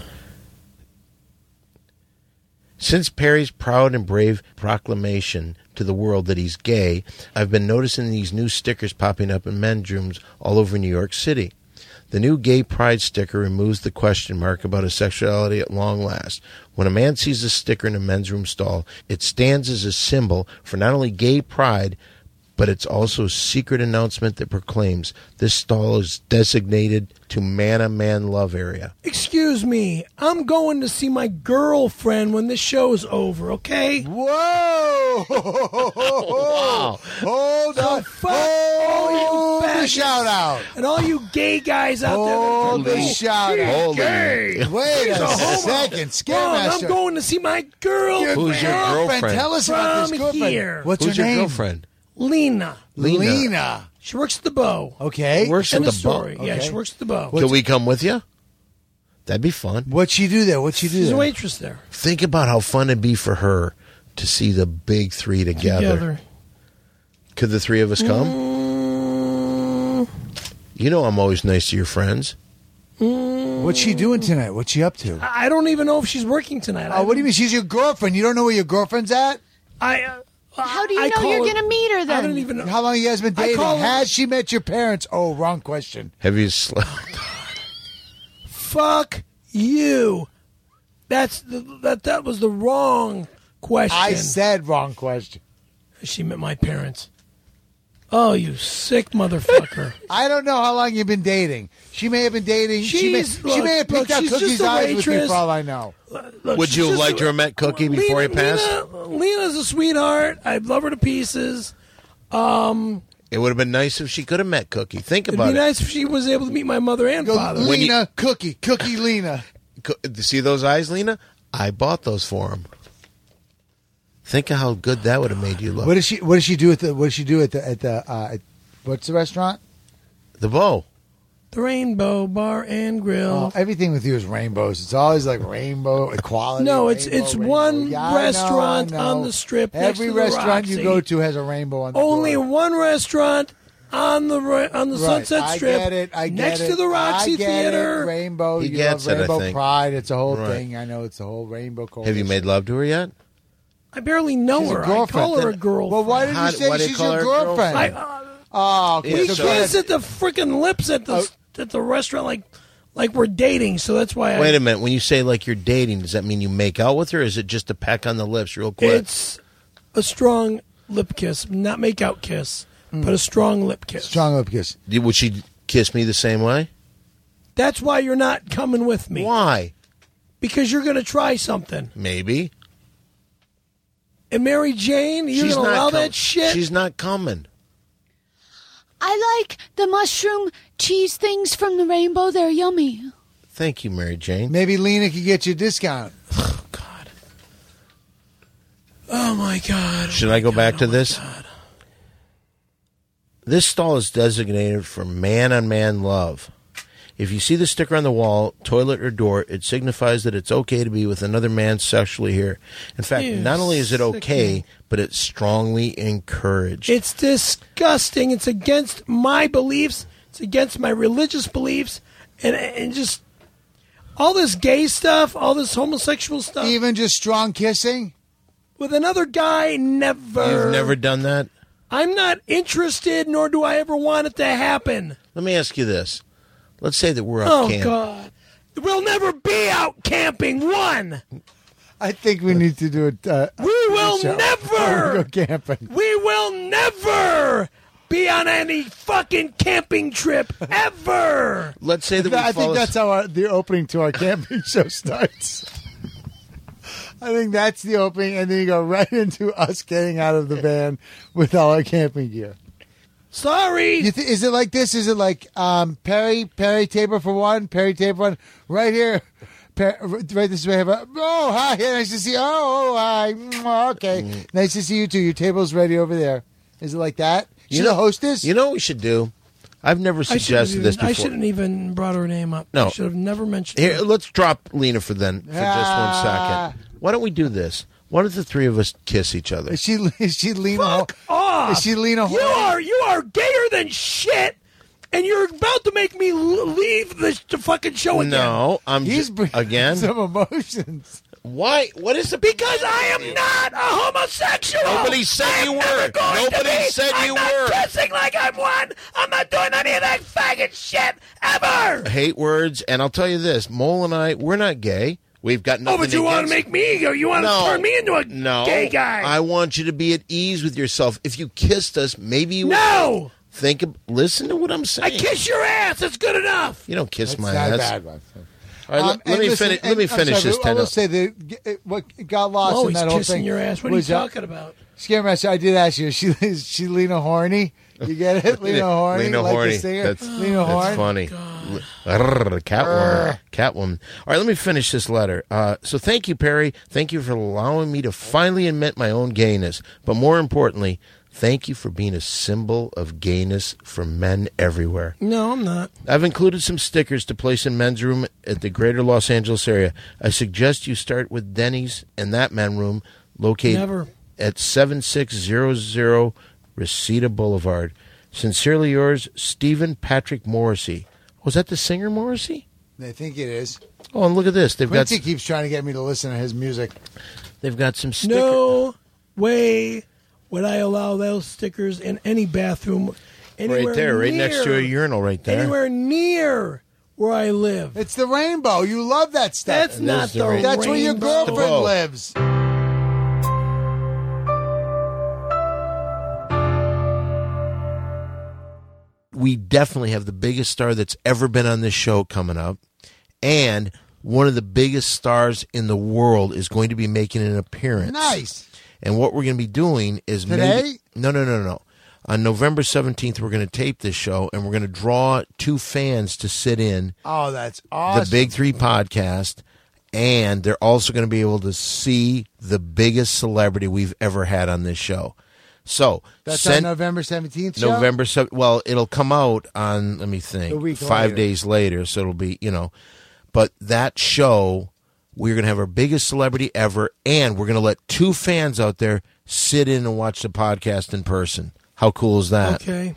[SPEAKER 2] Since Perry's proud and brave proclamation to the world that he's gay, I've been noticing these new stickers popping up in men's rooms all over New York City. The new gay pride sticker removes the question mark about his sexuality at long last. When a man sees a sticker in a men's room stall, it stands as a symbol for not only gay pride, but it's also a secret announcement that proclaims this stall is designated to man-on-man love area.
[SPEAKER 5] Excuse me, I'm going to see my girlfriend when this show's over, okay?
[SPEAKER 4] Whoa!
[SPEAKER 2] Wow.
[SPEAKER 4] Hold
[SPEAKER 5] So
[SPEAKER 4] on.
[SPEAKER 5] fuck all you
[SPEAKER 4] Hold the
[SPEAKER 5] faggots
[SPEAKER 4] shout out.
[SPEAKER 5] and all you gay guys out
[SPEAKER 4] Hold
[SPEAKER 5] there.
[SPEAKER 4] the shout
[SPEAKER 5] He's
[SPEAKER 4] out.
[SPEAKER 5] gay.
[SPEAKER 4] Wait
[SPEAKER 5] He's
[SPEAKER 4] a
[SPEAKER 5] homo.
[SPEAKER 4] second.
[SPEAKER 5] Wrong,
[SPEAKER 4] Scaremaster.
[SPEAKER 5] I'm going to see my girlfriend.
[SPEAKER 2] Who's your girlfriend?
[SPEAKER 4] Tell us about this
[SPEAKER 5] From
[SPEAKER 4] girlfriend.
[SPEAKER 5] here.
[SPEAKER 4] What's
[SPEAKER 2] Who's
[SPEAKER 4] her
[SPEAKER 2] your
[SPEAKER 4] name?
[SPEAKER 2] girlfriend?
[SPEAKER 5] Lena.
[SPEAKER 2] Lena.
[SPEAKER 4] Lena.
[SPEAKER 5] She works at the Bow.
[SPEAKER 4] Okay.
[SPEAKER 2] Works
[SPEAKER 5] End
[SPEAKER 2] at
[SPEAKER 5] of
[SPEAKER 2] the bar.
[SPEAKER 5] story. Yeah,
[SPEAKER 4] Okay.
[SPEAKER 5] she works at the Bow.
[SPEAKER 2] Can we come with you? That'd be fun.
[SPEAKER 4] What'd she do there? What'd she do
[SPEAKER 5] She's
[SPEAKER 4] there?
[SPEAKER 5] a waitress there.
[SPEAKER 2] Think about how fun it'd be for her to see the big three together.
[SPEAKER 5] Together.
[SPEAKER 2] Could the three of us come?
[SPEAKER 5] Mm,
[SPEAKER 2] You know I'm always nice to your friends.
[SPEAKER 5] mm,
[SPEAKER 4] What's she doing tonight? What's she up to?
[SPEAKER 5] I I don't even know if she's working tonight.
[SPEAKER 4] Oh, what do you mean? She's your girlfriend. You don't know where your girlfriend's at?
[SPEAKER 5] I, uh,
[SPEAKER 7] How do you
[SPEAKER 5] I
[SPEAKER 7] know
[SPEAKER 5] call
[SPEAKER 7] you're
[SPEAKER 5] her-
[SPEAKER 7] going to meet her
[SPEAKER 5] I
[SPEAKER 7] then?
[SPEAKER 5] don't even know.
[SPEAKER 4] How long you guys been
[SPEAKER 5] I
[SPEAKER 4] dating?
[SPEAKER 5] call her-
[SPEAKER 4] Has she met your parents? Oh, wrong question.
[SPEAKER 2] Have you slept?
[SPEAKER 5] Fuck you. That's the, that. That was the wrong question.
[SPEAKER 4] I said wrong question.
[SPEAKER 5] She met my parents. Oh, you sick motherfucker!
[SPEAKER 4] I don't know how long you've been dating. She may have been dating. She may,
[SPEAKER 5] She's-
[SPEAKER 4] she may have
[SPEAKER 5] look,
[SPEAKER 4] picked up
[SPEAKER 5] she's just
[SPEAKER 4] Cookie's
[SPEAKER 5] a
[SPEAKER 4] eyes with me
[SPEAKER 5] waitress.
[SPEAKER 4] for all I know.
[SPEAKER 5] Look,
[SPEAKER 2] Would
[SPEAKER 5] she's
[SPEAKER 2] you have
[SPEAKER 5] just
[SPEAKER 2] liked to have met Cookie before
[SPEAKER 5] Lena,
[SPEAKER 2] he passed?
[SPEAKER 5] Lena, Lena's a sweetheart. I love her to pieces. Um,
[SPEAKER 2] It would have been nice if she could have met Cookie. Think
[SPEAKER 5] it'd
[SPEAKER 2] about
[SPEAKER 5] be
[SPEAKER 2] it.
[SPEAKER 5] nice if she was able to meet my mother and
[SPEAKER 4] Go,
[SPEAKER 5] father.
[SPEAKER 2] When you-
[SPEAKER 4] Lena, Cookie, Cookie, Lena.
[SPEAKER 2] Co- See those eyes, Lena? I bought those for him. Think of how good that would have made you look.
[SPEAKER 4] What does she? What does she do at the? What does she do at the? At the? Uh, at, what's the restaurant?
[SPEAKER 2] The Bow.
[SPEAKER 5] The Rainbow Bar and Grill.
[SPEAKER 4] Oh, everything with you is rainbows. It's always like rainbow equality.
[SPEAKER 5] No, it's-
[SPEAKER 4] rainbow,
[SPEAKER 5] it's
[SPEAKER 4] rainbow.
[SPEAKER 5] one
[SPEAKER 4] Yeah, I know,
[SPEAKER 5] restaurant
[SPEAKER 4] I know.
[SPEAKER 5] on the Strip next
[SPEAKER 4] Every
[SPEAKER 5] to the
[SPEAKER 4] restaurant you
[SPEAKER 5] Roxy.
[SPEAKER 4] go to has a rainbow on the
[SPEAKER 5] Only
[SPEAKER 4] door.
[SPEAKER 5] one restaurant on the ra- on the
[SPEAKER 4] Right,
[SPEAKER 5] Sunset
[SPEAKER 4] I
[SPEAKER 5] Strip.
[SPEAKER 4] get it. I get
[SPEAKER 5] next
[SPEAKER 4] it.
[SPEAKER 5] to the Roxy
[SPEAKER 4] I get
[SPEAKER 5] Theater.
[SPEAKER 4] It. Rainbow.
[SPEAKER 2] He
[SPEAKER 4] you
[SPEAKER 2] gets
[SPEAKER 4] love
[SPEAKER 2] it, I
[SPEAKER 4] Rainbow
[SPEAKER 2] think.
[SPEAKER 4] Pride. It's a whole
[SPEAKER 2] Right.
[SPEAKER 4] thing. I know it's a whole rainbow.
[SPEAKER 2] Have you
[SPEAKER 4] coalition.
[SPEAKER 2] made love to her yet?
[SPEAKER 5] I barely know
[SPEAKER 4] She's a
[SPEAKER 5] her. I
[SPEAKER 4] girlfriend.
[SPEAKER 5] call her a
[SPEAKER 4] Then-
[SPEAKER 5] girlfriend.
[SPEAKER 4] Well, why did
[SPEAKER 2] How-
[SPEAKER 4] you say
[SPEAKER 2] why do you
[SPEAKER 4] she's
[SPEAKER 2] call
[SPEAKER 4] your
[SPEAKER 2] her a
[SPEAKER 4] girlfriend?
[SPEAKER 5] I,
[SPEAKER 2] girlfriend?
[SPEAKER 5] uh,
[SPEAKER 4] oh, okay.
[SPEAKER 5] we
[SPEAKER 2] Yeah,
[SPEAKER 4] so
[SPEAKER 2] so-
[SPEAKER 5] kiss at the freaking lips at the
[SPEAKER 4] Oh.
[SPEAKER 5] at the restaurant like like we're dating. So that's why I,
[SPEAKER 2] Wait a minute. When you say like you're dating, does that mean you make out with her? Or is it just a peck on the lips real quick?
[SPEAKER 5] it's a strong lip kiss, not make out kiss, but a strong lip kiss.
[SPEAKER 4] strong lip kiss.
[SPEAKER 2] Did- Would she kiss me the same way?
[SPEAKER 5] That's why you're not coming with me.
[SPEAKER 2] Why?
[SPEAKER 5] Because you're going to try something.
[SPEAKER 2] Maybe.
[SPEAKER 5] And Mary Jane, you're
[SPEAKER 2] She's
[SPEAKER 5] going to
[SPEAKER 2] not
[SPEAKER 5] allow
[SPEAKER 2] com-
[SPEAKER 5] that shit?
[SPEAKER 2] She's not coming.
[SPEAKER 7] I like the mushroom cheese things from the Rainbow. They're yummy.
[SPEAKER 2] Thank you, Mary Jane.
[SPEAKER 4] Maybe Lena could get you a discount.
[SPEAKER 5] Oh, God. Oh, my God.
[SPEAKER 2] Should I go back to this? This stall is designated for man-on-man love. If you see the sticker on the wall, toilet, or door, it signifies that it's okay to be with another man sexually here. In fact,
[SPEAKER 5] You
[SPEAKER 2] not only is it
[SPEAKER 5] sick
[SPEAKER 2] okay,
[SPEAKER 5] man.
[SPEAKER 2] but it's strongly encouraged.
[SPEAKER 5] It's disgusting. It's against my beliefs. It's against my religious beliefs. And, and just all this gay stuff, all this homosexual stuff.
[SPEAKER 4] Even just strong kissing.
[SPEAKER 5] With another guy, never.
[SPEAKER 2] You've never done that?
[SPEAKER 5] I'm not interested, nor do I ever want it to happen.
[SPEAKER 2] Let me ask you this. Let's say that we're up
[SPEAKER 5] Oh,
[SPEAKER 2] camp.
[SPEAKER 5] God. We'll never be out camping. One.
[SPEAKER 4] I think we need to do it. Uh,
[SPEAKER 5] We will
[SPEAKER 4] show.
[SPEAKER 5] never.
[SPEAKER 4] Go camping.
[SPEAKER 5] We will never be on any fucking camping trip ever.
[SPEAKER 2] Let's say that we
[SPEAKER 4] I
[SPEAKER 2] fall
[SPEAKER 4] think that's how our, the opening to our camping show starts. I think that's the opening, and then you go right into us getting out of the van with all our camping gear.
[SPEAKER 5] Sorry.
[SPEAKER 4] You th- is it like this? Is it like um, Perry, Perry table for one, Perry table for one, right here, per- right this way. Oh, hi, yeah, nice to see you. Oh, oh, hi. Mm, okay,
[SPEAKER 2] Mm.
[SPEAKER 4] nice to see you too. Your table's ready over there. Is it like that? She's a hostess?
[SPEAKER 2] You know what we should do? I've never
[SPEAKER 5] I shouldn't
[SPEAKER 2] suggested
[SPEAKER 5] even-
[SPEAKER 2] this before.
[SPEAKER 5] I shouldn't even brought her name up.
[SPEAKER 2] No.
[SPEAKER 5] I should have never mentioned
[SPEAKER 2] Here,
[SPEAKER 5] her.
[SPEAKER 2] let's drop Lena for then for just one
[SPEAKER 4] Ah.
[SPEAKER 2] second. Why don't we do this? Why don't the three of us kiss each other?
[SPEAKER 4] Is she is she Lena?
[SPEAKER 5] Fuck off.
[SPEAKER 4] Is she Lena?
[SPEAKER 5] You are you are gayer than shit, and you're about to make me l- leave the, the fucking show again.
[SPEAKER 2] No, I'm
[SPEAKER 4] He's
[SPEAKER 2] ju-
[SPEAKER 4] bringing
[SPEAKER 2] again.
[SPEAKER 4] some emotions.
[SPEAKER 2] Why? What is the?
[SPEAKER 5] Because I am not a homosexual.
[SPEAKER 2] Nobody said
[SPEAKER 5] I'm
[SPEAKER 2] you
[SPEAKER 5] never
[SPEAKER 2] were.
[SPEAKER 5] going to
[SPEAKER 2] Nobody
[SPEAKER 5] be.
[SPEAKER 2] said
[SPEAKER 5] I'm
[SPEAKER 2] you
[SPEAKER 5] not
[SPEAKER 2] were.
[SPEAKER 5] dressing like I'm one. I'm not doing any of that faggot shit ever.
[SPEAKER 2] I hate words, and I'll tell you this: Mole and I, we're not gay. We've got nothing.
[SPEAKER 5] Oh, but you want to
[SPEAKER 2] against-
[SPEAKER 5] make me go? You want to
[SPEAKER 2] No.
[SPEAKER 5] turn me into a
[SPEAKER 2] no,
[SPEAKER 5] gay guy?
[SPEAKER 2] I want you to be at ease with yourself. If you kissed us, maybe you
[SPEAKER 5] No!
[SPEAKER 2] would think. Of, listen to what I'm
[SPEAKER 5] I
[SPEAKER 2] saying.
[SPEAKER 5] kiss your ass. That's good enough.
[SPEAKER 2] You don't kiss
[SPEAKER 4] That's
[SPEAKER 2] my
[SPEAKER 4] not a
[SPEAKER 2] ass.
[SPEAKER 4] bad one.
[SPEAKER 2] All right,
[SPEAKER 4] Um,
[SPEAKER 2] let, let
[SPEAKER 4] and
[SPEAKER 2] me
[SPEAKER 4] listen,
[SPEAKER 2] finish.
[SPEAKER 4] and
[SPEAKER 2] Let me
[SPEAKER 4] I'm
[SPEAKER 2] finish
[SPEAKER 4] sorry,
[SPEAKER 2] this.
[SPEAKER 4] I
[SPEAKER 2] ten
[SPEAKER 4] will
[SPEAKER 2] up.
[SPEAKER 4] say that what got lost
[SPEAKER 5] Oh,
[SPEAKER 4] in
[SPEAKER 5] he's
[SPEAKER 4] that whole
[SPEAKER 5] kissing
[SPEAKER 4] thing.
[SPEAKER 5] your ass. What are you
[SPEAKER 4] was, uh,
[SPEAKER 5] talking about?
[SPEAKER 4] Scaremaster, I did ask you, is she, is she Lena Horny? You get it? Lena Horny?
[SPEAKER 2] Lena
[SPEAKER 4] like
[SPEAKER 2] Horny.
[SPEAKER 4] The singer?
[SPEAKER 2] That's,
[SPEAKER 4] Lena
[SPEAKER 2] that's
[SPEAKER 4] Horny?
[SPEAKER 2] funny. Arrgh, Catwoman. Catwoman. All right, let me finish this letter. Uh, so thank you, Perry. Thank you for allowing me to finally admit my own gayness. But more importantly, thank you for being a symbol of gayness for men everywhere.
[SPEAKER 5] No, I'm not.
[SPEAKER 2] I've included some stickers to place in men's room at the greater Los Angeles area. I suggest you start with Denny's and that men room located
[SPEAKER 5] Never.
[SPEAKER 2] at seven six zero zero Reseda Boulevard. Sincerely yours, Stephen Patrick Morrissey. Was that the singer Morrissey?
[SPEAKER 4] I think it is.
[SPEAKER 2] Oh, and look at this. They've
[SPEAKER 4] Quincy
[SPEAKER 2] got
[SPEAKER 4] keeps trying to get me to listen to his music.
[SPEAKER 2] they've got some stickers.
[SPEAKER 5] No way would I allow those stickers in any bathroom anywhere
[SPEAKER 2] Right there, right next to a
[SPEAKER 5] near-
[SPEAKER 2] urinal right there.
[SPEAKER 5] Anywhere near where I live.
[SPEAKER 4] It's the rainbow. You love that stuff.
[SPEAKER 5] That's not
[SPEAKER 2] is the
[SPEAKER 5] the
[SPEAKER 2] rainbow.
[SPEAKER 4] That's where your
[SPEAKER 5] rainbow.
[SPEAKER 4] girlfriend
[SPEAKER 2] Oh.
[SPEAKER 4] lives.
[SPEAKER 2] We definitely have the biggest star that's ever been on this show coming up. And one of the biggest stars in the world is going to be making an appearance.
[SPEAKER 4] Nice.
[SPEAKER 2] And what we're going to be doing is
[SPEAKER 4] Today?
[SPEAKER 2] maybe no, no, no, no. On November seventeenth, we're going to tape this show, and we're going to draw two fans to sit in
[SPEAKER 4] Oh, that's awesome.
[SPEAKER 2] the Big Three podcast, and they're also going to be able to see the biggest celebrity we've ever had on this show. So
[SPEAKER 4] That's
[SPEAKER 2] send-
[SPEAKER 4] on November seventeenth show?
[SPEAKER 2] November seventh. Well, it'll come out on. Let me think.
[SPEAKER 4] A week
[SPEAKER 2] five
[SPEAKER 4] later.
[SPEAKER 2] days later, so it'll be you know. But that show, we're going to have our biggest celebrity ever, and we're going to let two fans out there sit in and watch the podcast in person. How cool is that?
[SPEAKER 5] Okay.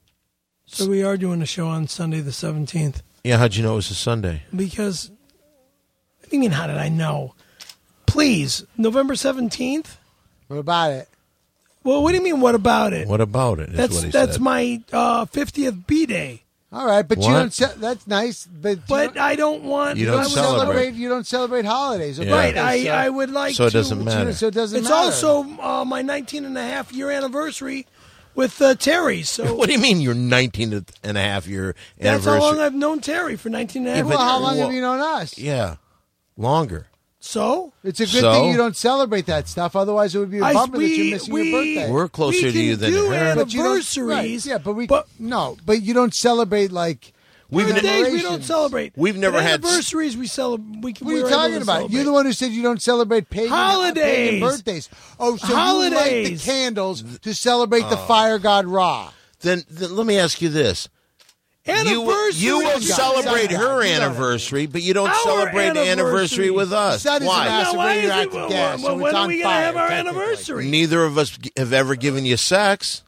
[SPEAKER 5] So we are doing a show on Sunday the seventeenth.
[SPEAKER 2] Yeah, how'd you know it was a Sunday?
[SPEAKER 5] Because, what do you mean, how did I know? Please, November seventeenth?
[SPEAKER 4] What about it?
[SPEAKER 5] Well, what do you mean, what about it?
[SPEAKER 2] What about it? Is
[SPEAKER 5] That's
[SPEAKER 2] what he
[SPEAKER 5] that's
[SPEAKER 2] said.
[SPEAKER 5] my uh, fiftieth B-Day.
[SPEAKER 4] All right, but you
[SPEAKER 2] What?
[SPEAKER 4] don't. Ce- that's nice, but you
[SPEAKER 5] But
[SPEAKER 4] don't,
[SPEAKER 5] I don't want...
[SPEAKER 2] You
[SPEAKER 4] you
[SPEAKER 2] don't
[SPEAKER 4] don't
[SPEAKER 2] celebrate.
[SPEAKER 4] celebrate. You don't celebrate holidays, or
[SPEAKER 2] Yeah.
[SPEAKER 5] Right,
[SPEAKER 4] birthdays,
[SPEAKER 5] I,
[SPEAKER 4] so-
[SPEAKER 5] I would like
[SPEAKER 2] So it
[SPEAKER 5] to...
[SPEAKER 2] doesn't matter.
[SPEAKER 4] So it doesn't
[SPEAKER 5] It's
[SPEAKER 4] matter.
[SPEAKER 5] also uh, my nineteen and a half year anniversary with uh, Terry, so...
[SPEAKER 2] What do you mean your nineteen and a half year
[SPEAKER 5] That's how
[SPEAKER 2] anniversary?
[SPEAKER 5] long I've known Terry, for nineteen and a half
[SPEAKER 4] Well, how
[SPEAKER 5] years.
[SPEAKER 4] long have
[SPEAKER 2] Well-
[SPEAKER 4] you known us?
[SPEAKER 2] Yeah, longer.
[SPEAKER 5] So?
[SPEAKER 4] It's a good
[SPEAKER 2] So?
[SPEAKER 4] thing you don't celebrate that stuff. Otherwise, it would be a
[SPEAKER 5] I-
[SPEAKER 4] bummer that
[SPEAKER 5] we-
[SPEAKER 4] you're missing
[SPEAKER 5] we-
[SPEAKER 4] your birthday.
[SPEAKER 2] We're closer
[SPEAKER 5] we
[SPEAKER 2] to you
[SPEAKER 5] can
[SPEAKER 2] than
[SPEAKER 5] do
[SPEAKER 2] her.
[SPEAKER 4] But you don't-
[SPEAKER 5] anniversaries.
[SPEAKER 4] right, yeah, but we
[SPEAKER 5] but
[SPEAKER 4] no, but you don't celebrate like
[SPEAKER 2] We've
[SPEAKER 5] birthdays we don't
[SPEAKER 4] commemorations.
[SPEAKER 5] celebrate.
[SPEAKER 2] We've never
[SPEAKER 5] But
[SPEAKER 2] had-
[SPEAKER 5] anniversaries. We celebrate. We can.
[SPEAKER 4] What are you
[SPEAKER 5] we're able
[SPEAKER 4] talking
[SPEAKER 5] to
[SPEAKER 4] about?
[SPEAKER 5] celebrate.
[SPEAKER 4] You're the one who said you don't celebrate pagan
[SPEAKER 5] Holidays.
[SPEAKER 4] pagan birthdays. Oh, so you light the
[SPEAKER 5] Holidays.
[SPEAKER 4] candles to celebrate
[SPEAKER 2] Oh.
[SPEAKER 4] the fire god Ra.
[SPEAKER 2] Then, then let me ask you this: you,
[SPEAKER 5] Anniversaries.
[SPEAKER 2] you will
[SPEAKER 4] Sun God,
[SPEAKER 2] celebrate
[SPEAKER 4] Sun God,
[SPEAKER 2] her
[SPEAKER 4] you know that.
[SPEAKER 2] anniversary, but you don't
[SPEAKER 5] Our
[SPEAKER 2] celebrate anniversary.
[SPEAKER 5] anniversary.
[SPEAKER 2] with us.
[SPEAKER 4] Sun is
[SPEAKER 2] Why?
[SPEAKER 4] an
[SPEAKER 5] Now, why is it?
[SPEAKER 4] radioactive
[SPEAKER 5] Well,
[SPEAKER 4] gas,
[SPEAKER 5] well,
[SPEAKER 4] so
[SPEAKER 5] when
[SPEAKER 4] it's
[SPEAKER 5] are
[SPEAKER 4] on
[SPEAKER 5] we gonna
[SPEAKER 4] fire,
[SPEAKER 5] have our
[SPEAKER 4] technically.
[SPEAKER 5] anniversary?
[SPEAKER 2] Neither of us g- have ever given you sex.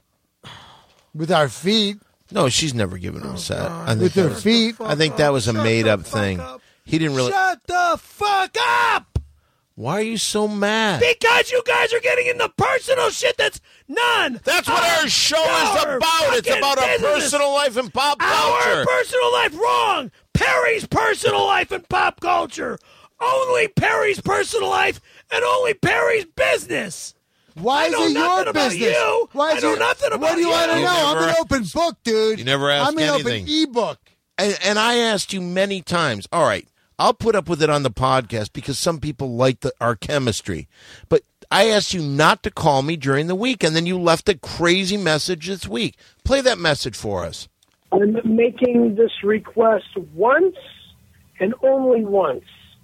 [SPEAKER 4] With our feet,
[SPEAKER 2] No, she's never given him sex. I think
[SPEAKER 4] with
[SPEAKER 2] that
[SPEAKER 4] her
[SPEAKER 2] was-
[SPEAKER 4] feet.
[SPEAKER 2] I think that was a
[SPEAKER 5] Shut
[SPEAKER 2] made
[SPEAKER 5] the
[SPEAKER 2] up
[SPEAKER 5] fuck
[SPEAKER 2] thing.
[SPEAKER 5] up.
[SPEAKER 2] He didn't really.
[SPEAKER 5] Shut the fuck up!
[SPEAKER 2] Why are you so mad?
[SPEAKER 5] Because you guys are getting into personal shit that's none.
[SPEAKER 2] That's what
[SPEAKER 5] of
[SPEAKER 2] our show is
[SPEAKER 5] your
[SPEAKER 2] about. It's
[SPEAKER 5] fucking
[SPEAKER 2] about our
[SPEAKER 5] business.
[SPEAKER 2] personal life and pop
[SPEAKER 5] Our
[SPEAKER 2] culture.
[SPEAKER 5] personal life, wrong. Perry's personal life and pop culture. Only Perry's personal life and only Perry's business.
[SPEAKER 4] Why
[SPEAKER 5] I
[SPEAKER 4] is
[SPEAKER 5] know
[SPEAKER 4] it
[SPEAKER 5] nothing
[SPEAKER 4] your
[SPEAKER 5] about
[SPEAKER 4] business?
[SPEAKER 5] you.
[SPEAKER 4] Why
[SPEAKER 5] I
[SPEAKER 4] is
[SPEAKER 5] know
[SPEAKER 4] it-
[SPEAKER 5] nothing
[SPEAKER 4] What
[SPEAKER 5] about
[SPEAKER 4] do you want to
[SPEAKER 5] you.
[SPEAKER 4] know? I'm
[SPEAKER 2] never-
[SPEAKER 4] an open book, dude.
[SPEAKER 2] You never asked
[SPEAKER 4] I'm an
[SPEAKER 2] anything.
[SPEAKER 4] open ebook.
[SPEAKER 2] And, and I asked you many times, all right, I'll put up with it on the podcast because some people like the, our chemistry. But I asked you not to call me during the week, and then you left a crazy message this week. Play that message for us.
[SPEAKER 12] I'm making this request once and only once.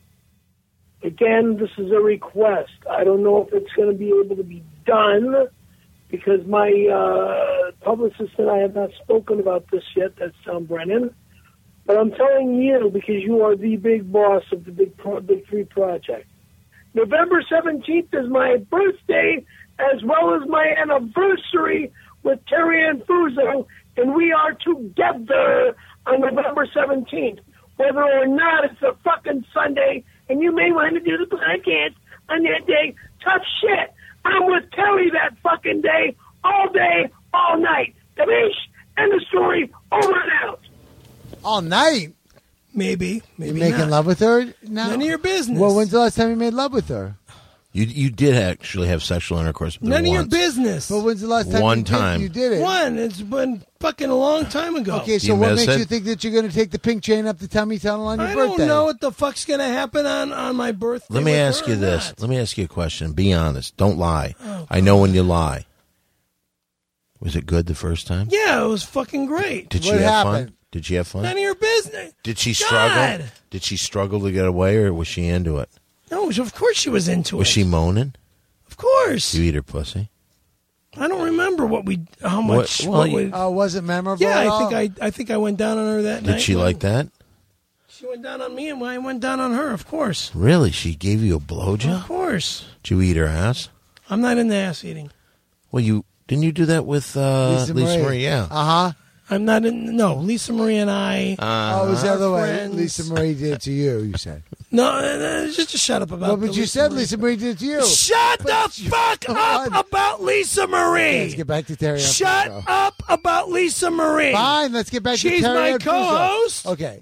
[SPEAKER 12] Again, this is a request. I don't know if it's going to be able to be done because my uh, publicist and I have not spoken about this yet. That's Tom Brennan. But I'm telling you because you are the big boss of the Big, Pro- big Three Project. November seventeenth is my birthday as well as my anniversary with Terry and Fuso, and we are together on November seventeenth. Whether or not it's a fucking Sunday, and you may want to do the podcast on that day, tough shit. I'm with Terry that fucking day, all day, all night. Gabish, end the story, over and out.
[SPEAKER 4] All night?
[SPEAKER 5] Maybe. Maybe
[SPEAKER 4] You making
[SPEAKER 5] not.
[SPEAKER 4] love with her now?
[SPEAKER 5] None of your business.
[SPEAKER 4] Well, when's the last time you made love with her?
[SPEAKER 2] You you did actually have sexual intercourse with her
[SPEAKER 5] None of your
[SPEAKER 2] once.
[SPEAKER 5] business.
[SPEAKER 4] But when's the last time
[SPEAKER 2] One
[SPEAKER 4] you did,
[SPEAKER 2] time.
[SPEAKER 4] you did it?
[SPEAKER 5] One. It's been fucking a long time ago.
[SPEAKER 4] Okay, so
[SPEAKER 2] You
[SPEAKER 4] what
[SPEAKER 2] miss
[SPEAKER 4] makes
[SPEAKER 2] it?
[SPEAKER 4] you think that you're going to take the pink chain up the tummy tunnel on your
[SPEAKER 5] I
[SPEAKER 4] birthday?
[SPEAKER 5] don't know what the fuck's going to happen on, on my birthday.
[SPEAKER 2] Let me
[SPEAKER 5] with
[SPEAKER 2] ask
[SPEAKER 5] her
[SPEAKER 2] you
[SPEAKER 5] or
[SPEAKER 2] this.
[SPEAKER 5] not.
[SPEAKER 2] Let me ask you a question. Be honest. Don't lie.
[SPEAKER 5] Oh,
[SPEAKER 2] I know when you lie. Was it good the first time?
[SPEAKER 5] Yeah, it was fucking great.
[SPEAKER 2] Did she
[SPEAKER 4] What
[SPEAKER 2] have
[SPEAKER 4] happened?
[SPEAKER 2] fun? Did she have fun?
[SPEAKER 5] None of your business.
[SPEAKER 2] Did she
[SPEAKER 5] God.
[SPEAKER 2] struggle? Did she struggle to get away, or was she into it?
[SPEAKER 5] No, of course she was into
[SPEAKER 2] Was
[SPEAKER 5] it.
[SPEAKER 2] she moaning?
[SPEAKER 5] Of course.
[SPEAKER 2] You eat her pussy?
[SPEAKER 5] I don't remember what we, how much.
[SPEAKER 2] What- well,
[SPEAKER 5] what
[SPEAKER 2] you-
[SPEAKER 5] we,
[SPEAKER 4] Oh, was it memorable?
[SPEAKER 5] yeah,
[SPEAKER 4] at
[SPEAKER 5] I
[SPEAKER 4] all?
[SPEAKER 5] think I, I think I went down on her that night.
[SPEAKER 2] Did she like that?
[SPEAKER 5] She went down on me, and I went down on her. Of course.
[SPEAKER 2] Really? She gave you a
[SPEAKER 5] Of
[SPEAKER 2] blowjob?
[SPEAKER 5] course.
[SPEAKER 2] Did you eat her ass?
[SPEAKER 5] I'm not into ass eating.
[SPEAKER 2] Well, you didn't you do that with uh,
[SPEAKER 4] Lisa,
[SPEAKER 2] Lisa,
[SPEAKER 4] Marie.
[SPEAKER 2] Marie? Yeah.
[SPEAKER 4] Uh huh.
[SPEAKER 5] I'm not in. No, Lisa Marie and I.
[SPEAKER 2] Uh,
[SPEAKER 4] Oh, it was the
[SPEAKER 5] Our
[SPEAKER 4] other way.
[SPEAKER 5] friends.
[SPEAKER 4] Lisa Marie did it to you. You said.
[SPEAKER 5] No, uh, just to shut up about.
[SPEAKER 4] Well,
[SPEAKER 5] the
[SPEAKER 4] but you
[SPEAKER 5] Lisa
[SPEAKER 4] said
[SPEAKER 5] Marie.
[SPEAKER 4] Lisa Marie did it to you.
[SPEAKER 5] Shut the fuck
[SPEAKER 4] Come
[SPEAKER 5] up
[SPEAKER 4] on.
[SPEAKER 5] about Lisa Marie.
[SPEAKER 4] Let's get back to Terry. and
[SPEAKER 5] Shut
[SPEAKER 4] Fuso.
[SPEAKER 5] up about Lisa Marie.
[SPEAKER 4] Fine. Let's get back to
[SPEAKER 5] She's
[SPEAKER 4] Terry.
[SPEAKER 5] my
[SPEAKER 4] and Fuso.
[SPEAKER 5] co-host.
[SPEAKER 4] Okay.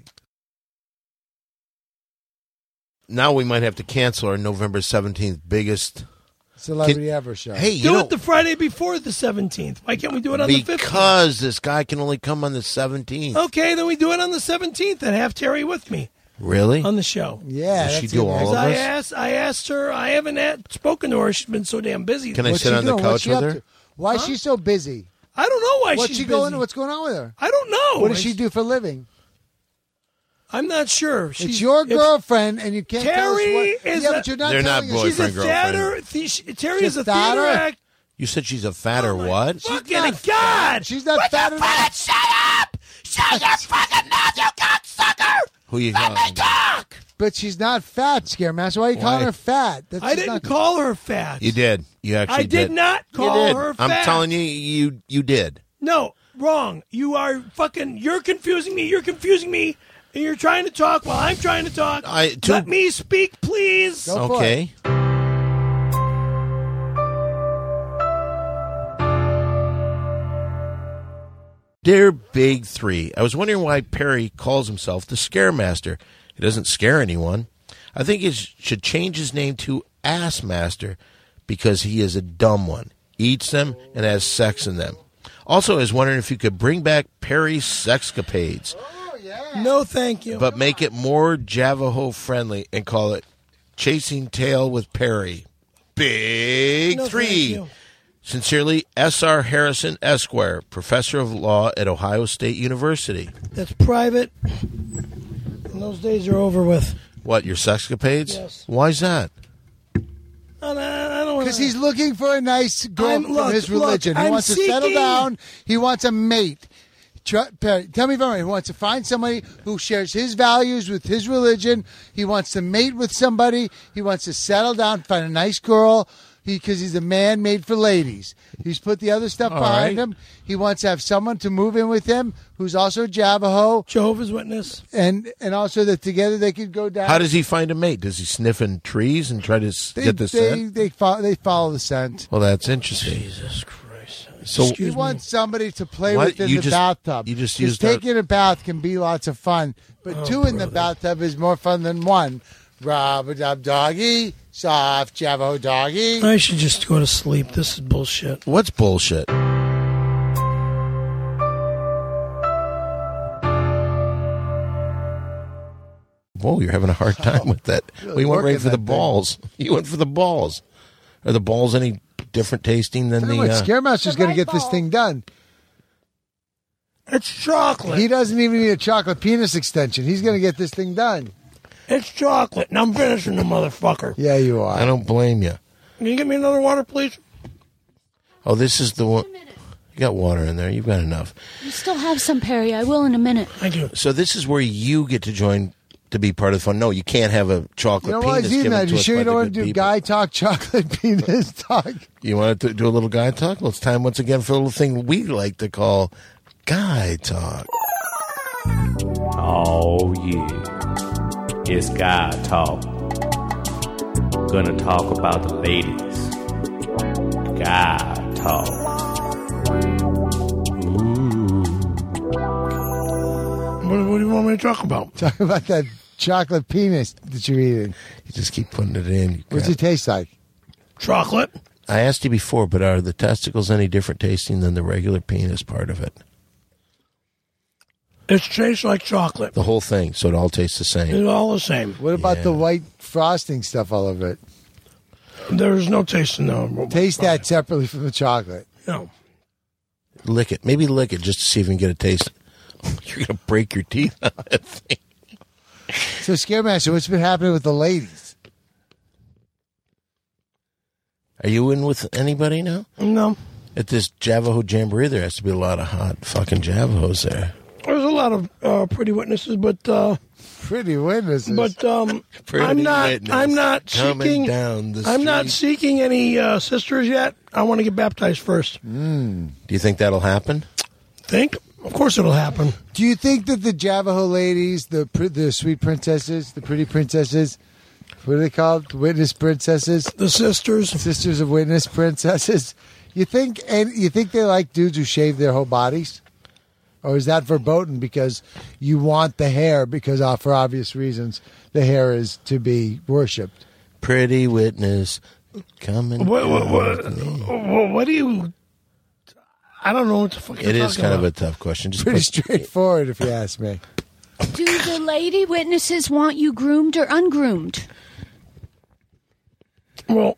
[SPEAKER 2] Now we might have to cancel our November seventeenth biggest.
[SPEAKER 4] Celebrity
[SPEAKER 2] Can-
[SPEAKER 4] ever show.
[SPEAKER 2] Hey, you
[SPEAKER 5] Do
[SPEAKER 2] know,
[SPEAKER 5] it the Friday before the seventeenth. Why can't we do it on the fifteenth?
[SPEAKER 2] because this guy can only come on the seventeenth.
[SPEAKER 5] Okay, then we do it on the seventeenth and have Terry with me
[SPEAKER 2] Really?
[SPEAKER 5] on the show.
[SPEAKER 4] Yeah.
[SPEAKER 2] Does she
[SPEAKER 4] that's
[SPEAKER 2] do
[SPEAKER 4] good.
[SPEAKER 2] all of
[SPEAKER 5] I
[SPEAKER 2] us?
[SPEAKER 5] asked, I asked her. I haven't had, spoken to her. She's been so damn busy.
[SPEAKER 2] Can I
[SPEAKER 4] What's
[SPEAKER 2] sit
[SPEAKER 4] she
[SPEAKER 2] on the
[SPEAKER 4] doing? What's
[SPEAKER 2] couch
[SPEAKER 4] she
[SPEAKER 2] with
[SPEAKER 4] up
[SPEAKER 2] her?
[SPEAKER 4] to? Why is
[SPEAKER 5] Huh?
[SPEAKER 4] she so busy?
[SPEAKER 5] I don't know why
[SPEAKER 4] What's
[SPEAKER 5] she's
[SPEAKER 4] she
[SPEAKER 5] busy.
[SPEAKER 4] going? What's going on with her?
[SPEAKER 5] I don't know.
[SPEAKER 4] What does
[SPEAKER 5] I-
[SPEAKER 4] she do for a living?
[SPEAKER 5] I'm not sure. She's,
[SPEAKER 4] It's your
[SPEAKER 5] if-
[SPEAKER 4] girlfriend, and you can't tell us
[SPEAKER 5] Terry
[SPEAKER 4] what.
[SPEAKER 5] is
[SPEAKER 4] yeah,
[SPEAKER 5] a-
[SPEAKER 4] but you're not
[SPEAKER 2] They're not
[SPEAKER 4] telling us.
[SPEAKER 5] She's a
[SPEAKER 2] boyfriend, girlfriend.
[SPEAKER 5] theater. The, she, Terry
[SPEAKER 4] She's
[SPEAKER 5] is a
[SPEAKER 4] fatter?
[SPEAKER 5] theater act.
[SPEAKER 2] You said she's a fat or what?
[SPEAKER 5] Fucking
[SPEAKER 4] not
[SPEAKER 5] God!
[SPEAKER 4] She's not
[SPEAKER 5] What
[SPEAKER 4] fat
[SPEAKER 5] the
[SPEAKER 4] enough.
[SPEAKER 5] fuck? Shut up! Shut your fucking mouth, you cocksucker!
[SPEAKER 2] Who you
[SPEAKER 5] Let me
[SPEAKER 2] calling?
[SPEAKER 5] talk!
[SPEAKER 4] But she's not fat, Scaremaster. Why are you calling
[SPEAKER 2] Why?
[SPEAKER 4] her fat? That's
[SPEAKER 5] I
[SPEAKER 4] just
[SPEAKER 5] didn't
[SPEAKER 4] not-
[SPEAKER 5] call her fat.
[SPEAKER 2] You did. You actually
[SPEAKER 5] I did not call
[SPEAKER 2] you did.
[SPEAKER 5] her
[SPEAKER 2] I'm
[SPEAKER 5] fat.
[SPEAKER 2] telling you, you you did.
[SPEAKER 5] No, wrong. You are fucking. You're confusing me. You're confusing me. And you're trying to talk while I'm trying to talk.
[SPEAKER 2] I- to-
[SPEAKER 5] Let me speak, please.
[SPEAKER 4] Go for
[SPEAKER 2] Okay. Dear Big Three, I was wondering why Perry calls himself the Scaremaster. He doesn't scare anyone. I think he should change his name to Ass Master because he is a dumb one, eats them, and has sex in them. Also, I was wondering if you could bring back Perry's Sexcapades,
[SPEAKER 5] No, thank you.
[SPEAKER 2] but make it more Javaho friendly and call it Chasing Tail with Perry. Big
[SPEAKER 5] No,
[SPEAKER 2] Three.
[SPEAKER 5] thank you.
[SPEAKER 2] Sincerely, S R. Harrison, Esquire, Professor of Law at Ohio State University.
[SPEAKER 5] That's private. And those days are over with.
[SPEAKER 2] What, your sexcapades?
[SPEAKER 5] Yes.
[SPEAKER 2] Why's that?
[SPEAKER 5] I don't, I don't wanna-
[SPEAKER 4] Because he's looking for a nice girl
[SPEAKER 5] I'm-
[SPEAKER 4] from
[SPEAKER 5] look,
[SPEAKER 4] his
[SPEAKER 5] look,
[SPEAKER 4] religion. he
[SPEAKER 5] I'm
[SPEAKER 4] wants to settle
[SPEAKER 5] seeking-
[SPEAKER 4] down. He wants a mate. Try, Perry, tell me if I'm right. He wants to find somebody who shares his values with his religion. He wants to mate with somebody. He wants to settle down, find a nice girl. Because he's a man made for ladies. He's put the other stuff
[SPEAKER 2] All
[SPEAKER 4] behind
[SPEAKER 2] right.
[SPEAKER 4] him. He wants to have someone to move in with him who's also a Javaho,
[SPEAKER 5] Jehovah's Witness.
[SPEAKER 4] and and also that together they could go down.
[SPEAKER 2] How does he find a mate? Does he sniff in trees and try to s-
[SPEAKER 4] they,
[SPEAKER 2] get the
[SPEAKER 4] they,
[SPEAKER 2] scent?
[SPEAKER 4] they, follow, they follow the scent.
[SPEAKER 2] Well, that's interesting.
[SPEAKER 5] Jesus Christ.
[SPEAKER 2] So,
[SPEAKER 5] Excuse
[SPEAKER 4] He
[SPEAKER 5] me.
[SPEAKER 4] wants somebody to play
[SPEAKER 2] What?
[SPEAKER 4] with in
[SPEAKER 2] You
[SPEAKER 4] the
[SPEAKER 2] just-
[SPEAKER 4] bathtub.
[SPEAKER 2] you just
[SPEAKER 4] 'Cause
[SPEAKER 2] used that-
[SPEAKER 4] taking a bath can be lots of fun, but
[SPEAKER 5] Oh,
[SPEAKER 4] two in the bathtub is more fun than one. Rub-a-dub doggy, soft Javaho doggy.
[SPEAKER 5] I should just go to sleep. This is bullshit.
[SPEAKER 2] what's bullshit? Whoa, you're having a hard time with that.
[SPEAKER 4] Really
[SPEAKER 2] we went right
[SPEAKER 4] working
[SPEAKER 2] for the
[SPEAKER 4] that thing.
[SPEAKER 2] balls. You went for the balls. Are the balls any different tasting than
[SPEAKER 4] Tell
[SPEAKER 2] the?
[SPEAKER 4] you what,
[SPEAKER 2] Uh,
[SPEAKER 4] Scaremaster's going to get this
[SPEAKER 7] ball.
[SPEAKER 4] thing done.
[SPEAKER 5] It's chocolate.
[SPEAKER 4] He doesn't even need a chocolate penis extension. He's going to get this thing done.
[SPEAKER 5] It's chocolate, and I'm finishing the motherfucker.
[SPEAKER 4] Yeah, you are.
[SPEAKER 2] I don't blame you.
[SPEAKER 5] Can you get me another water, please?
[SPEAKER 2] Oh, this is the one. You got water in there. You've got enough.
[SPEAKER 7] You still have some, Perry. I will in a minute.
[SPEAKER 5] Thank you.
[SPEAKER 2] So this is where you get to join to be part of the fun. No, you can't have a chocolate
[SPEAKER 4] You know
[SPEAKER 2] penis
[SPEAKER 4] what,
[SPEAKER 2] given
[SPEAKER 4] Zena,
[SPEAKER 2] to
[SPEAKER 4] you
[SPEAKER 2] us
[SPEAKER 4] sure
[SPEAKER 2] by
[SPEAKER 4] you
[SPEAKER 2] the
[SPEAKER 4] don't want to
[SPEAKER 2] good
[SPEAKER 4] do
[SPEAKER 2] people.
[SPEAKER 4] guy talk, chocolate penis talk?
[SPEAKER 2] You want to do a little guy talk? Well, it's time once again for a little thing we like to call guy talk.
[SPEAKER 13] Oh, yeah. It's guy talk. Gonna talk about the ladies. Guy talk.
[SPEAKER 5] What, what do you want me to talk about?
[SPEAKER 4] Talk about that chocolate penis that you're eating.
[SPEAKER 2] You just keep putting it in.
[SPEAKER 4] What's it taste like?
[SPEAKER 5] Chocolate.
[SPEAKER 2] I asked you before, but are the testicles any different tasting than the regular penis part of it?
[SPEAKER 5] It tastes like chocolate.
[SPEAKER 2] The whole thing, so it all tastes the same.
[SPEAKER 5] It's all the same.
[SPEAKER 4] What about
[SPEAKER 2] Yeah.
[SPEAKER 4] the white frosting stuff all over it?
[SPEAKER 5] There's no taste in the
[SPEAKER 4] Taste that separately from the chocolate.
[SPEAKER 5] No.
[SPEAKER 2] Lick it. Maybe lick it just to see if you can get a taste. You're going to break your teeth on that thing.
[SPEAKER 4] So, Scaremaster, what's been happening with the ladies?
[SPEAKER 2] Are you in with anybody now?
[SPEAKER 5] No.
[SPEAKER 2] At this Javaho Jamboree, there has to be a lot of hot fucking Javahos there.
[SPEAKER 5] There's a lot of uh, pretty witnesses, but uh,
[SPEAKER 4] pretty witnesses.
[SPEAKER 5] But um,
[SPEAKER 2] Pretty
[SPEAKER 5] I'm not.
[SPEAKER 2] witness
[SPEAKER 5] I'm not
[SPEAKER 2] coming
[SPEAKER 5] seeking.
[SPEAKER 2] down the
[SPEAKER 5] I'm not
[SPEAKER 2] street.
[SPEAKER 5] seeking any uh, sisters yet. I want to get baptized first.
[SPEAKER 2] Do you think that'll happen?
[SPEAKER 5] Think? Of course it'll happen.
[SPEAKER 4] Do you think that the Javaho ladies, the pr- the sweet princesses, the pretty princesses, what are they called? Witness princesses?
[SPEAKER 5] The sisters.
[SPEAKER 4] Sisters of witness princesses. You think and you think they like dudes who shave their whole bodies? Or is that verboten because you want the hair because uh, for obvious reasons the hair is to be worshipped?
[SPEAKER 2] Pretty witness coming.
[SPEAKER 5] What, what,
[SPEAKER 2] down
[SPEAKER 5] what,
[SPEAKER 2] with me.
[SPEAKER 5] what, what do you? I don't know what the fuck.
[SPEAKER 2] It
[SPEAKER 5] you're
[SPEAKER 2] is
[SPEAKER 5] talking
[SPEAKER 2] kind of
[SPEAKER 5] about.
[SPEAKER 2] a tough question. Just
[SPEAKER 4] Pretty
[SPEAKER 2] put-
[SPEAKER 4] straightforward, if you ask me.
[SPEAKER 7] Do the lady witnesses want you groomed or ungroomed?
[SPEAKER 5] Well,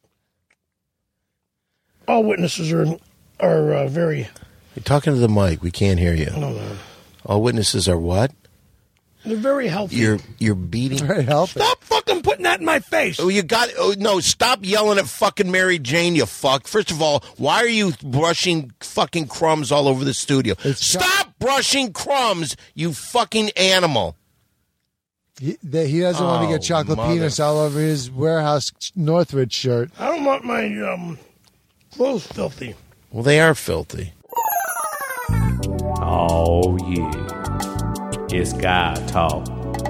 [SPEAKER 5] all witnesses are are uh, very.
[SPEAKER 2] You're talking to the mic. We can't hear you.
[SPEAKER 5] No, no.
[SPEAKER 2] All witnesses are what?
[SPEAKER 5] They're very healthy.
[SPEAKER 2] You're you're beating.
[SPEAKER 4] Very healthy.
[SPEAKER 5] Stop fucking putting that in my face.
[SPEAKER 2] Oh, you got. Oh no! Stop yelling at fucking Mary Jane, you fuck. First of all, why are you brushing fucking crumbs all over the studio? Stop brushing crumbs, you fucking animal.
[SPEAKER 4] He, that he doesn't want to get
[SPEAKER 2] Oh,
[SPEAKER 4] chocolate
[SPEAKER 2] mother-
[SPEAKER 4] penis all over his warehouse Northridge shirt.
[SPEAKER 5] I don't want my um, clothes filthy.
[SPEAKER 2] Well, they are filthy.
[SPEAKER 13] Oh, yeah. It's guy talk.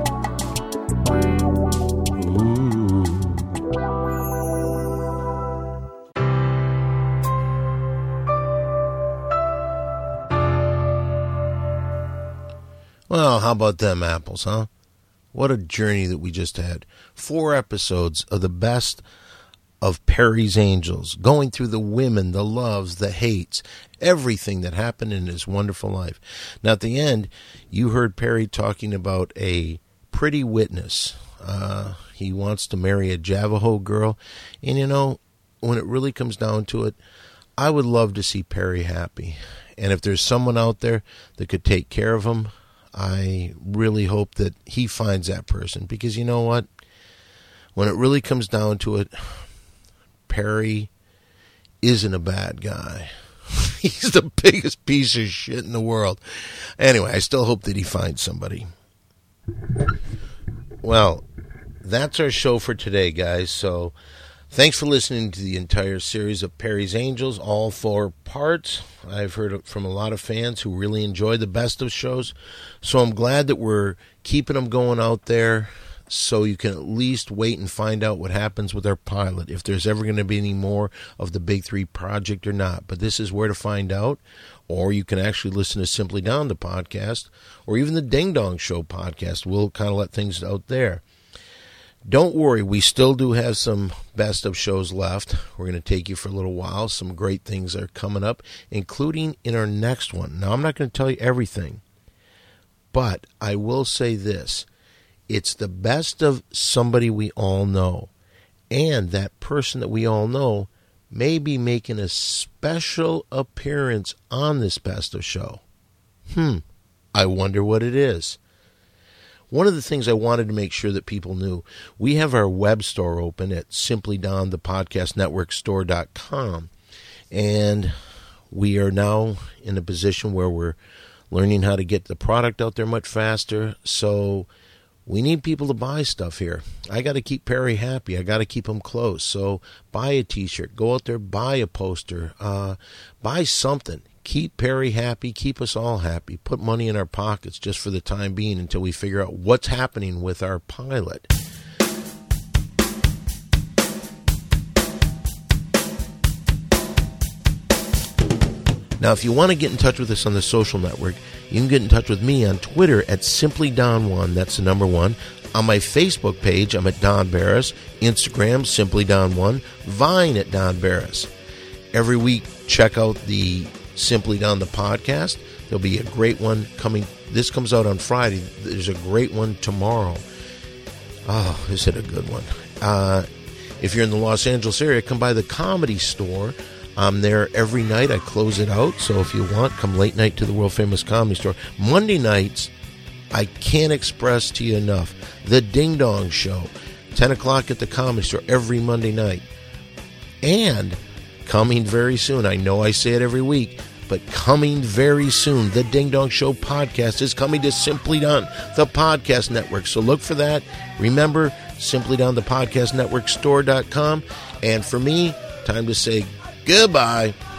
[SPEAKER 2] Well, how about them apples, huh? What a journey that we just had. Four episodes of the best of Perry's Angels, going through the women, the loves, the hates, everything that happened in his wonderful life. Now, at the end, you heard Perry talking about a pretty witness. Uh, he wants to marry a Javaho girl. And, you know, when it really comes down to it, I would love to see Perry happy. And if there's someone out there that could take care of him, I really hope that he finds that person. Because you know what? When it really comes down to it, Perry isn't a bad guy. He's the biggest piece of shit in the world. Anyway, I still hope that he finds somebody. Well, that's our show for today, guys. So thanks for listening to the entire series of Perry's Angels, all four parts. I've heard from a lot of fans who really enjoy the best of shows. So I'm glad that we're keeping them going out there so you can at least wait and find out what happens with our pilot, if there's ever going to be any more of the Big Three project or not. But this is where to find out. Or you can actually listen to Simply Down, the podcast, or even the Ding Dong Show podcast. We'll kind of let things out there. Don't worry, we still do have some best of shows left. We're going to take you for a little while. Some great things are coming up, including in our next one. Now, I'm not going to tell you everything, but I will say this. It's the best of somebody we all know. And that person that we all know may be making a special appearance on this best of show. Hmm, I wonder what it is. One of the things I wanted to make sure that people knew, we have our web store open at simply don the podcast network store dot com. And we are now in a position where we're learning how to get the product out there much faster. So we need people to buy stuff here. I got to keep Perry happy. I got to keep him close. So buy a T-shirt. Go out there, buy a poster. Uh, buy something. Keep Perry happy. Keep us all happy. Put money in our pockets just for the time being until we figure out what's happening with our pilot. Now, if you want to get in touch with us on the social network, you can get in touch with me on Twitter at Simply Don one. That's the number one. On my Facebook page, I'm at Don Barris. Instagram, Simply Don one. Vine at Don Barris. Every week, check out the Simply Don the podcast. There'll be a great one coming. This comes out on Friday. There's a great one tomorrow. Oh, is it a good one? Uh, if you're in the Los Angeles area, come by the Comedy Store. I'm there every night. I close it out. So if you want, come late night to the world famous Comedy Store. Monday nights, I can't express to you enough. The Ding Dong Show, ten o'clock at the Comedy Store every Monday night. And coming very soon, I know I say it every week, but coming very soon, the Ding Dong Show podcast is coming to Simply Don, the podcast network. So look for that. Remember, Simply Don, the podcast network store dot com. And for me, time to say goodbye.